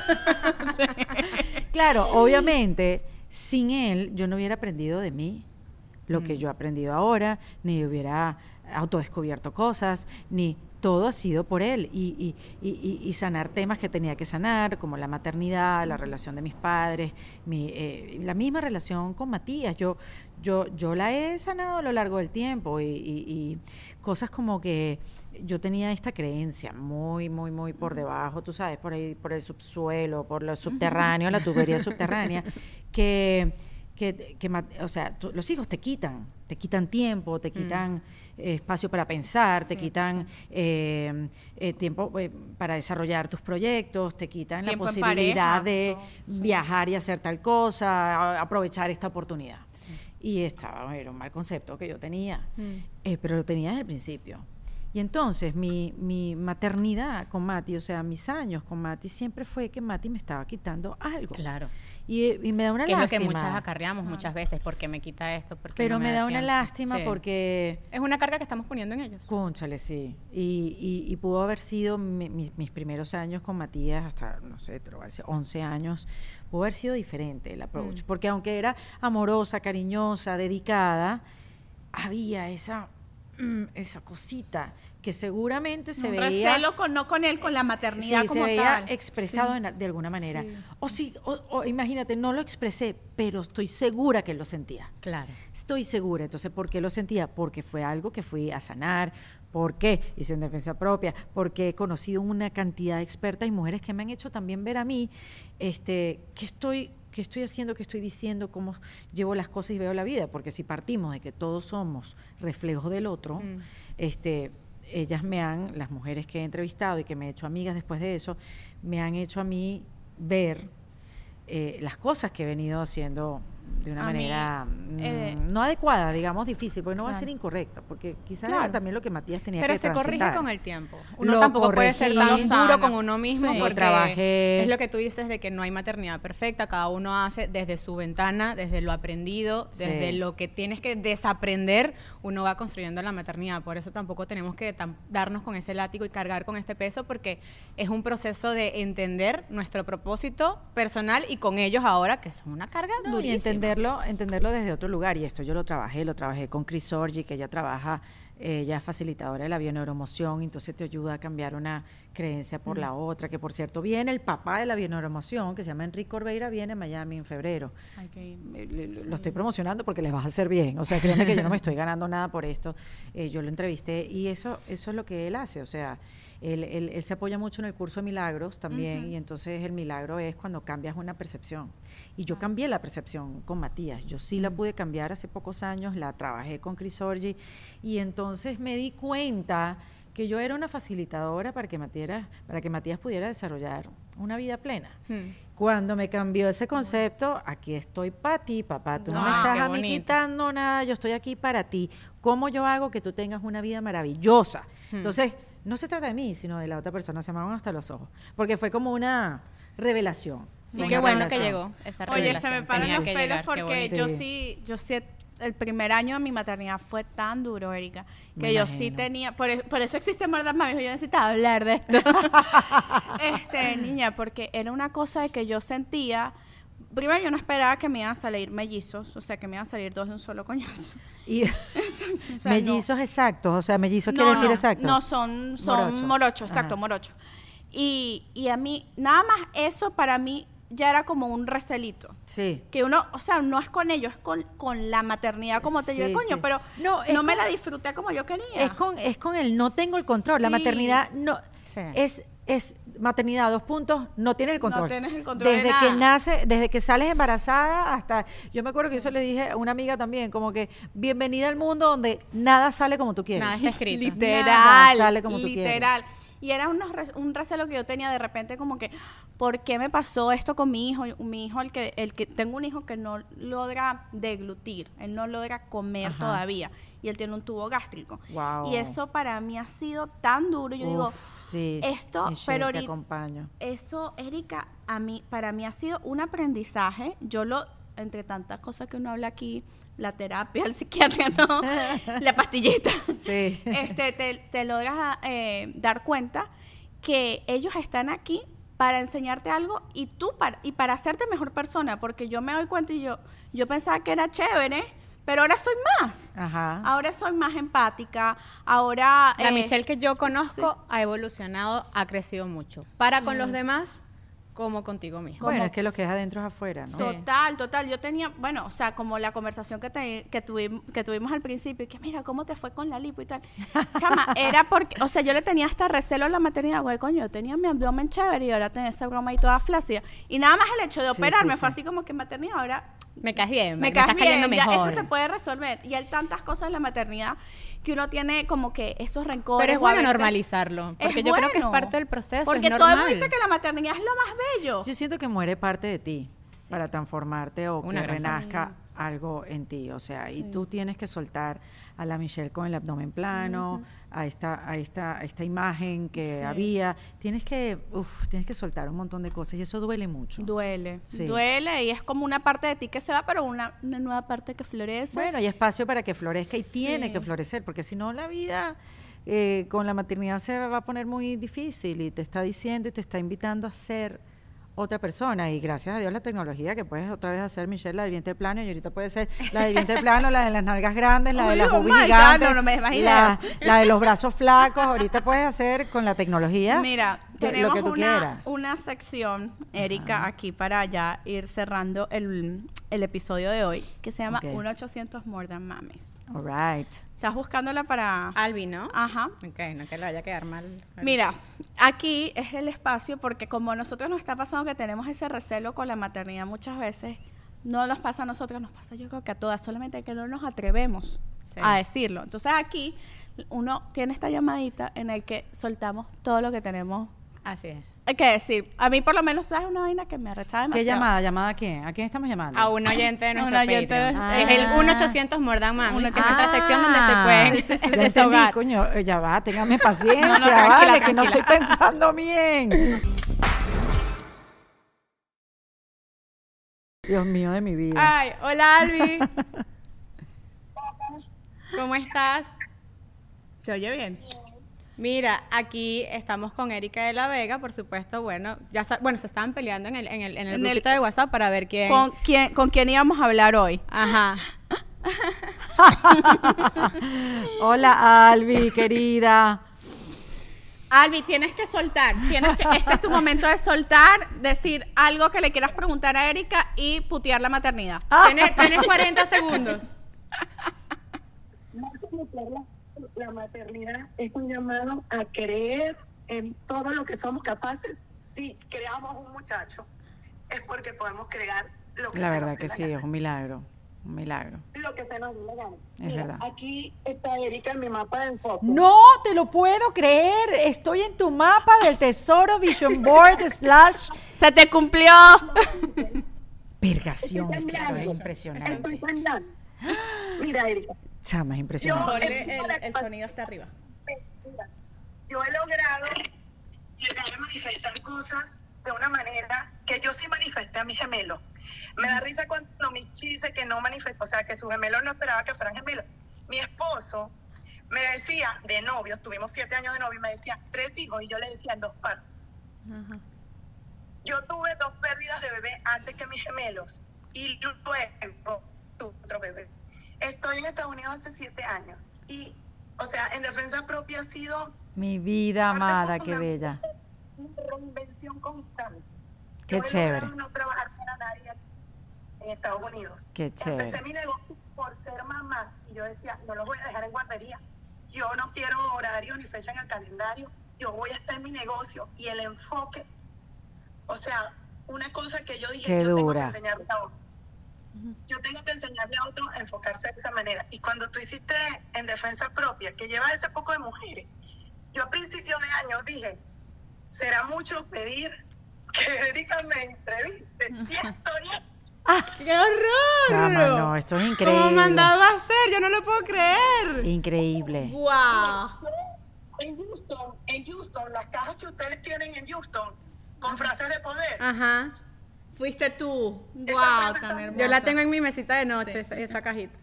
[SPEAKER 1] aquí?
[SPEAKER 3] Claro, obviamente, sin él yo no hubiera aprendido de mí lo que yo he aprendido ahora, ni hubiera autodescubierto cosas, ni todo ha sido por él y, y, y, y sanar temas que tenía que sanar, como la maternidad, la relación de mis padres, mi, eh, la misma relación con Matías. Yo, yo, yo la he sanado a lo largo del tiempo y, y, y cosas como que yo tenía esta creencia muy, muy, muy por debajo, tú sabes, por ahí, por el subsuelo, por lo subterráneo, la tubería subterránea, que, que, que ma- o sea, tú- los hijos te quitan, te quitan tiempo, te quitan eh, espacio para pensar, te quitan eh, eh, tiempo eh, para desarrollar tus proyectos, te quitan
[SPEAKER 2] Tiempo
[SPEAKER 3] la
[SPEAKER 2] en
[SPEAKER 3] posibilidad
[SPEAKER 2] pareja,
[SPEAKER 3] de
[SPEAKER 2] todo, sí.
[SPEAKER 3] viajar y hacer tal cosa, a- aprovechar esta oportunidad. Y estaba, era un mal concepto que yo tenía, eh, pero lo tenía desde el principio. Y entonces mi, mi maternidad con Mati, o sea, mis años con Mati, siempre fue que Mati me estaba quitando algo.
[SPEAKER 1] Claro.
[SPEAKER 3] Y, y me da una
[SPEAKER 1] que
[SPEAKER 3] lástima.
[SPEAKER 1] Es lo que muchas acarreamos muchas veces, porque me quita esto, porque
[SPEAKER 3] Pero
[SPEAKER 1] no
[SPEAKER 3] me,
[SPEAKER 1] me
[SPEAKER 3] da,
[SPEAKER 1] da
[SPEAKER 3] una
[SPEAKER 1] tiempo.
[SPEAKER 3] lástima
[SPEAKER 1] Sí.
[SPEAKER 3] porque...
[SPEAKER 1] Es una carga que estamos poniendo en ellos.
[SPEAKER 3] Cónchale, sí. Y, y, y pudo haber sido mi, mis, mis primeros años con Matías, hasta, no sé, te lo voy a decir, once años, pudo haber sido diferente el approach. Mm. Porque aunque era amorosa, cariñosa, dedicada, había esa, mm, esa cosita que seguramente se
[SPEAKER 2] un
[SPEAKER 3] veía...
[SPEAKER 2] recelo con, no con él, con la maternidad
[SPEAKER 3] sí,
[SPEAKER 2] como
[SPEAKER 3] se veía
[SPEAKER 2] tal.
[SPEAKER 3] expresado
[SPEAKER 2] Sí.
[SPEAKER 3] en, de alguna manera.
[SPEAKER 2] Sí.
[SPEAKER 3] O sí, o, o imagínate, no lo expresé, pero estoy segura que lo sentía.
[SPEAKER 1] Claro.
[SPEAKER 3] Estoy segura. Entonces, ¿por qué lo sentía? Porque fue algo que fui a sanar. ¿Por qué? Hice en defensa propia. Porque he conocido una cantidad de expertas y mujeres que me han hecho también ver a mí este, que estoy... qué estoy haciendo, qué estoy diciendo, cómo llevo las cosas y veo la vida, porque si partimos de que todos somos reflejos del otro, mm. este, ellas me han, las mujeres que he entrevistado y que me he hecho amigas después de eso, me han hecho a mí ver eh, las cosas que he venido haciendo de una
[SPEAKER 2] a
[SPEAKER 3] manera
[SPEAKER 2] mí, eh,
[SPEAKER 3] mmm, no adecuada, digamos, difícil, porque no
[SPEAKER 2] claro.
[SPEAKER 3] va a ser incorrecta, porque quizás
[SPEAKER 2] claro.
[SPEAKER 3] era también lo que Matías tenía
[SPEAKER 1] Pero
[SPEAKER 3] que
[SPEAKER 1] se
[SPEAKER 3] transitar.
[SPEAKER 1] corrige con el tiempo. Uno
[SPEAKER 3] Lo
[SPEAKER 1] tampoco
[SPEAKER 3] corregí,
[SPEAKER 1] puede ser tan
[SPEAKER 2] lo
[SPEAKER 1] duro
[SPEAKER 2] sana.
[SPEAKER 1] con uno mismo
[SPEAKER 2] Sí.
[SPEAKER 1] porque
[SPEAKER 3] Lo trabajé.
[SPEAKER 1] es lo que tú dices de que no hay maternidad perfecta, cada uno hace desde su ventana, desde lo aprendido,
[SPEAKER 3] Sí.
[SPEAKER 1] desde lo que tienes que desaprender, uno va construyendo la maternidad. Por eso tampoco tenemos que tam- darnos con ese látigo y cargar con este peso, porque es un proceso de entender nuestro propósito personal y con ellos ahora, que son una carga
[SPEAKER 3] No, y
[SPEAKER 1] durísima.
[SPEAKER 3] entenderlo, entenderlo desde otro lugar, y esto yo lo trabajé, lo trabajé con Chris Orgi, que ella trabaja, eh, ella es facilitadora de la bioneuroemoción, entonces te ayuda a cambiar una creencia por mm. la otra, que por cierto viene el papá de la bioneuroemoción, que se llama Enrique Orbeira, viene a Miami en febrero.
[SPEAKER 2] Okay.
[SPEAKER 3] Eh, le, le, sí. Lo estoy promocionando porque les va a hacer bien, o sea, créanme que yo no me estoy ganando nada por esto, eh, yo lo entrevisté y eso, eso es lo que él hace, o sea, Él, él, él se apoya mucho en el curso de milagros también, uh-huh. y entonces el milagro es cuando cambias una percepción. Y yo cambié la percepción con Matías, yo sí uh-huh. la pude cambiar hace pocos años, la trabajé con Chris Orgi, y entonces me di cuenta que yo era una facilitadora para que Matías, para que Matías pudiera desarrollar una vida plena. Uh-huh. Cuando me cambió ese concepto, aquí estoy para ti, papá, tú no, no me estás a mí quitando nada, yo estoy aquí para ti. ¿Cómo yo hago que tú tengas una vida maravillosa? Uh-huh. Entonces, no se trata de mí, sino de la otra persona, se amaron hasta los ojos, porque fue como una revelación.
[SPEAKER 1] Y qué bueno revelación. Que llegó esa revelación.
[SPEAKER 2] Oye, se me paran los pelos llegar, porque
[SPEAKER 3] sí.
[SPEAKER 2] yo sí, yo sí, el primer año de mi maternidad fue tan duro, Erika, que
[SPEAKER 3] me
[SPEAKER 2] yo
[SPEAKER 3] imagino.
[SPEAKER 2] sí tenía, por, por eso existe Verdad Mami, yo necesitaba hablar de esto. este, niña, porque era una cosa de que yo sentía, primero yo no esperaba que me iban a salir mellizos, o sea, que me iban a salir dos de un solo coñazo.
[SPEAKER 3] Y
[SPEAKER 2] o sea,
[SPEAKER 3] mellizos
[SPEAKER 2] no.
[SPEAKER 3] exactos, o sea, mellizos
[SPEAKER 2] no,
[SPEAKER 3] quiere decir
[SPEAKER 2] no,
[SPEAKER 3] exacto.
[SPEAKER 2] No, son, son
[SPEAKER 3] morocho,
[SPEAKER 2] morocho, exacto,
[SPEAKER 3] Ajá.
[SPEAKER 2] morocho. Y, y a mí, nada más eso para mí ya era como un recelito.
[SPEAKER 3] Sí.
[SPEAKER 2] Que uno, o sea, no es con ellos, es con, con la maternidad como te
[SPEAKER 3] sí,
[SPEAKER 2] lleve, coño,
[SPEAKER 3] sí.
[SPEAKER 2] pero
[SPEAKER 3] no,
[SPEAKER 2] no
[SPEAKER 3] con,
[SPEAKER 2] me la disfruté como yo quería.
[SPEAKER 3] Es con, es con el no tengo el control, sí. La maternidad no, sí. es... es maternidad, dos puntos, no tienes el control.
[SPEAKER 2] No tienes el control
[SPEAKER 3] desde
[SPEAKER 2] de
[SPEAKER 3] que
[SPEAKER 2] nada.
[SPEAKER 3] nace, desde que sales embarazada hasta, yo me acuerdo que eso le dije a una amiga también, como que bienvenida al mundo donde nada sale como tú quieres.
[SPEAKER 1] Nada está escrito.
[SPEAKER 2] Literal.
[SPEAKER 3] Nada sale como tú
[SPEAKER 2] literal.
[SPEAKER 3] quieres.
[SPEAKER 2] Y era un, un recelo que yo tenía de repente como que, ¿por qué me pasó esto con mi hijo? Mi hijo, el que, el que tengo un hijo que no logra deglutir, él no logra comer Ajá. todavía. Y él tiene un tubo gástrico.
[SPEAKER 3] Wow.
[SPEAKER 2] Y eso para mí ha sido tan duro. Yo
[SPEAKER 3] Uf,
[SPEAKER 2] digo,
[SPEAKER 3] sí,
[SPEAKER 2] esto,
[SPEAKER 3] Michelle,
[SPEAKER 2] pero
[SPEAKER 3] te
[SPEAKER 2] ahorita,
[SPEAKER 3] acompaño.
[SPEAKER 2] Eso, Erika, a mí, para mí ha sido un aprendizaje. Yo lo, entre tantas cosas que uno habla aquí, la terapia, el psiquiatra, no, la pastillita.
[SPEAKER 3] Sí.
[SPEAKER 2] Este, te, te logras eh, dar cuenta que ellos están aquí para enseñarte algo y tú para, y para hacerte mejor persona, porque yo me doy cuenta y yo, yo pensaba que era chévere, pero ahora soy más.
[SPEAKER 3] Ajá.
[SPEAKER 2] Ahora soy más empática, ahora...
[SPEAKER 1] La
[SPEAKER 2] eh,
[SPEAKER 1] Michelle que yo conozco
[SPEAKER 2] sí.
[SPEAKER 1] ha evolucionado, ha crecido mucho. Para
[SPEAKER 2] sí.
[SPEAKER 1] con los demás, como contigo mismo.
[SPEAKER 3] Bueno,
[SPEAKER 2] como,
[SPEAKER 3] es que lo que es adentro es afuera, ¿no?
[SPEAKER 2] Total, total. Yo tenía, bueno, o sea, como la conversación que, te, que, tuvimos, que tuvimos al principio, y que mira, ¿cómo te fue con la lipo y tal? Chama, era porque, o sea, yo le tenía hasta recelo a la maternidad, güey, coño, yo tenía mi abdomen chévere y ahora tenía esa broma ahí toda flácida. Y nada más el hecho de
[SPEAKER 3] Sí,
[SPEAKER 2] operarme
[SPEAKER 3] sí,
[SPEAKER 2] fue
[SPEAKER 3] sí.
[SPEAKER 2] así como que maternidad, ahora...
[SPEAKER 1] Me caes bien,
[SPEAKER 2] me,
[SPEAKER 1] me,
[SPEAKER 2] caes
[SPEAKER 1] me estás cayendo
[SPEAKER 2] bien, ya
[SPEAKER 1] mejor.
[SPEAKER 2] eso se puede resolver. Y hay tantas cosas en la maternidad que uno tiene como que esos rencores.
[SPEAKER 1] Pero es
[SPEAKER 2] o a
[SPEAKER 1] bueno
[SPEAKER 2] veces-
[SPEAKER 1] normalizarlo, porque
[SPEAKER 2] Es
[SPEAKER 1] yo creo que es
[SPEAKER 2] bueno,
[SPEAKER 1] parte del proceso,
[SPEAKER 2] Porque
[SPEAKER 1] es
[SPEAKER 2] todo el
[SPEAKER 1] normal.
[SPEAKER 2] mundo dice que la maternidad es lo más bello.
[SPEAKER 3] Yo siento que muere parte de ti para transformarte o
[SPEAKER 1] Una
[SPEAKER 3] que
[SPEAKER 1] gran
[SPEAKER 3] renazca algo en ti, o sea,
[SPEAKER 2] Sí.
[SPEAKER 3] y tú tienes que soltar a la Michelle con el abdomen plano,
[SPEAKER 2] Ujú.
[SPEAKER 3] a esta, a esta, a esta imagen que
[SPEAKER 2] Sí.
[SPEAKER 3] había, tienes que, uf, tienes que soltar un montón de cosas y eso duele mucho.
[SPEAKER 2] Duele,
[SPEAKER 3] Sí.
[SPEAKER 2] duele y es como una parte de ti que se va, pero una, una nueva parte que florece.
[SPEAKER 3] Bueno, hay espacio para que florezca y tiene
[SPEAKER 2] Sí.
[SPEAKER 3] que florecer, porque si no la vida eh, con la maternidad se va a poner muy difícil y te está diciendo y te está invitando a ser otra persona. Y gracias a Dios la tecnología que puedes otra vez hacer, Michelle, la del vientre plano, y ahorita puede ser la del vientre plano, la de las nalgas grandes, la de
[SPEAKER 2] Ay,
[SPEAKER 3] las
[SPEAKER 2] oh
[SPEAKER 3] boobies
[SPEAKER 2] my God,
[SPEAKER 3] gigantes,
[SPEAKER 2] no, no me des más
[SPEAKER 3] la,
[SPEAKER 2] ideas.
[SPEAKER 3] la de los brazos flacos. Ahorita puedes hacer con la tecnología
[SPEAKER 2] Mira,
[SPEAKER 3] que-
[SPEAKER 2] tenemos
[SPEAKER 3] lo que tú
[SPEAKER 2] una,
[SPEAKER 3] quieras.
[SPEAKER 2] una sección, Erika, aquí para ya ir cerrando el, el episodio de hoy, que se llama
[SPEAKER 3] Ok.
[SPEAKER 2] uno ochocientos More Than Mames.
[SPEAKER 3] All right.
[SPEAKER 2] ¿Estás buscándola para...?
[SPEAKER 1] Albi, ¿no?
[SPEAKER 2] Ajá.
[SPEAKER 1] Ok, no que le vaya a quedar mal.
[SPEAKER 2] Mira, aquí es el espacio porque como a nosotros nos está pasando que tenemos ese recelo con la maternidad muchas veces, no nos pasa a nosotros, nos pasa yo creo que a todas, solamente que no nos atrevemos
[SPEAKER 1] Sí.
[SPEAKER 2] a decirlo. Entonces aquí uno tiene esta llamadita en el que soltamos todo lo que tenemos
[SPEAKER 1] Así es.
[SPEAKER 2] que decir. A mí por lo menos es una vaina que me arrechaba demasiado.
[SPEAKER 3] ¿Qué llamada? ¿Llamada a quién? ¿A quién estamos llamando?
[SPEAKER 1] A un oyente de
[SPEAKER 2] Un
[SPEAKER 1] nuestro
[SPEAKER 2] oyente de-
[SPEAKER 1] Patreon.
[SPEAKER 3] Ah.
[SPEAKER 1] Es el uno ochocientos Mordan Mami, que es nuestra
[SPEAKER 3] Ah,
[SPEAKER 1] sección donde se pueden
[SPEAKER 3] ya entendí,
[SPEAKER 1] desahogar.
[SPEAKER 3] coño, eh, ya va, téngame paciencia,
[SPEAKER 1] No, no, tranquila,
[SPEAKER 3] vale, que no
[SPEAKER 1] tranquila.
[SPEAKER 3] estoy pensando bien. Dios mío de mi vida.
[SPEAKER 1] Ay, hola Albi. ¿Cómo estás?
[SPEAKER 2] ¿Se oye bien?
[SPEAKER 1] Mira, aquí estamos con Erika de la Vega, por supuesto. Bueno, ya sa- bueno, se estaban peleando en el en el, en el
[SPEAKER 2] En el-
[SPEAKER 1] grupito de WhatsApp para ver quién.
[SPEAKER 2] ¿Con quién, ¿Con quién íbamos a hablar hoy?
[SPEAKER 1] Ajá.
[SPEAKER 3] Hola, Albi, querida.
[SPEAKER 2] Albi, tienes que soltar. Tienes que, este es tu momento de soltar, decir algo que le quieras preguntar a Erika y putear la maternidad.
[SPEAKER 1] Tienes, tienes cuarenta segundos.
[SPEAKER 6] Más que meter la, la maternidad es un llamado a creer en todo lo que somos capaces. Si creamos un muchacho, es porque podemos crear lo que
[SPEAKER 3] La
[SPEAKER 6] se
[SPEAKER 3] verdad
[SPEAKER 6] nos dé
[SPEAKER 3] que
[SPEAKER 6] la
[SPEAKER 3] sí,
[SPEAKER 6] gana.
[SPEAKER 3] es un milagro, un milagro.
[SPEAKER 6] Lo que se nos dé la gana.
[SPEAKER 3] Es
[SPEAKER 6] Mira,
[SPEAKER 3] verdad.
[SPEAKER 6] aquí está Erika en mi mapa de enfoque.
[SPEAKER 3] No te lo puedo creer. Estoy en tu mapa del tesoro Vision Board slash
[SPEAKER 2] ¡Se te cumplió!
[SPEAKER 3] Vergación.
[SPEAKER 6] Estoy
[SPEAKER 3] Es que esto es
[SPEAKER 6] temblando.
[SPEAKER 3] impresionante.
[SPEAKER 6] Estoy temblando. Mira, Erika,
[SPEAKER 3] Chama, es impresionante.
[SPEAKER 2] Ponle el, el sonido hasta arriba.
[SPEAKER 6] mira, yo he logrado llegar a manifestar cosas de una manera que yo sí manifesté a mi gemelo. Me da risa cuando Michi dice que no manifestó, o sea, que su gemelo no esperaba que fueran gemelos. Mi esposo me decía, de novios, tuvimos siete años de novio, y me decía, tres hijos, y yo le decía en dos partes. Yo tuve dos pérdidas de bebé antes que mis gemelos, y luego tuve otro bebé. Estoy en Estados Unidos hace siete años, y, o sea, en defensa propia ha sido
[SPEAKER 3] Mi vida amada, qué bella.
[SPEAKER 6] una reinvención constante.
[SPEAKER 3] Qué
[SPEAKER 6] Yo he
[SPEAKER 3] chévere.
[SPEAKER 6] logrado no trabajar para nadie aquí en Estados Unidos.
[SPEAKER 3] Qué chévere.
[SPEAKER 6] Empecé mi negocio por ser mamá y yo decía, no los voy a dejar en guardería. Yo no quiero horario ni fecha en el calendario. Yo voy a estar en mi negocio y el enfoque. O sea, una cosa que yo dije,
[SPEAKER 3] Qué
[SPEAKER 6] yo
[SPEAKER 3] dura.
[SPEAKER 6] tengo que enseñarle a otro. Yo tengo que enseñarle a otro a enfocarse de esa manera. Y cuando tú hiciste en defensa propia, que llevas ese poco de mujeres, yo a principios de año dije, será mucho pedir que Erika me entreviste. Y estoy
[SPEAKER 1] ¡Qué horror!
[SPEAKER 3] Chama, no, esto es
[SPEAKER 1] ¿Cómo
[SPEAKER 3] increíble.
[SPEAKER 1] mandado a hacer? Yo no lo puedo creer.
[SPEAKER 3] Increíble.
[SPEAKER 1] ¡Wow!
[SPEAKER 6] en Houston, en Houston, las cajas que ustedes tienen en Houston, con frases de poder.
[SPEAKER 1] Ajá.
[SPEAKER 2] Fuiste tú.
[SPEAKER 6] Esa
[SPEAKER 2] ¡Wow!
[SPEAKER 6] frase
[SPEAKER 2] Tan
[SPEAKER 6] tan-
[SPEAKER 2] hermosa.
[SPEAKER 1] Yo la tengo en mi mesita de noche, esa, esa cajita.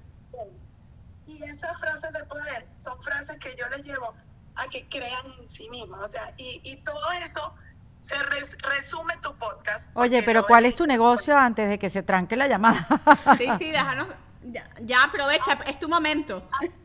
[SPEAKER 6] Y esas frases de poder son frases que yo les llevo a que crean en sí mismas. O sea, y, y todo eso se res- resume tu podcast.
[SPEAKER 3] Oye,
[SPEAKER 6] porque
[SPEAKER 3] pero
[SPEAKER 6] lo
[SPEAKER 3] ¿cuál
[SPEAKER 6] es-
[SPEAKER 3] es tu negocio antes de que se tranque la llamada?
[SPEAKER 2] Sí, sí, déjanos. Ya, ya aprovecha, es tu momento.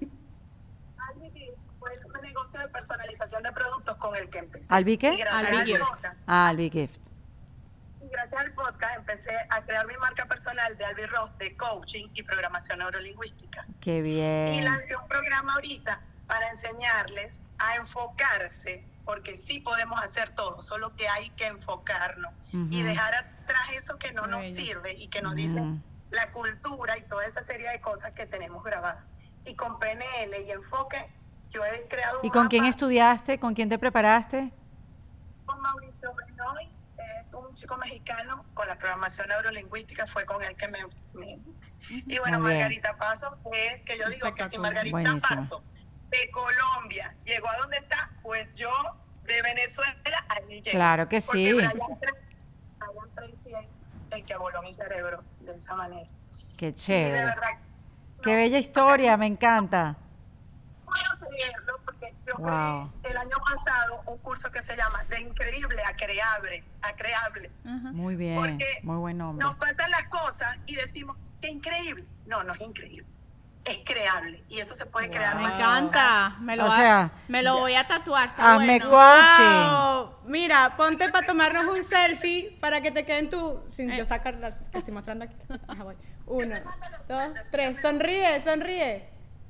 [SPEAKER 6] Albi fue el negocio de personalización de productos con el que empecé.
[SPEAKER 3] ¿Albi qué?
[SPEAKER 6] Y gracias
[SPEAKER 1] Albi
[SPEAKER 6] al
[SPEAKER 1] Gifts.
[SPEAKER 6] podcast-
[SPEAKER 3] Ah, Albi Gift.
[SPEAKER 6] y gracias al podcast empecé a crear mi marca personal de Albi Ross de coaching y programación neurolingüística.
[SPEAKER 3] Qué
[SPEAKER 6] Y
[SPEAKER 3] bien.
[SPEAKER 6] lancé un programa ahorita para enseñarles a enfocarse, porque sí podemos hacer todo, solo que hay que enfocarnos y
[SPEAKER 3] Ujú.
[SPEAKER 6] dejar atrás eso que no
[SPEAKER 2] Qué
[SPEAKER 6] nos
[SPEAKER 2] bello.
[SPEAKER 6] sirve y que nos dice
[SPEAKER 3] Ujú.
[SPEAKER 6] la cultura y toda esa serie de cosas que tenemos grabadas. Y con P N L y enfoque, yo he creado un
[SPEAKER 3] ¿Y con quién
[SPEAKER 6] mapa
[SPEAKER 3] estudiaste? ¿Con quién te preparaste?
[SPEAKER 6] con Mauricio Benoist, es un chico mexicano con la programación neurolingüística, fue con él que me, me, Y bueno,
[SPEAKER 3] Muy bien.
[SPEAKER 6] Margarita Paso es que yo digo que si
[SPEAKER 1] Espectacular.
[SPEAKER 6] Margarita
[SPEAKER 3] Buenísimo.
[SPEAKER 6] Paso de Colombia llegó a donde está, pues yo de Venezuela allí llegué.
[SPEAKER 3] Claro que
[SPEAKER 6] Porque
[SPEAKER 3] sí.
[SPEAKER 6] Brian Tracy, Brian Tracy es el que voló mi cerebro de esa manera.
[SPEAKER 3] Qué
[SPEAKER 6] Y de
[SPEAKER 3] chévere.
[SPEAKER 6] verdad,
[SPEAKER 3] Qué bella historia, me encanta.
[SPEAKER 6] no puedo creerlo porque yo
[SPEAKER 3] Wow.
[SPEAKER 6] creé el año pasado un curso que se llama De Increíble a Creable, a Creable.
[SPEAKER 3] Muy bien,
[SPEAKER 6] Porque
[SPEAKER 3] muy buen nombre.
[SPEAKER 6] Nos pasan las cosas y decimos, qué increíble. No, no es increíble. Es creable. Y eso se puede crear.
[SPEAKER 2] Me
[SPEAKER 1] Wow.
[SPEAKER 2] encanta. Me lo,
[SPEAKER 3] O
[SPEAKER 2] va-
[SPEAKER 3] sea,
[SPEAKER 2] me lo voy a tatuar. Está
[SPEAKER 3] hazme
[SPEAKER 2] bueno.
[SPEAKER 3] coaching.
[SPEAKER 1] Wow. Mira, ponte para tomarnos un selfie para que te queden tu... Sin
[SPEAKER 2] Eh.
[SPEAKER 1] yo sacar las que estoy mostrando aquí. Ajá, voy. Uno, dos, tres. Sonríe, sonríe.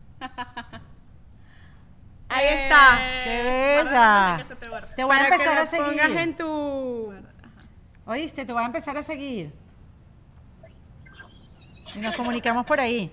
[SPEAKER 1] Ahí
[SPEAKER 2] Eh,
[SPEAKER 1] está.
[SPEAKER 3] ¡Qué
[SPEAKER 2] guárdalo
[SPEAKER 3] bella!
[SPEAKER 2] que se te guarde.
[SPEAKER 3] Te voy a
[SPEAKER 1] Para que
[SPEAKER 3] empezar
[SPEAKER 1] lo
[SPEAKER 3] a seguir.
[SPEAKER 1] pongas en tu...
[SPEAKER 3] Oíste, te voy a empezar a seguir. Y nos comunicamos por ahí.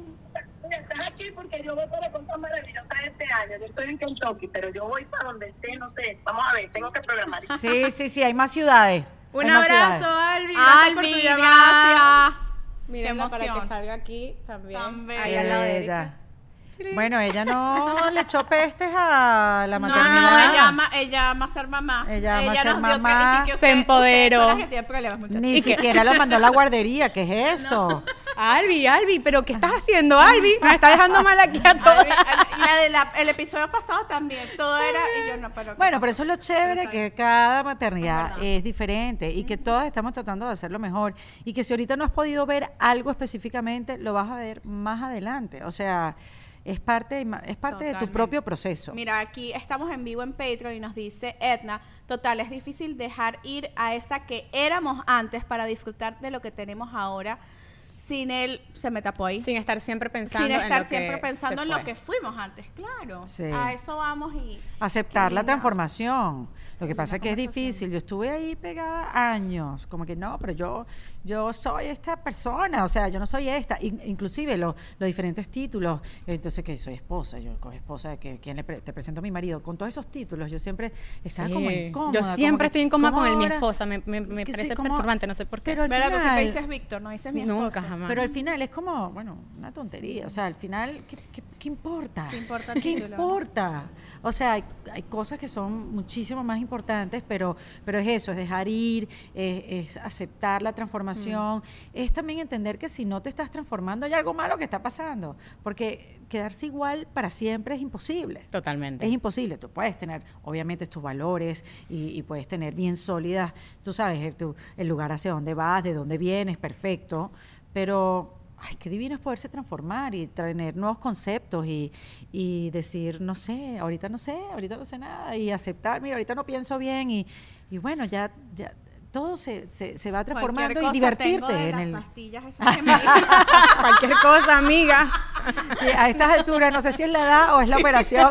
[SPEAKER 6] Mira, estás aquí porque yo voy para cosas maravillosas este año. Yo estoy en Kentucky, pero yo voy para donde esté, no sé. Vamos a ver, tengo que programar.
[SPEAKER 3] Sí, sí, sí, hay más ciudades.
[SPEAKER 1] Un
[SPEAKER 3] Hay más
[SPEAKER 1] abrazo,
[SPEAKER 3] ciudades.
[SPEAKER 1] Albi. Gracias por tu
[SPEAKER 2] Albi,
[SPEAKER 1] llamada.
[SPEAKER 2] gracias.
[SPEAKER 1] Mírenla
[SPEAKER 2] Qué
[SPEAKER 1] para que
[SPEAKER 2] emoción.
[SPEAKER 1] salga aquí también.
[SPEAKER 2] Tan
[SPEAKER 1] Ahí al lado de Erika.
[SPEAKER 3] Bella. Bueno, ella no le echó pestes a la
[SPEAKER 2] No,
[SPEAKER 3] maternidad.
[SPEAKER 2] no, ella ama, ella ama ser mamá.
[SPEAKER 3] Ella ama ser
[SPEAKER 2] nos dio
[SPEAKER 3] mamá.
[SPEAKER 2] que- que
[SPEAKER 1] Se
[SPEAKER 2] usted-
[SPEAKER 1] empoderó.
[SPEAKER 2] ustedes son las que tienen problemas, muchachos.
[SPEAKER 3] Ni
[SPEAKER 1] ¿Y qué?
[SPEAKER 3] siquiera lo mandó a la guardería, ¿qué es eso?
[SPEAKER 1] Albi, Albi, ¿pero qué estás haciendo, Albi? Nos está dejando mal aquí a todos.
[SPEAKER 2] Albi, Albi, la de la- el episodio pasado también, todo era y yo no, pero ¿qué
[SPEAKER 3] Bueno,
[SPEAKER 2] pasó?
[SPEAKER 3] pero eso es lo chévere,
[SPEAKER 2] está
[SPEAKER 3] que cada maternidad
[SPEAKER 2] Es verdad.
[SPEAKER 3] es diferente y que todas estamos tratando de hacerlo mejor. Y que si ahorita no has podido ver algo específicamente, lo vas a ver más adelante. O sea, es parte, es parte de tu
[SPEAKER 2] Totalmente.
[SPEAKER 3] propio proceso.
[SPEAKER 2] Mira, aquí estamos en vivo en Patreon y nos dice Edna, total, es difícil dejar ir a esa que éramos antes para disfrutar de lo que tenemos ahora sin él, se me tapó ahí, sin,
[SPEAKER 1] Sin estar siempre pensando en
[SPEAKER 2] estar
[SPEAKER 1] lo que
[SPEAKER 2] siempre pensando
[SPEAKER 1] se
[SPEAKER 2] en lo
[SPEAKER 1] fue.
[SPEAKER 2] que fuimos antes, claro.
[SPEAKER 3] Sí.
[SPEAKER 2] A eso vamos y...
[SPEAKER 3] Aceptar
[SPEAKER 2] qué
[SPEAKER 3] la
[SPEAKER 2] linda.
[SPEAKER 3] transformación. Lo que
[SPEAKER 2] Qué
[SPEAKER 3] pasa es que
[SPEAKER 2] linda
[SPEAKER 3] es
[SPEAKER 2] conversación.
[SPEAKER 3] difícil. Yo estuve ahí pegada años, como que no, pero yo, yo soy esta persona, o sea, yo no soy esta. In- inclusive lo- los diferentes títulos. Entonces, que soy esposa, yo con esposa, que ¿quién le pre- te presento a mi marido? Con todos esos títulos, yo siempre estaba
[SPEAKER 1] Sí.
[SPEAKER 3] como incómoda.
[SPEAKER 1] Yo
[SPEAKER 3] como
[SPEAKER 1] siempre
[SPEAKER 3] que,
[SPEAKER 1] estoy incómoda
[SPEAKER 3] ¿cómo
[SPEAKER 1] con el mi
[SPEAKER 3] ahora?
[SPEAKER 1] esposa. Me, me, me
[SPEAKER 3] Que sí,
[SPEAKER 1] parece
[SPEAKER 3] ¿cómo?
[SPEAKER 1] perturbante, no sé por qué.
[SPEAKER 3] Pero al
[SPEAKER 2] Pero tú siempre
[SPEAKER 3] final-
[SPEAKER 2] dices Víctor, no dices mi
[SPEAKER 1] Nunca,
[SPEAKER 2] esposo.
[SPEAKER 1] jamás.
[SPEAKER 3] Pero al final es como, bueno, una tontería. O sea, al final, ¿qué, qué, qué importa?
[SPEAKER 2] ¿Qué importa el
[SPEAKER 3] ¿Qué
[SPEAKER 2] título, no?
[SPEAKER 3] importa? O sea, hay, hay cosas que son muchísimo más importantes, pero, pero es eso, es dejar ir, es, es aceptar la transformación, es también entender que si no te estás transformando hay algo malo que está pasando, porque quedarse igual para siempre es imposible.
[SPEAKER 1] Totalmente.
[SPEAKER 3] Es imposible. Tú puedes tener, obviamente, tus valores y, y puedes tener bien sólidas, tú sabes, eh, tu- el lugar hacia dónde vas, de dónde vienes, perfecto, pero ay, qué divino es poderse transformar y tener nuevos conceptos y, y decir, no sé, ahorita no sé, ahorita no sé nada y aceptar, mira, ahorita no pienso bien y, y bueno, ya, ya todo se, se, se va transformando
[SPEAKER 2] Cualquier
[SPEAKER 3] y
[SPEAKER 2] cosa
[SPEAKER 3] divertirte
[SPEAKER 2] tengo de
[SPEAKER 3] en
[SPEAKER 2] las
[SPEAKER 3] el...
[SPEAKER 2] pastillas esas que me
[SPEAKER 1] Cualquier cosa, amiga.
[SPEAKER 3] Sí, a estas alturas, no sé si es la edad o es la operación.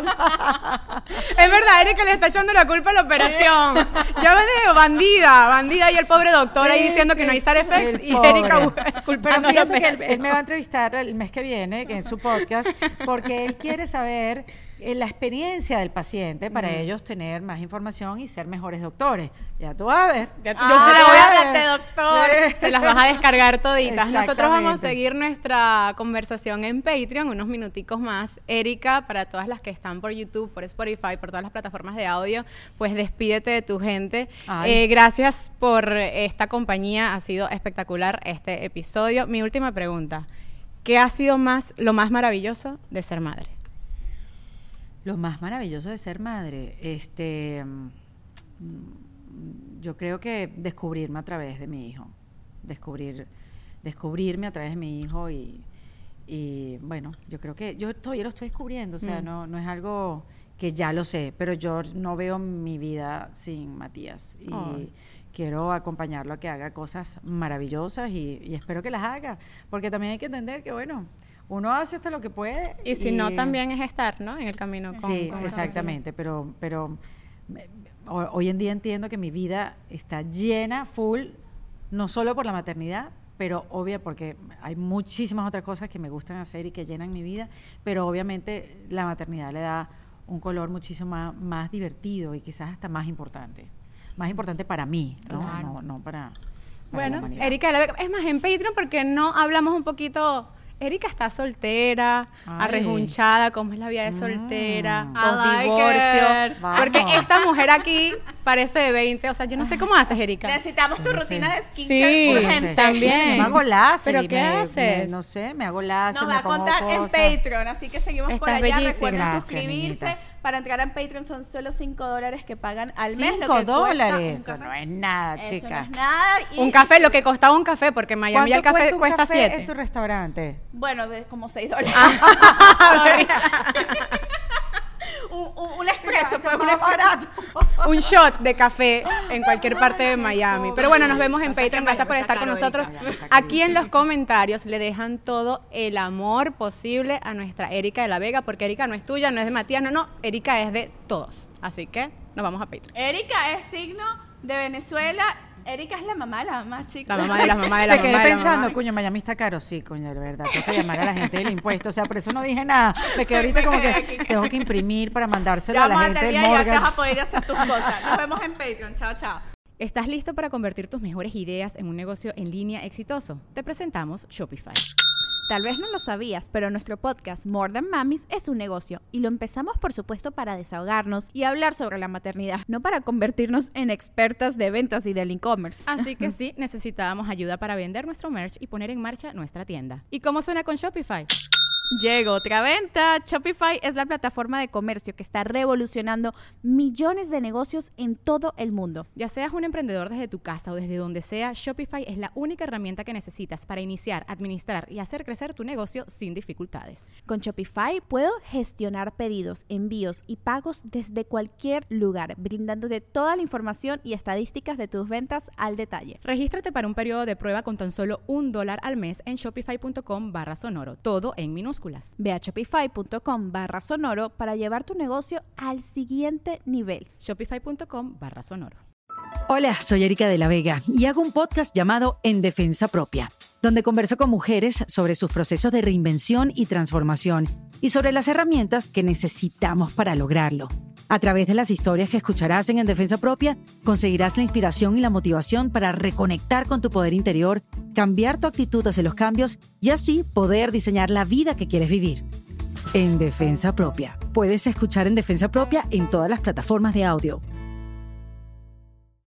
[SPEAKER 1] Es verdad, Erika le está echando la culpa a la operación. Ya veo, bandida, bandida y el pobre doctor ahí
[SPEAKER 3] Sí,
[SPEAKER 1] diciendo
[SPEAKER 3] sí.
[SPEAKER 1] que no hay side effects
[SPEAKER 3] El
[SPEAKER 1] y
[SPEAKER 3] pobre.
[SPEAKER 1] Erika
[SPEAKER 3] Pero
[SPEAKER 1] culpando a la
[SPEAKER 3] fíjate que él,
[SPEAKER 1] operación.
[SPEAKER 3] él me va a entrevistar el mes que viene que en su podcast porque él quiere saber eh, la experiencia del paciente para ellos tener más información y ser mejores doctores. Ya tú vas a ver.
[SPEAKER 1] Ya tú-
[SPEAKER 2] Ah,
[SPEAKER 1] yo se la voy a
[SPEAKER 2] ándate, doctor.
[SPEAKER 3] Sí.
[SPEAKER 1] Se las vas a descargar toditas. Nosotros vamos a
[SPEAKER 3] Exactamente.
[SPEAKER 1] seguir nuestra conversación en Patreon unos minuticos más. Erika, para todas las que están por YouTube, por Spotify, por todas las plataformas de audio, pues despídete de tu gente.
[SPEAKER 3] Ay.
[SPEAKER 1] Eh, gracias por esta compañía. Ha sido espectacular este episodio. Mi última pregunta. ¿Qué ha sido más lo más maravilloso de ser madre?
[SPEAKER 3] Lo más maravilloso de ser madre, este, mm, yo creo que descubrirme a través de mi hijo, descubrir, descubrirme a través de mi hijo y, y bueno, yo creo que yo todavía lo estoy descubriendo, o sea,
[SPEAKER 1] Mm.
[SPEAKER 3] no, no es algo que ya lo sé, pero yo no veo mi vida sin Matías y
[SPEAKER 1] Ay.
[SPEAKER 3] quiero acompañarlo a que haga cosas maravillosas y, y espero que las haga, porque también hay que entender que bueno, uno hace hasta lo que puede.
[SPEAKER 1] Y si no, también es estar, ¿no? En el camino con
[SPEAKER 3] Sí,
[SPEAKER 1] con las
[SPEAKER 3] exactamente, pero, pero me- ho- hoy en día entiendo que mi vida está llena, full, no solo por la maternidad, pero obvia, porque hay muchísimas otras cosas que me gustan hacer y que llenan mi vida, pero obviamente la maternidad le da un color muchísimo más, más divertido y quizás hasta más importante. Más importante para mí, ¿no?
[SPEAKER 2] Claro.
[SPEAKER 3] No, no para, para la
[SPEAKER 1] Bueno,
[SPEAKER 3] humanidad.
[SPEAKER 1] Erika de la Vega. Es más, en Patreon, porque no hablamos un poquito. Erika está soltera,
[SPEAKER 3] Ay.
[SPEAKER 1] arrejunchada, cómo es la vida de soltera,
[SPEAKER 3] Mm.
[SPEAKER 2] I
[SPEAKER 1] divorcio.
[SPEAKER 2] like it.
[SPEAKER 1] Porque
[SPEAKER 3] Vamos.
[SPEAKER 1] esta mujer aquí parece de veinte. O sea, yo no sé cómo haces, Erika.
[SPEAKER 2] Necesitamos tu
[SPEAKER 3] No
[SPEAKER 2] rutina
[SPEAKER 3] sé.
[SPEAKER 2] de skincare
[SPEAKER 1] Sí,
[SPEAKER 3] No
[SPEAKER 2] urgente.
[SPEAKER 3] sé.
[SPEAKER 1] también.
[SPEAKER 3] Me hago láser.
[SPEAKER 1] ¿Pero
[SPEAKER 3] y
[SPEAKER 1] qué
[SPEAKER 3] me-
[SPEAKER 1] haces?
[SPEAKER 3] me- no sé, me hago láser.
[SPEAKER 2] Nos
[SPEAKER 3] me
[SPEAKER 2] va a
[SPEAKER 3] pongo
[SPEAKER 2] contar en
[SPEAKER 3] cosas.
[SPEAKER 2] Patreon, así que seguimos por
[SPEAKER 1] Estás
[SPEAKER 2] allá.
[SPEAKER 1] bellísima.
[SPEAKER 2] Recuerden
[SPEAKER 3] Gracias,
[SPEAKER 2] suscribirse.
[SPEAKER 3] niñitas.
[SPEAKER 2] Para entrar en Patreon son solo cinco dólares que pagan al mes. lo
[SPEAKER 3] Cinco
[SPEAKER 2] que cuesta
[SPEAKER 3] dólares.
[SPEAKER 2] un
[SPEAKER 3] Eso
[SPEAKER 2] café.
[SPEAKER 3] no es nada,
[SPEAKER 2] Eso
[SPEAKER 3] chica.
[SPEAKER 2] no es nada. y-
[SPEAKER 1] Un café, lo que costaba un café, porque en Miami el café
[SPEAKER 3] un
[SPEAKER 1] cuesta
[SPEAKER 3] café
[SPEAKER 1] siete.
[SPEAKER 3] en tu restaurante?
[SPEAKER 2] Bueno, de como seis dólares.
[SPEAKER 1] Ah.
[SPEAKER 2] un, un, un expreso, pues un
[SPEAKER 3] más
[SPEAKER 2] expreso.
[SPEAKER 3] barato.
[SPEAKER 1] Un shot de café en cualquier parte de Miami. Pero bueno, nos vemos en
[SPEAKER 3] Pasa que
[SPEAKER 1] Patreon.
[SPEAKER 3] me-
[SPEAKER 1] Gracias por
[SPEAKER 3] me
[SPEAKER 1] estar
[SPEAKER 3] está
[SPEAKER 1] con
[SPEAKER 3] caro
[SPEAKER 1] nosotros.
[SPEAKER 3] ahorita, ya me está
[SPEAKER 1] Aquí en
[SPEAKER 3] carísimo.
[SPEAKER 1] los comentarios le dejan todo el amor posible a nuestra Erika de la Vega, porque Erika no es tuya, no es de Matías, no, no. Erika es de todos. Así que nos vamos a Patreon.
[SPEAKER 2] Erika es signo de Venezuela. Erika es la mamá de la mamá, chicos.
[SPEAKER 1] La mamá de las mamás de la
[SPEAKER 3] Me quedé
[SPEAKER 1] mamá de la
[SPEAKER 3] pensando,
[SPEAKER 1] mamá.
[SPEAKER 3] coño, Miami está caro. Sí, coño, de verdad. Tengo que llamar a la gente del impuesto. O sea, por eso no dije nada. Me quedé ahorita como que tengo que imprimir para mandárselo a la
[SPEAKER 2] Llama a
[SPEAKER 3] gente del
[SPEAKER 2] Talía y ya te vas
[SPEAKER 3] mortgage.
[SPEAKER 2] a poder hacer tus cosas. Nos vemos en Patreon. Chao, chao.
[SPEAKER 1] ¿Estás listo para convertir tus mejores ideas en un negocio en línea exitoso? Te presentamos Shopify.
[SPEAKER 2] Tal vez no lo sabías, pero nuestro podcast More Than Mamis es un negocio y lo empezamos por supuesto para desahogarnos y hablar sobre la maternidad, no para convertirnos en expertas de ventas y del e-commerce.
[SPEAKER 1] Así que sí, necesitábamos ayuda para vender nuestro merch y poner en marcha nuestra tienda. ¿Y cómo suena con Shopify?
[SPEAKER 2] Llegó otra venta. Shopify es la plataforma de comercio que está revolucionando millones de negocios en todo el mundo.
[SPEAKER 1] Ya seas un emprendedor desde tu casa o desde donde sea, Shopify es la única herramienta que necesitas para iniciar, administrar y hacer crecer tu negocio sin dificultades.
[SPEAKER 2] Con Shopify puedo gestionar pedidos, envíos y pagos desde cualquier lugar, brindándote toda la información y estadísticas de tus ventas al detalle.
[SPEAKER 1] Regístrate para un periodo de prueba con tan solo un dólar al mes en shopify.com barra sonoro, todo en minúsculas.
[SPEAKER 2] Ve a shopify.com barra sonoro para llevar tu negocio al siguiente nivel.
[SPEAKER 1] Shopify.com barra sonoro.
[SPEAKER 3] Hola, soy Erika de la Vega y hago un podcast llamado En Defensa Propia, donde converso con mujeres sobre sus procesos de reinvención y transformación y sobre las herramientas que necesitamos para lograrlo. A través de las historias que escucharás en En Defensa Propia, conseguirás la inspiración y la motivación para reconectar con tu poder interior, cambiar tu actitud hacia los cambios y así poder diseñar la vida que quieres vivir. En Defensa Propia. Puedes escuchar En Defensa Propia en todas las plataformas de audio.